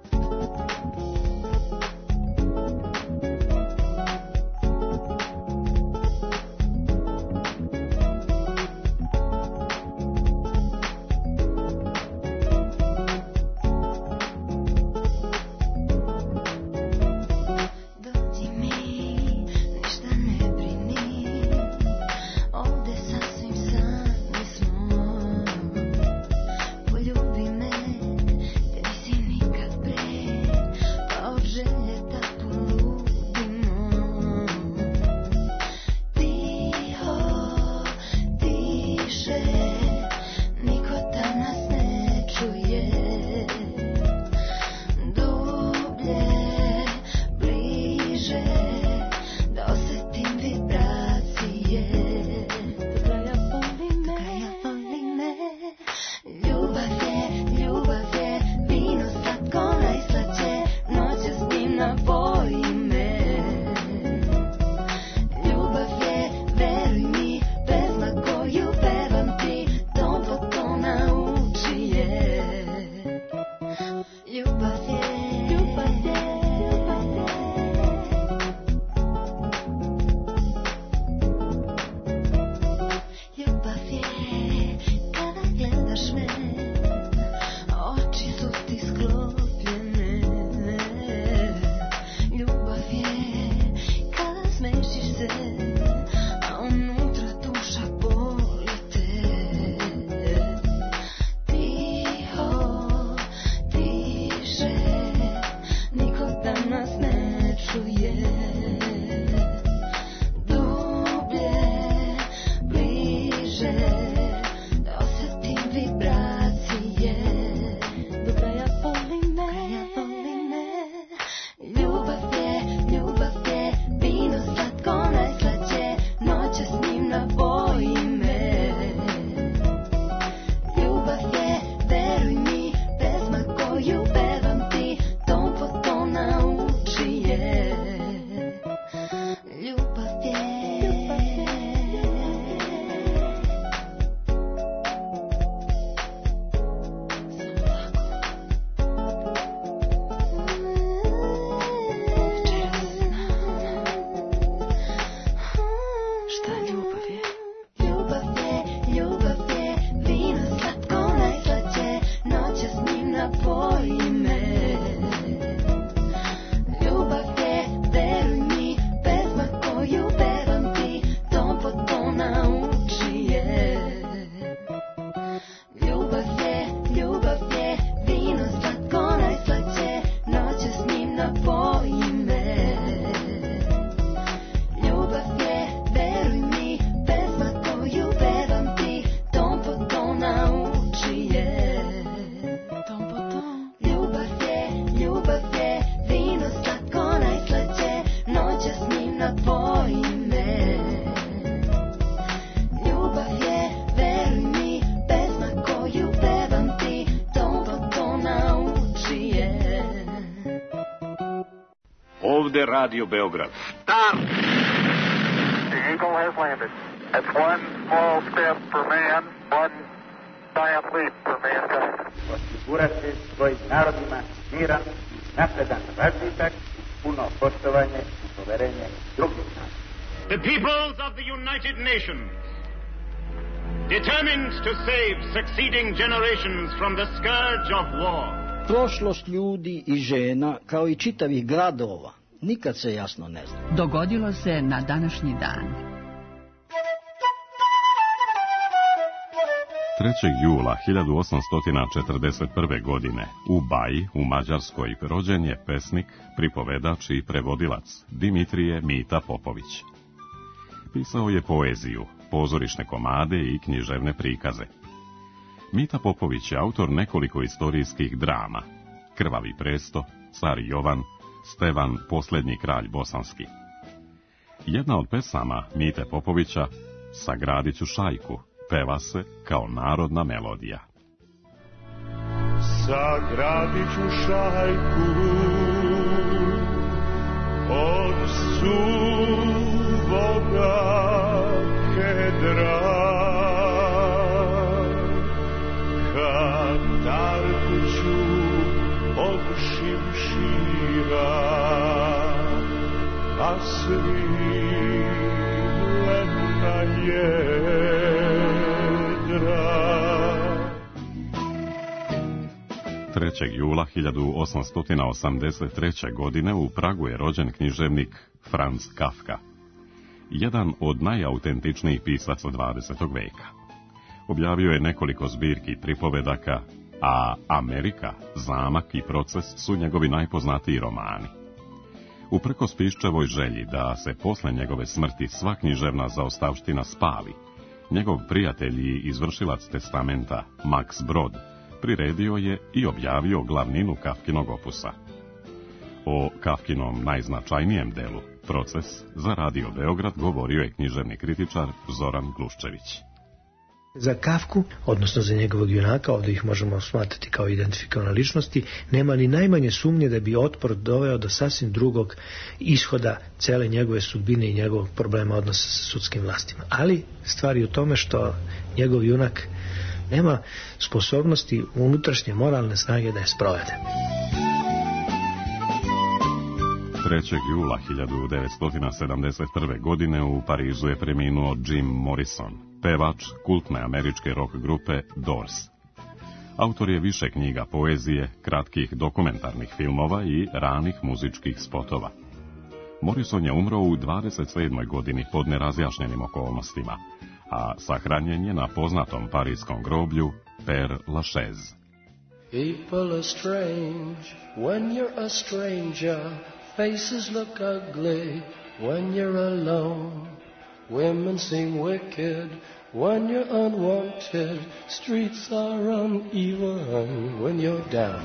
Ovde Radio Beograd. Stop! The Eagle has landed. That's one small step for man, one giant leap for mankind. Osigurati svojim narodima miran, napredan razvitak, puno poštovanje i poverenje drugih naroda. The peoples of the United Nations, determined to save succeeding generations from the scourge of war. Prošlost ljudi i žena, kao i čitavih gradova, nikad se jasno ne zna. Dogodilo se na današnji dan. trećeg jula hiljadu osamsto četrdeset prve. godine u Baji u Mađarskoj rođen je pesnik, pripovedač i prevodilac Dimitrije Mita Popović. Pisao je poeziju, pozorišne komade i književne prikaze. Mita Popović je autor nekoliko istorijskih drama: Krvavi presto, car Jovan, Stevan, posljednji kralj bosanski. Jedna od pesama Mite Popovića, Sagradit ću šajku, peva se kao narodna melodija. Sagradit ću šajku od suvoga kedra, katarku ću od šimšira, a svilena jedra. trećeg jula hiljadu osamsto osamdeset treće. godine u Pragu je rođen književnik Franz Kafka, jedan od najautentičnijih pisaca dvadesetog veka. Objavio je nekoliko zbirki pripovedaka, a Amerika, Zamak i Proces su njegovi najpoznatiji romani. Uprkos Piščevoj želji da se posle njegove smrti sva književna zaostavština spali, njegov prijatelj i izvršilac testamenta Max Brod priredio je i objavio glavninu Kafkinog opusa. O Kafkinom najznačajnijem delu, Proces, za Radio Beograd govorio je književni kritičar Zoran Gluščević. Za Kafku, odnosno za njegovog junaka, ovdje ih možemo smatrati kao identifikovane ličnosti, nema ni najmanje sumnje da bi otpor doveo do sasvim drugog ishoda cele njegove sudbine i njegovog problema odnosa sa sudskim vlastima. Ali stvar je u tome što njegov junak nema sposobnosti unutrašnje moralne snage da je sprovede. trećeg jula hiljadu devetsto sedamdeset prve. godine u Parizu je preminuo Jim Morrison, pevač kultne američke rock grupe Doors. Autor je više knjiga poezije, kratkih dokumentarnih filmova i ranih muzičkih spotova. Morrison je umro u dvadeset sedmoj. godini pod nerazjašnjenim okolnostima, a sahranjen je na poznatom parijskom groblju Père Lachaise. People are strange when you're a stranger. Faces look ugly when you're alone. Women seem wicked when you're unwanted. Streets are uneven when you're down.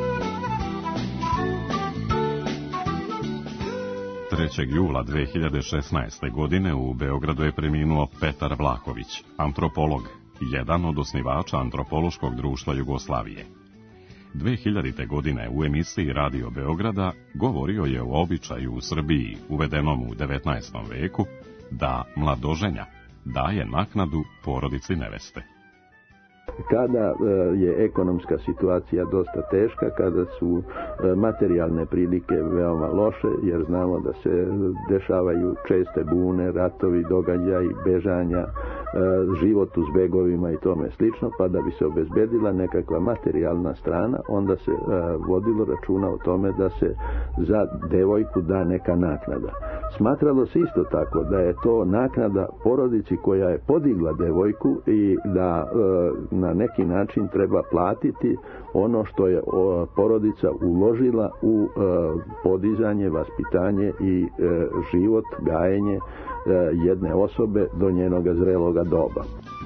trećeg jula dve hiljade šesnaeste. godine u Beogradu je preminuo Petar Vlahović, antropolog, jedan od osnivača Antropološkog društva Jugoslavije. dve hiljadite. godine u emisiji Radio Beograda govorio je o običaju u Srbiji, uvedenom u devetnaestom. veku, da mladoženja daje naknadu porodici neveste. Kada je ekonomska situacija dosta teška, kada su materijalne prilike veoma loše, jer znamo da se dešavaju česte bune, ratovi, događaji, bežanja, život u zbegovima i tome slično, pa da bi se obezbedila nekakva materijalna strana, onda se vodilo računa o tome da se za devojku da neka naknada. Smatralo se isto tako da je to naknada porodici koja je podigla devojku i da na neki način treba platiti ono što je porodica uložila u podizanje, vaspitanje i život, gajenje jedne osobe do njenoga zreloga doba.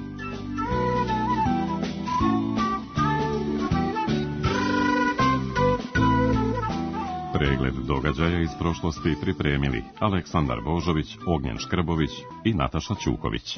Pregled događaja iz prošlosti pripremili Aleksandar Božović, Ognjen Škrbović i Nataša Ćuković.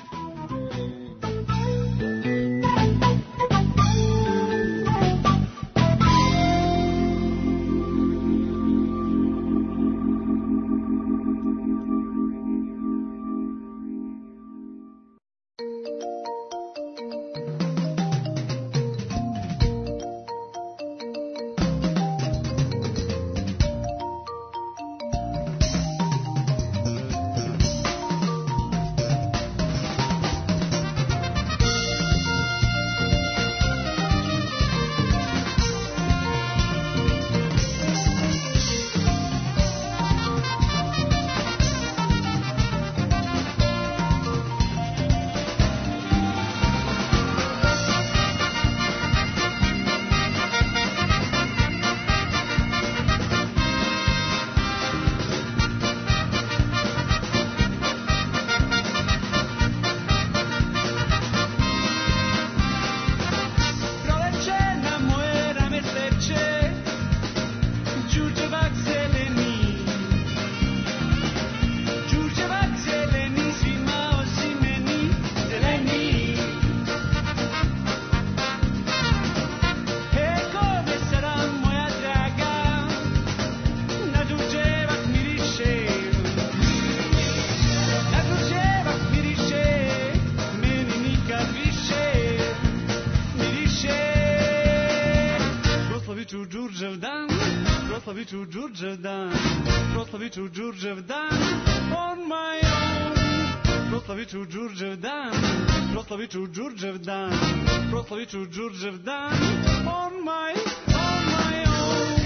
proslavit ću Đurđev dan, proslavit ću Đurđev dan on my own. Proslavit ću Đurđev dan, proslavit ću Đurđev dan, proslavit ću Đurđev dan on my, on my own.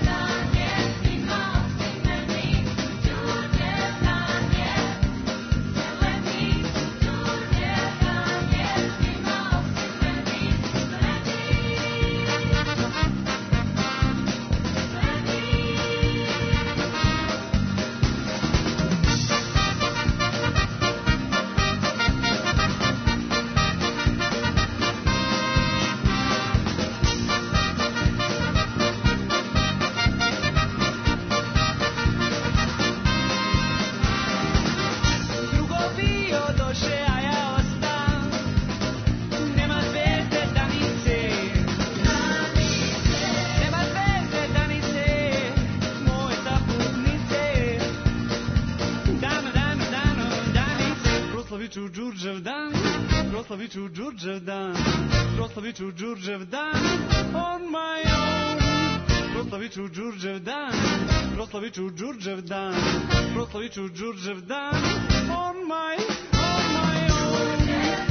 Proslavit ću Đurđev dan, proslavit ću Đurđev dan, proslavit ću Đurđev dan on my own. Proslavit ću Đurđev dan, proslavit ću Đurđev dan, proslavit ću Đurđev dan on my, on my own.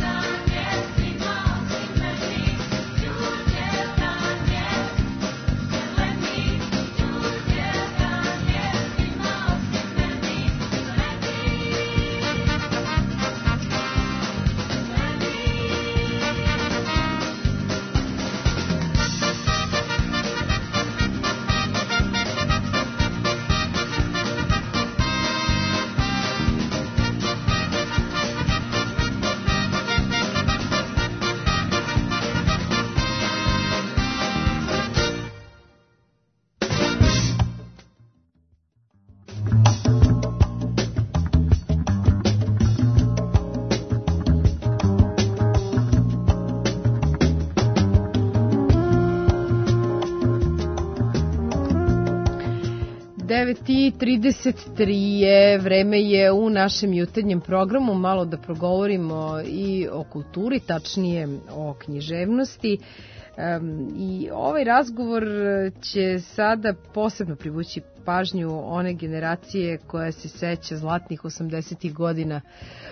devet i trideset tri je, vreme je u našem jutarnjem programu malo da progovorimo i o kulturi, tačnije o književnosti. Um, I ovaj razgovor će sada posebno privući pažnju one generacije koja se seća zlatnih osamdesetih godina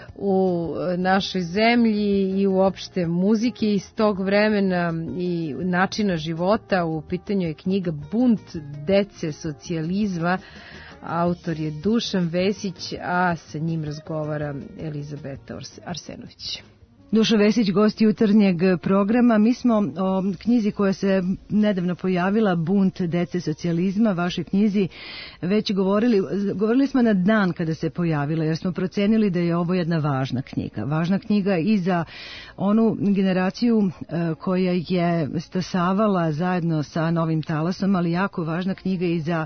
u našoj zemlji i uopšte muzike iz tog vremena i načina života. U pitanju je knjiga Bunt dece socijalizma, autor je Dušan Vesić, a sa njim razgovara Elizabeta Arsenović. Dušan Vesić, gost jutarnjeg programa. Mi smo o knjizi koja se nedavno pojavila, Bunt dece socijalizma, vašoj knjizi, već govorili. Govorili smo na dan kada se pojavila, jer smo procenili da je ovo jedna važna knjiga. Važna knjiga i za onu generaciju koja je stasavala zajedno sa Novim talasom, ali jako važna knjiga i za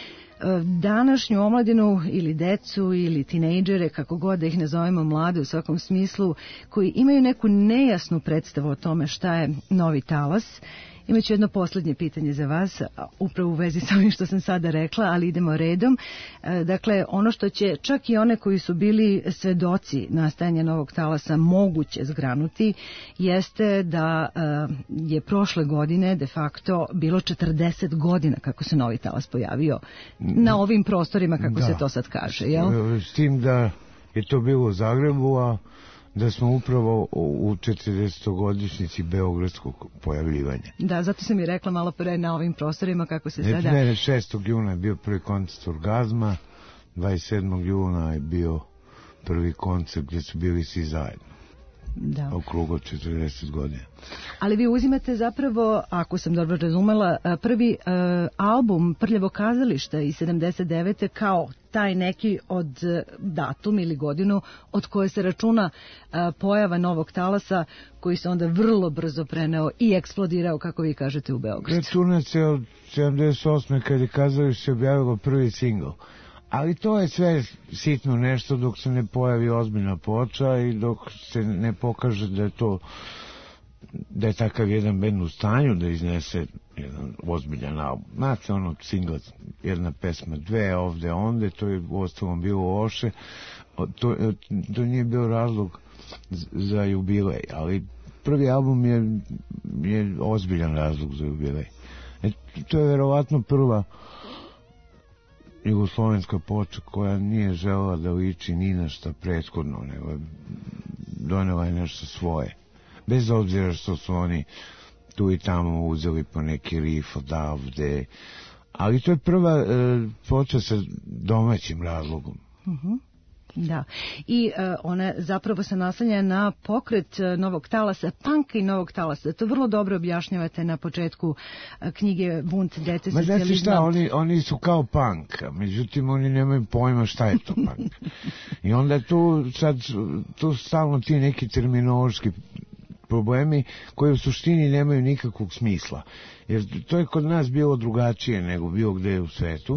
današnju omladinu ili decu ili tinejdžere, kako god da ih nazovemo, mlade u svakom smislu, koji imaju neku nejasnu predstavu o tome šta je Novi talas. Imaću jedno poslednje pitanje za vas, upravo u vezi sa ovim što sam sada rekla, ali idemo redom. Dakle, ono što će čak i one koji su bili svedoci nastajanja Novog talasa moguće zgranuti, jeste da je prošle godine de facto bilo četrdeset godina kako se Novi talas pojavio na ovim prostorima, kako da se to sad kaže, jel? S tim da je to bilo u Zagrebu, a da smo upravo u četrdesetogodišnjici beogradskog pojavljivanja. Da, zato sam i rekla malo pre na ovim prostorima kako se sada... Ne, šestog juna je bio prvi koncert Orgazma, dvadeset sedmog juna je bio prvi koncert gdje su bili svi zajedno. Da. Okrugo četrdeset godina. Ali vi uzimate zapravo, ako sam dobro razumela, prvi uh, album Prljavo kazališta iz sedamdeset devete kao taj neki od datum ili godinu od koje se računa uh, pojava Novog talasa, koji se onda vrlo brzo preneo i eksplodirao, kako vi kažete, u Beogradu. Računa se od sedamdeset osme kad je kazalište objavilo prvi singl. Ali to je sve sitno nešto dok se ne pojavi ozbiljna ploča i dok se ne pokaže da je to, da je takav jedan bend u stanju da iznese jedan ozbiljan album. Znate, ono singl, jedna pesma, dve, ovde, onde, to je u ostalom bilo loše. To, to nije bio razlog za jubilej, ali prvi album je, je ozbiljan razlog za jubilej. E, to je verovatno prva jugoslovenska ploča koja nije želela da liči ni na šta prethodno, nego donela je nešto svoje. Bez obzira što su oni tu i tamo uzeli po neki rif odavde, ali to je prva e, ploča sa domaćim razlogom. Uh-huh. Da, i uh, ona zapravo se naslanja na pokret uh, novog talasa, panka i novog talasa. To vrlo dobro objašnjavate na početku uh, knjige Bunt dece socijalizma. Ma znači šta, oni, oni su kao punk, međutim oni nemaju pojma šta je to punk. I onda tu sad, tu stalno ti neki terminološki problemi koji u suštini nemaju nikakvog smisla. Jer to je kod nas bilo drugačije nego bilo gde u svetu.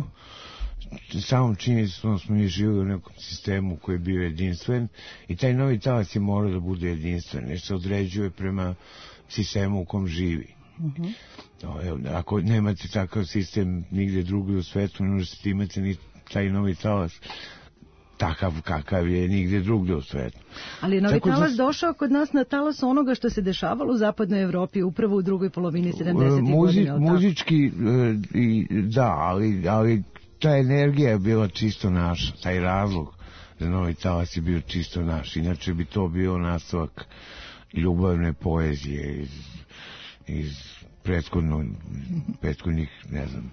Samom činjenicom smo mi živili u nekom sistemu koji je bio jedinstven i taj novi talas je morao da bude jedinstven jer se određuje prema sistemu u kom živi. Uh-huh. No, ako nemate takav sistem nigde drugdje u svetu, ne možete imati ni taj novi talas takav kakav je nigde drugdje u svetu. Ali novi Tako talas da... došao kod nas na talas onoga što se dešavalo u zapadnoj Evropi upravo u drugoj polovini sedamdesetih Muzi, godina. Muzički, i, da, ali, ali ta energija je bila čisto naša, taj razlog za novi talas je bio čisto naš. Inače bi to bio nastavak ljubavne poezije iz, iz prethodno, prethodnih, ne znam,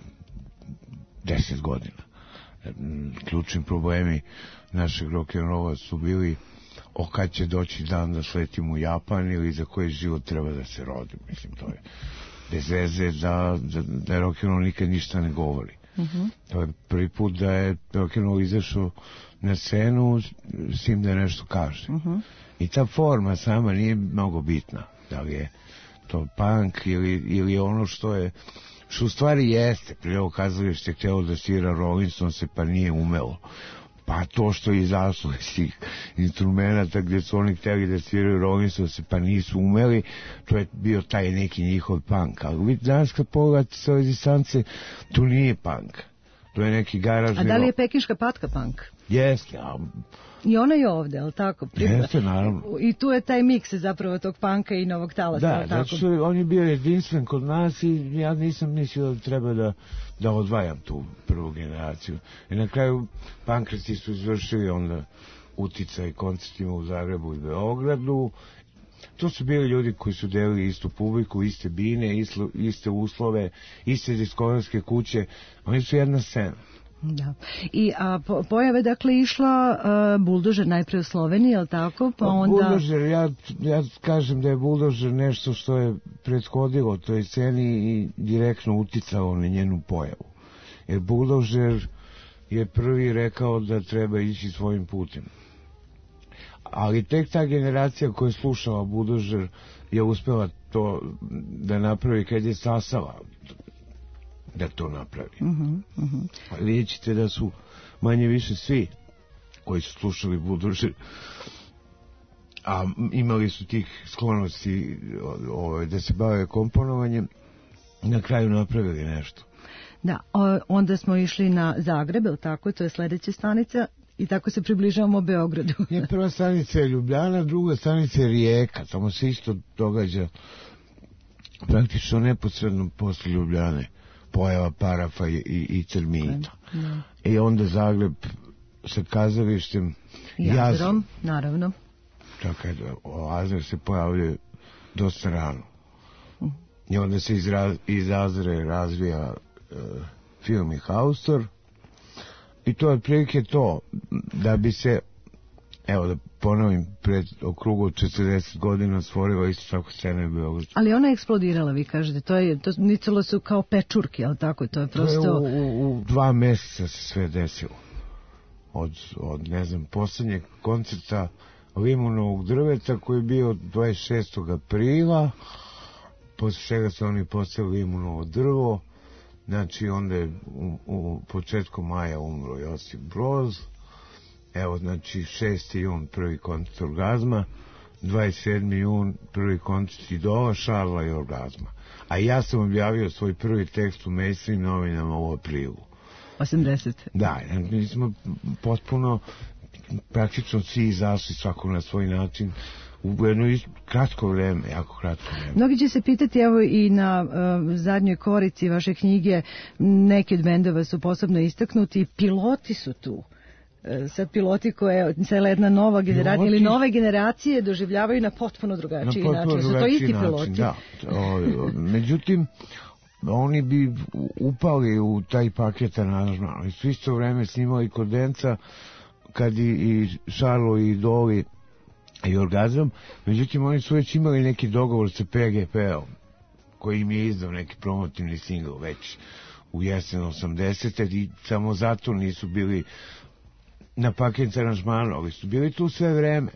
deset godina. Ključni problemi našeg rock'n'rolla su bili o kad će doći dan da sletim u Japan ili za koji život treba da se rodim. Mislim, to je bez veze da, da, da rock'n'roll nikad ništa ne govori. Uh-huh. To je prvi put da je rock'n'roll izašao na scenu s tim da nešto kaže. Uh-huh. I ta forma sama nije mnogo bitna. Da li je to punk ili, ili ono što je što u stvari jeste. Prije ovo kazalište je htjelo da svira Rollinson se pa nije umelo. Pa to što je izašlo iz tih instrumenta gdje su oni htjeli da sviraju Rollinson se pa nisu umeli, to je bio taj neki njihov punk. Ali vi danas kad pogledate sa ove distance, to nije punk. To je neki garažni... A da li je pekinška patka punk? Jeste, a... I ona je ovde, ali tako? Jeste, naravno. I tu je taj miks zapravo tog panka i novog talasa. Da, znači što on je bio jedinstven kod nas i ja nisam mislio da treba da, da odvajam tu prvu generaciju. I na kraju pankreti su izvršili onda uticaj koncertima u Zagrebu i Beogradu. To su bili ljudi koji su delili istu publiku, iste bine, islo, iste uslove, iste diskografske kuće. Oni su jedna scena. Da. I a po, pojave dakle išla uh, Buldožer najprije u Sloveniji, je li tako? Pa onda... Buldožer, ja, ja kažem da je Buldožer nešto što je prethodilo toj sceni i direktno uticalo na njenu pojavu. Jer Buldožer je prvi rekao da treba ići svojim putem. Ali tek ta generacija koja je slušala Buldožer je uspela to da napravi kad je stasala da to napravi. Uh-huh, uh-huh. Vidjet ćete da su manje više svi koji su slušali Buldožer, a imali su tih sklonosti o, da se bave komponovanjem, na kraju napravili nešto. Da, onda smo išli na Zagreb, ili tako, to je sledeća stanica, i tako se približavamo Beogradu. Je, prva stanica je Ljubljana, druga stanica je Rijeka, tamo se isto događa praktično neposredno posle Ljubljane pojava Parafa i, i, i Termita. Okay. I onda Zagreb sa kazalištem Jazrom, naravno. Tako je, Azar se pojavljuje dosta rano. Uh. I onda se iz, iz Azre razvija uh, film i Haustor. I to je otprilike to, da bi se, evo da ponovim, pred okrugu četrdeset godina stvorila isto tako scena u Beogradu. Ali ona je eksplodirala, vi kažete, to je, to nicalo su kao pečurke, ali tako, to je prosto... To je u, u, u dva mjeseca se sve desilo. Od, od ne znam, posljednjeg koncerta Limunovog drveta koji je bio dvadeset šestog aprila, posle čega su oni postavili Limunovo drvo. Znači, onda je u, u početku maja umro Josip Broz. Evo, znači, šesti jun prvi koncert Orgazma, dvadeset sedmi jun prvi koncert Idola, Šarla i Orgazma. A ja sam objavio svoj prvi tekst u mainstream novinama u aprilu. osamdeset. Da, mi smo potpuno, praktično svi izašli svako na svoj način u jedno is... kratko vreme, jako kratko vreme. Mnogi će se pitati, evo i na uh, zadnjoj korici vaše knjige, neki od bendova su posebno istaknuti, piloti su tu. Sad piloti koje cela jedna nova generacija ili nove generacije doživljavaju na potpuno drugačiji način. Su to isti način, piloti? Da. O, međutim, oni bi upali u taj paket aranžman. Su isto vreme snimali kod Denca, kad i, i Šarlo i Doli i Orgazam. Međutim, oni su već imali neki dogovor sa P G P-om, koji im je izdao neki promotivni singl već u jesen osamdesete i samo zato nisu bili na paket aranžmanu, ali su bili tu sve vreme.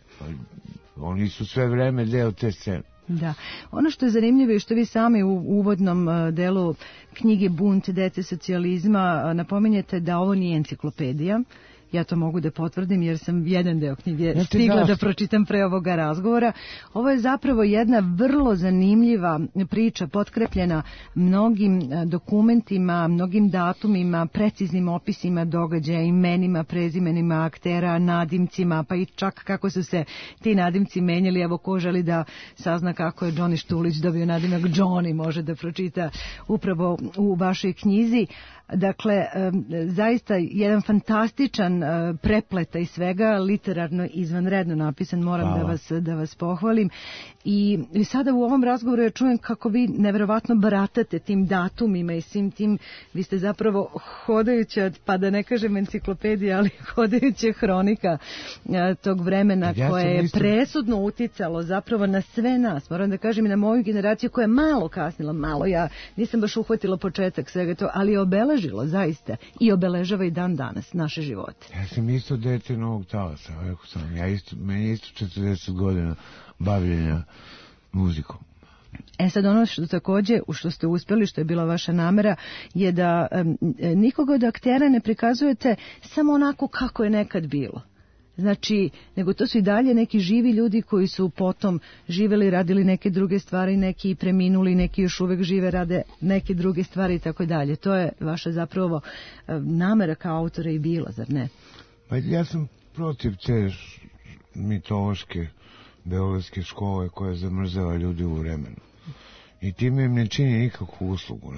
Oni su sve vreme deo te scene. Da. Ono što je zanimljivo i što vi sami u uvodnom delu knjige Bunt dece socijalizma napominjete da ovo nije enciklopedija. Ja to mogu da potvrdim jer sam jedan deo knjige ja stigla da pročitam pre ovoga razgovora. Ovo je zapravo jedna vrlo zanimljiva priča potkrepljena mnogim dokumentima, mnogim datumima, preciznim opisima događaja, imenima, prezimenima aktera, nadimcima, pa i čak kako su se ti nadimci menjali. Evo ko želi da sazna kako je Johnny Štulić dobio nadimak Johnny, može da pročita upravo u vašoj knjizi. Dakle, zaista jedan fantastičan prepleta i svega, literarno izvanredno napisan, moram da vas, da vas pohvalim. I sada u ovom razgovoru ja čujem kako vi neverovatno baratate tim datumima i svim tim, vi ste zapravo hodajuća, pa da ne kažem enciklopedija, ali hodajuća hronika tog vremena ja koje je mislim... presudno uticalo zapravo na sve nas. Moram da kažem i na moju generaciju koja je malo kasnila, malo, ja nisam baš uhvatila početak svega to, ali je obeležilo zaista i obeležava i dan danas naše živote. Ja sam isto dete novog talasa, rekao sam, ja isto, meni je isto četrdeset godina bavljenja muzikom. E sad ono što takođe, u što ste uspjeli, što je bila vaša namera, je da um, nikoga od aktera ne prikazujete samo onako kako je nekad bilo. Znači, nego to su i dalje neki živi ljudi koji su potom živeli, radili neke druge stvari, neki preminuli, neki još uvek žive, rade neke druge stvari i tako dalje. To je vaša zapravo namera kao autora i bila, zar ne? Pa ja sam protiv te mitološke beogradske škole koja zamrzava ljudi u vremenu. I time im ne čini nikakvu uslugu.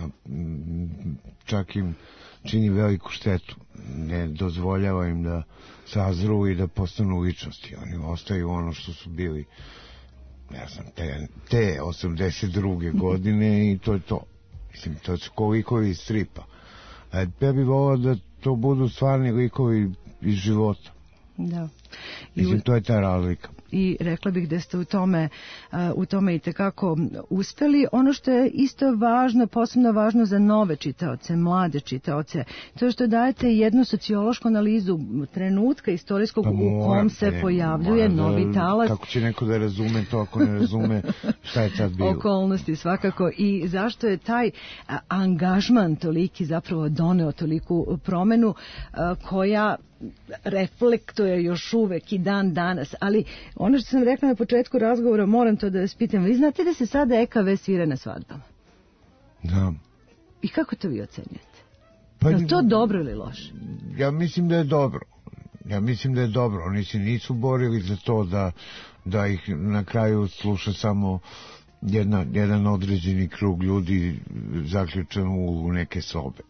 Čak im čini veliku štetu. Ne dozvoljava im da sazru i da postanu ličnosti. Oni ostaju ono što su bili, ne znam, te, te osamdeset druge godine i to je to. Mislim, to su ko likovi iz stripa. A ja bih volao da to budu stvarni likovi iz života. Da. Mislim, to je ta razlika. I rekla bih da ste u tome, u tome i tekako uspeli. Ono što je isto važno, posebno važno za nove čitaoce, mlade čitaoce, to je što dajete jednu sociološku analizu trenutka istorijskog pa mora, u kom se ne, pojavljuje da, novi talas. Kako će neko da razume to ako ne razume šta je tad bilo? Okolnosti svakako i zašto je taj angažman toliki zapravo doneo toliku promenu koja reflektuje još uvek i dan danas, ali ono što sam rekla na početku razgovora, moram to da vas pitam, vi znate da se sada E K V svira na svadbama? Da. I kako to vi ocenjujete? Pa, je to dobro ili loše? Ja mislim da je dobro. Ja mislim da je dobro. Oni se nisu borili za to da, da ih na kraju sluša samo jedna, jedan određeni krug ljudi zaključan u neke sobe.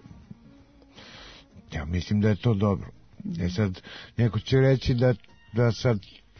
Ja mislim da je to dobro. E sad, neko će reći da, da sad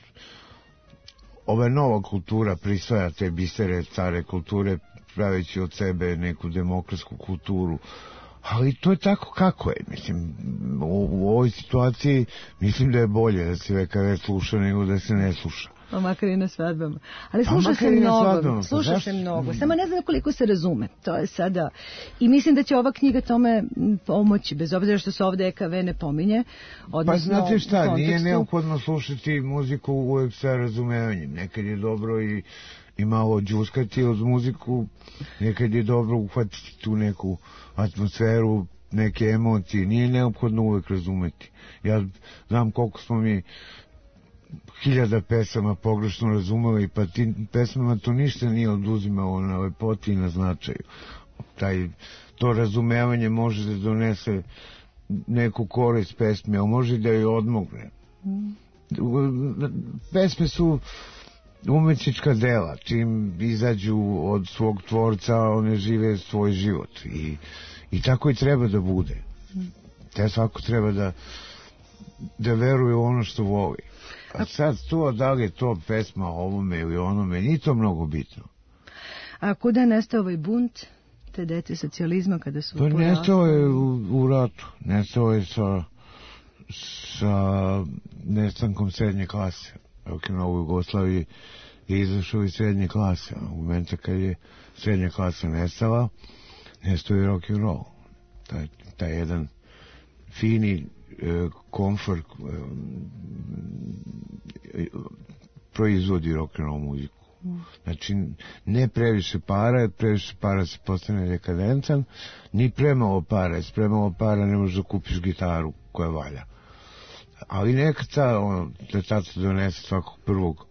ova nova kultura prisvaja te bisere stare kulture praveći od sebe neku demokratsku kulturu, ali to je tako kako je. Mislim, u, u ovoj situaciji mislim da je bolje da se V K V sluša nego da se ne sluša. Pa makar i na svadbama. Ali sluša se mnogo, sluša se mnogo. Samo ne znam koliko se razume. To je sada... I mislim da će ova knjiga tome pomoći, bez obzira što se ovde E K V ne pominje. Pa znate šta, nije neophodno slušati muziku uvek sa razumevanjem. Nekad je dobro i, i malo džuskati od muziku, nekad je dobro uhvatiti tu neku atmosferu, neke emocije. Nije neophodno uvek razumeti. Ja znam koliko smo mi hiljada pesama pogrešno razumeli, pa tim pesmama to ništa nije oduzimalo na lepoti i na značaju. Taj, to razumevanje može da donese neku korist pesme, a može da joj odmogne. Pesme su umetnička dela, čim izađu od svog tvorca, one žive svoj život i, i tako i treba da bude. Te svako treba da da veruje u ono što voli. A sad to, da li je to pesma o ovome ili onome, nije to mnogo bitno. A kuda je nestao ovaj bunt te dece socijalizma kada su... Pa nestao je u, u ratu, nestao je sa sa nestankom srednje klase. Dok je na u Jugoslaviji je izašao iz srednje klase. U momenta kad je srednja klasa nestala, nestao je rock and roll. Taj, taj jedan fini komfort e, proizvodi rock and roll muziku. Znači, ne previše para, previše para se postane dekadentan, ni premalo para, s premalo para ne možeš da kupiš gitaru koja valja. Ali nekad ta, ono, da tato donese svakog prvog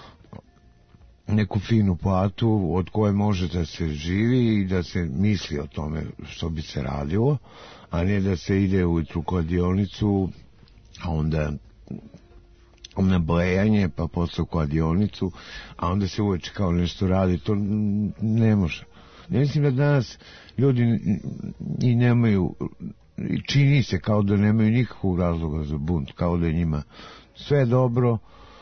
neku finu platu od koje može da se živi i da se misli o tome što bi se radilo, a ne da se ide ujutru u kladionicu, a onda na blejanje, pa posle u kladionicu, a onda se uveče kao nešto radi. To ne može. Ne mislim da danas ljudi i nemaju, čini se kao da nemaju nikakvog razloga za bunt, kao da je njima sve dobro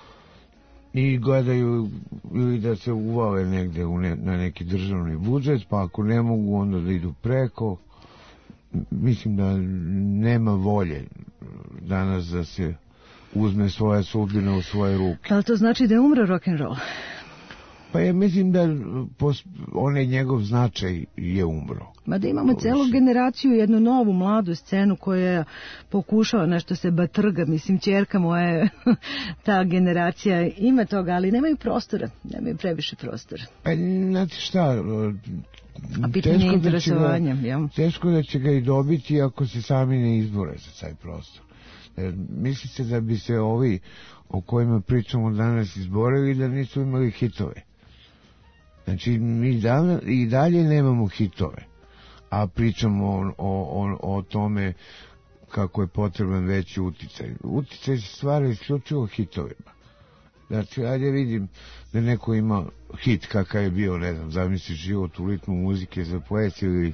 i gledaju ili da se uvale negde u ne, na neki državni budžet, pa ako ne mogu onda da idu preko. Mislim da nema volje danas da se uzme svoje sudbine u svoje ruke. Ali to znači da je umro rock'n'roll? Pa ja mislim da onaj njegov značaj je umro. Ma da imamo celu generaciju, jednu novu mladu scenu koja pokušava nešto se batrga, mislim, ćerka moja, ta generacija ima toga, ali nemaju prostora, nemaju previše prostora. Pa, znate šta, a pitanje je interesovanja. Da, teško da će ga i dobiti ako se sami ne izbore za taj prostor. Jer mislite da bi se ovi o kojima pričamo danas izborili da nisu imali hitove. Znači, mi davno, i dalje nemamo hitove, a pričamo o, o, o tome kako je potreban veći uticaj. Uticaj se stvara isključivo hitovima. Znači, ajde vidim da neko ima hit kakav je bio, ne znam, Zamisli život u ritmu muzike za ples ili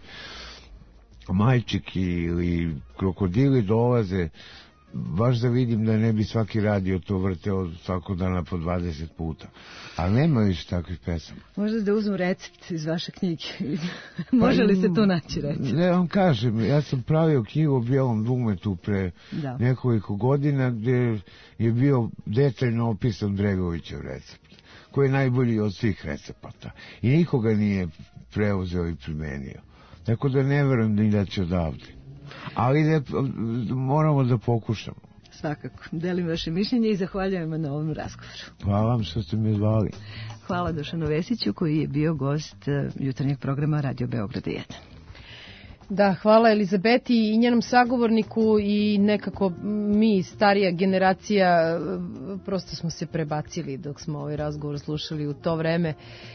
Majčiki ili Krokodili dolaze, baš da vidim da ne bi svaki radio to vrteo svakog dana po dvadeset puta. Ali nema više takvih pesama. Možda da uzmu recept iz vaše knjige. Može li se tu naći recept? Ne vam kažem, ja sam pravio knjigu o Bijelom dugmetu pre da. nekoliko godina gdje je bio detaljno opisan Bregovićev recept, koji je najbolji od svih recepata. I nikoga nije preuzeo i primenio. Tako da ne verujem da da će odavde. Ali ne, moramo da pokušamo. Svakako. Delim vaše mišljenje i zahvaljujemo na ovom razgovoru. Hvala vam što ste me zvali. Hvala Dušanu Vesiću koji je bio gost jutarnjeg programa Radio Beograda jedan. Da, hvala Elizabeti i njenom sagovorniku i nekako mi, starija generacija, prosto smo se prebacili dok smo ovaj razgovor slušali u to vreme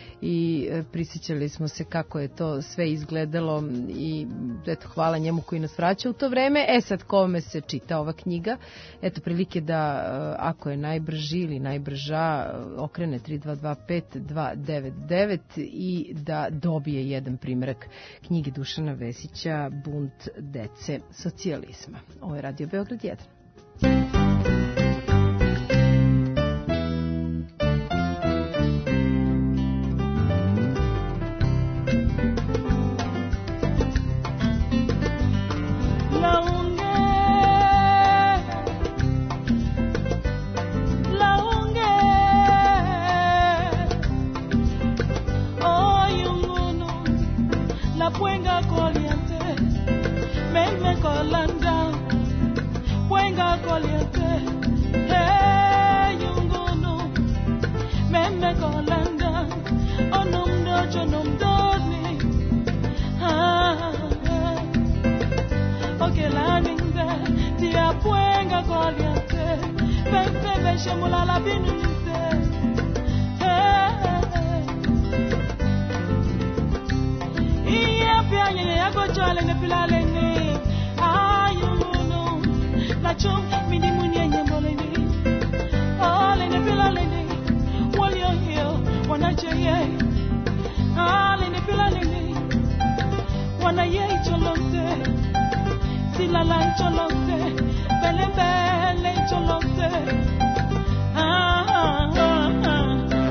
i prisjećali smo se kako je to sve izgledalo i eto, hvala njemu koji nas vraća u to vreme. E sad, kome se čita ova knjiga, eto prilike da ako je najbrži ili najbrža okrene tri dva dva pet dva devet devet i da dobije jedan primjerak knjige Dušana Vesića Bunt dece socijalizma. Ovo je Radio Beograd jedan. All in the cheye alini pilalini wana ye cholonte silala cholonte bele bele cholonte ah, ah, ah, ah.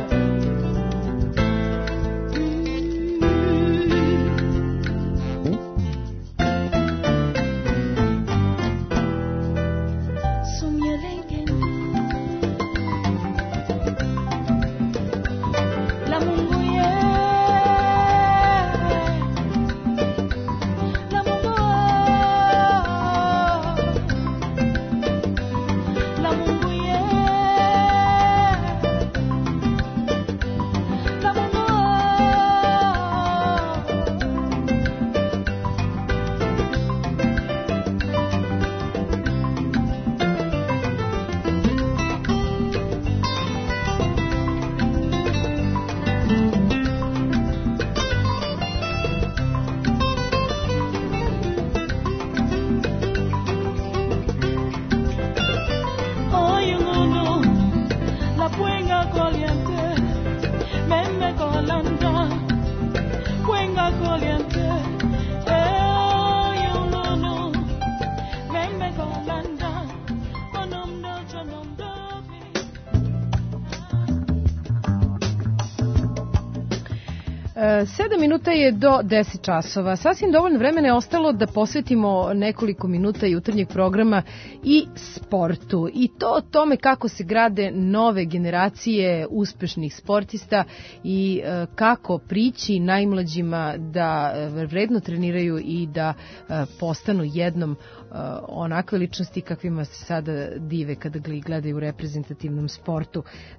Sedam minuta je do deset časova. Sasvim dovoljno vremena je ostalo da posvetimo nekoliko minuta jutarnjeg programa i sportu. I to o tome kako se grade nove generacije uspešnih sportista i kako prići najmlađima da vredno treniraju i da postanu jednom onakve ličnosti kakvima se sada dive kada gledaju u reprezentativnom sportu.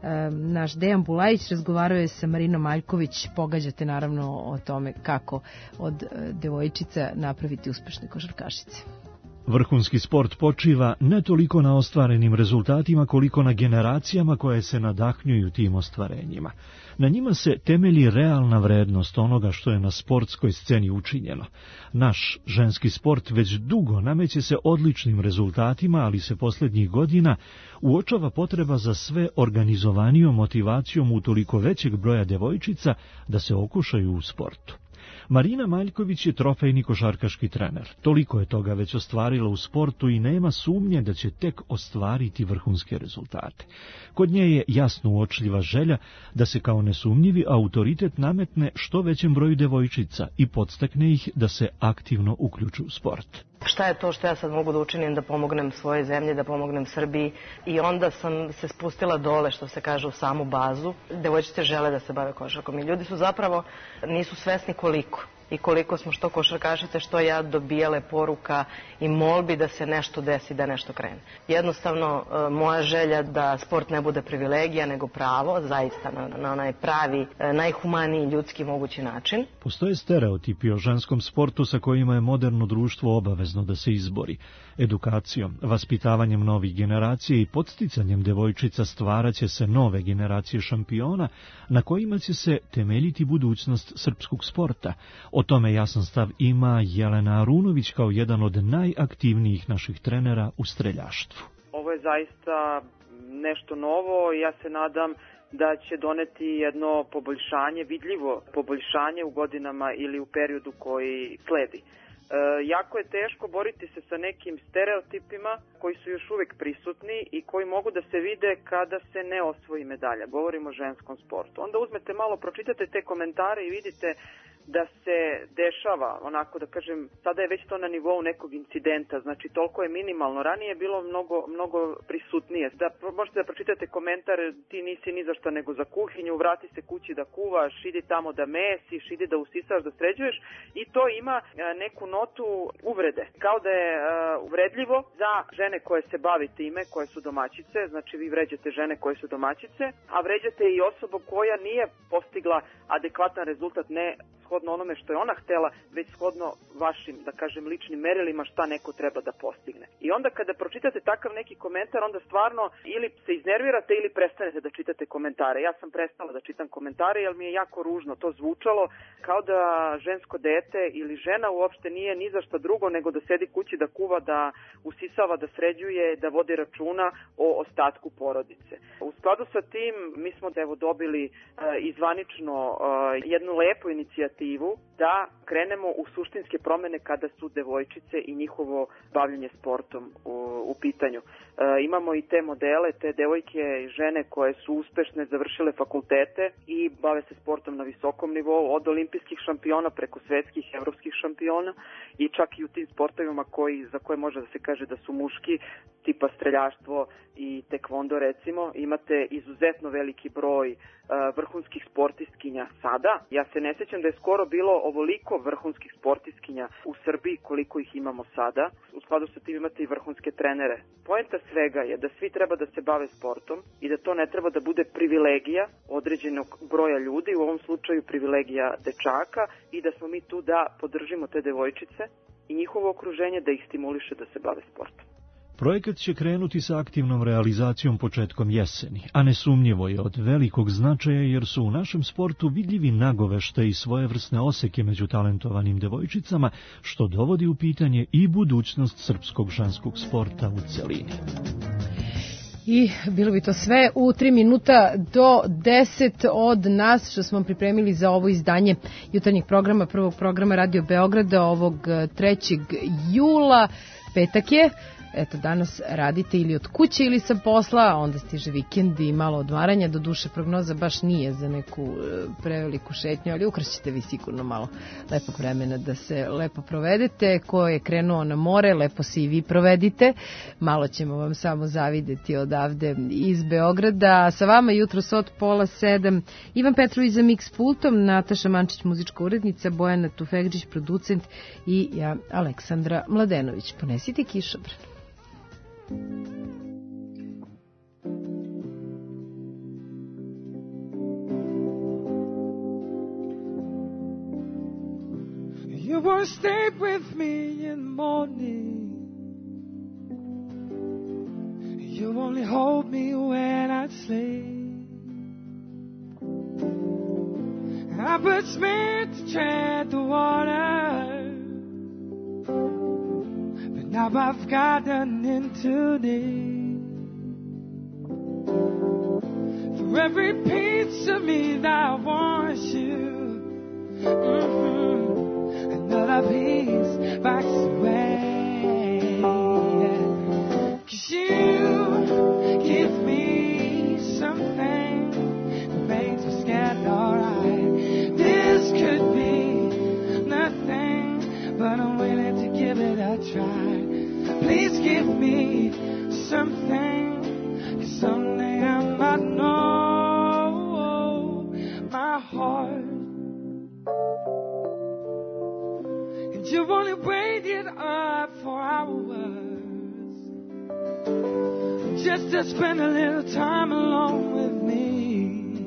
Naš Dejan Bulajić razgovarao je sa Marinom Maljković. Pogađate naravno o tome kako od devojčica napraviti uspešne košarkašice. Vrhunski sport počiva ne toliko na ostvarenim rezultatima koliko na generacijama koje se nadahnjuju tim ostvarenjima. Na njima se temelji realna vrednost onoga što je na sportskoj sceni učinjeno. Naš ženski sport već dugo nameće se odličnim rezultatima, ali se posljednjih godina uočava potreba za sve organizovanijom motivacijom utoliko većeg broja devojčica da se okušaju u sportu. Marina Maljković je trofejni košarkaški trener. Toliko je toga već ostvarila u sportu i nema sumnje da će tek ostvariti vrhunske rezultate. Kod nje je jasno uočljiva želja da se kao nesumnjivi autoritet nametne što većem broju devojčica i podstakne ih da se aktivno uključe u sport. Šta je to što ja sad mogu da učinim da pomognem svoje zemlji, da pomognem Srbiji, i onda sam se spustila dole, što se kaže, u samu bazu. Devojčice žele da se bave košarkom i ljudi su zapravo nisu svesni koliko. I koliko smo što košarkašice, što ja dobijale poruka i molbi da se nešto desi, da nešto krene. Jednostavno, moja želja da sport ne bude privilegija, nego pravo, zaista na, na onaj pravi, najhumaniji ljudski mogući način. Postoje stereotipi o ženskom sportu sa kojima je moderno društvo obavezno da se izbori. Edukacijom, vaspitavanjem novih generacija i podsticanjem devojčica stvaraće se nove generacije šampiona na kojima će se temeljiti budućnost srpskog sporta. O tome jasan stav ima Jelena Arunović kao jedan od najaktivnijih naših trenera u streljaštvu. Ovo je zaista nešto novo i ja se nadam da će doneti jedno poboljšanje, vidljivo poboljšanje u godinama ili u periodu koji sledi. E, jako je teško boriti se sa nekim stereotipima koji su još uvek prisutni i koji mogu da se vide kada se ne osvoji medalja. Govorimo o ženskom sportu. Onda uzmete malo, pročitate te komentare i vidite da se dešava, onako da kažem, sada je već to na nivou nekog incidenta, znači toliko je minimalno. Ranije je bilo mnogo, mnogo prisutnije. Da, možete da pročitate komentar, ti nisi ni za šta nego za kuhinju, vrati se kući da kuvaš, idi tamo da mesiš, idi da usisaš, da sređuješ, i to ima neku notu uvrede. Kao da je uh, uvredljivo za žene koje se bavi time, koje su domaćice, znači vi vređate žene koje su domaćice, a vređate i osobu koja nije postigla adekvatan rezultat, ne shodno onome što je ona htela, već shodno vašim, da kažem, ličnim merilima šta neko treba da postigne. I onda kada pročitate takav neki komentar, onda stvarno ili se iznervirate ili prestanete da čitate komentare. Ja sam prestala da čitam komentare jer mi je jako ružno to zvučalo, kao da žensko dete ili žena uopšte nije ni za šta drugo nego da sedi kući, da kuva, da usisava, da sređuje, da vodi računa o ostatku porodice. U skladu sa tim mi smo evo dobili uh, izvanično uh, jednu lepu inicijativu da krenemo u suštinske promene kada su devojčice i njihovo bavljenje sportom u, u pitanju. E, imamo i te modele, te devojke i žene koje su uspešne, završile fakultete i bave se sportom na visokom nivou, od olimpijskih šampiona preko svetskih, evropskih šampiona i čak i u tim sportovima koji, za koje može da se kaže da su muški, tipa streljaštvo i tekvondo recimo, imate izuzetno veliki broj uh, vrhunskih sportistkinja sada. Ja se ne sjećam da je skoro bilo ovoliko vrhunskih sportistkinja u Srbiji koliko ih imamo sada. U skladu sa tim imate i vrhunske trenere. Poenta svega je da svi treba da se bave sportom i da to ne treba da bude privilegija određenog broja ljudi, u ovom slučaju privilegija dečaka, i da smo mi tu da podržimo te devojčice i njihovo okruženje da ih stimuliše da se bave sportom. Projekat će krenuti sa aktivnom realizacijom početkom jeseni, a nesumnjivo je od velikog značaja jer su u našem sportu vidljivi nagovešte i svojevrsne oseke među talentovanim devojčicama, što dovodi u pitanje i budućnost srpskog ženskog sporta u celini. I bilo bi to sve u tri minuta do deset od nas što smo pripremili za ovo izdanje jutarnjeg programa, prvog programa Radio Beograda ovog trećeg jula. Petak je. Eto, danas radite ili od kuće ili sa posla, a onda stiže vikend i malo odmaranja. Do duše prognoza baš nije za neku preveliku šetnju, ali ukrašćete vi sigurno malo lepog vremena da se lepo provedete. Ko je krenuo na more, lepo se i vi provedite. Malo ćemo vam samo zavideti odavde iz Beograda. Sa vama jutros od pola sedam Ivan Petrović za Mix pultom, Nataša Mančić muzička urednica, Bojana Tufegđić producent i ja Aleksandra Mladenović. Ponesite kišobran. You won't stay with me in the morning. You only hold me when I sleep. I put Smith to tread the water. Now I've gotten into deep. For every piece of me that wants you, mm-hmm, another piece backs away. 'Cause you give me something that makes me scared, alright. This could be nothing, but I'm willing to give it a try. Please give me something, 'cause someday I might know my heart. And you've only waited up for hours just to spend a little time alone with me.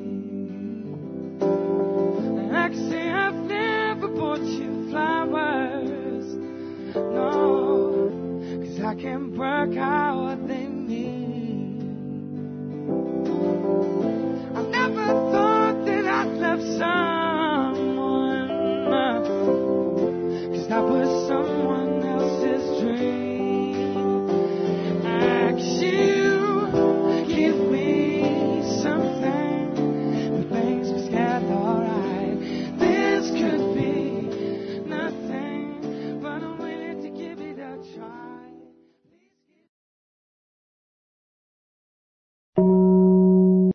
And I can say I've never bought you flowers, no, I can work out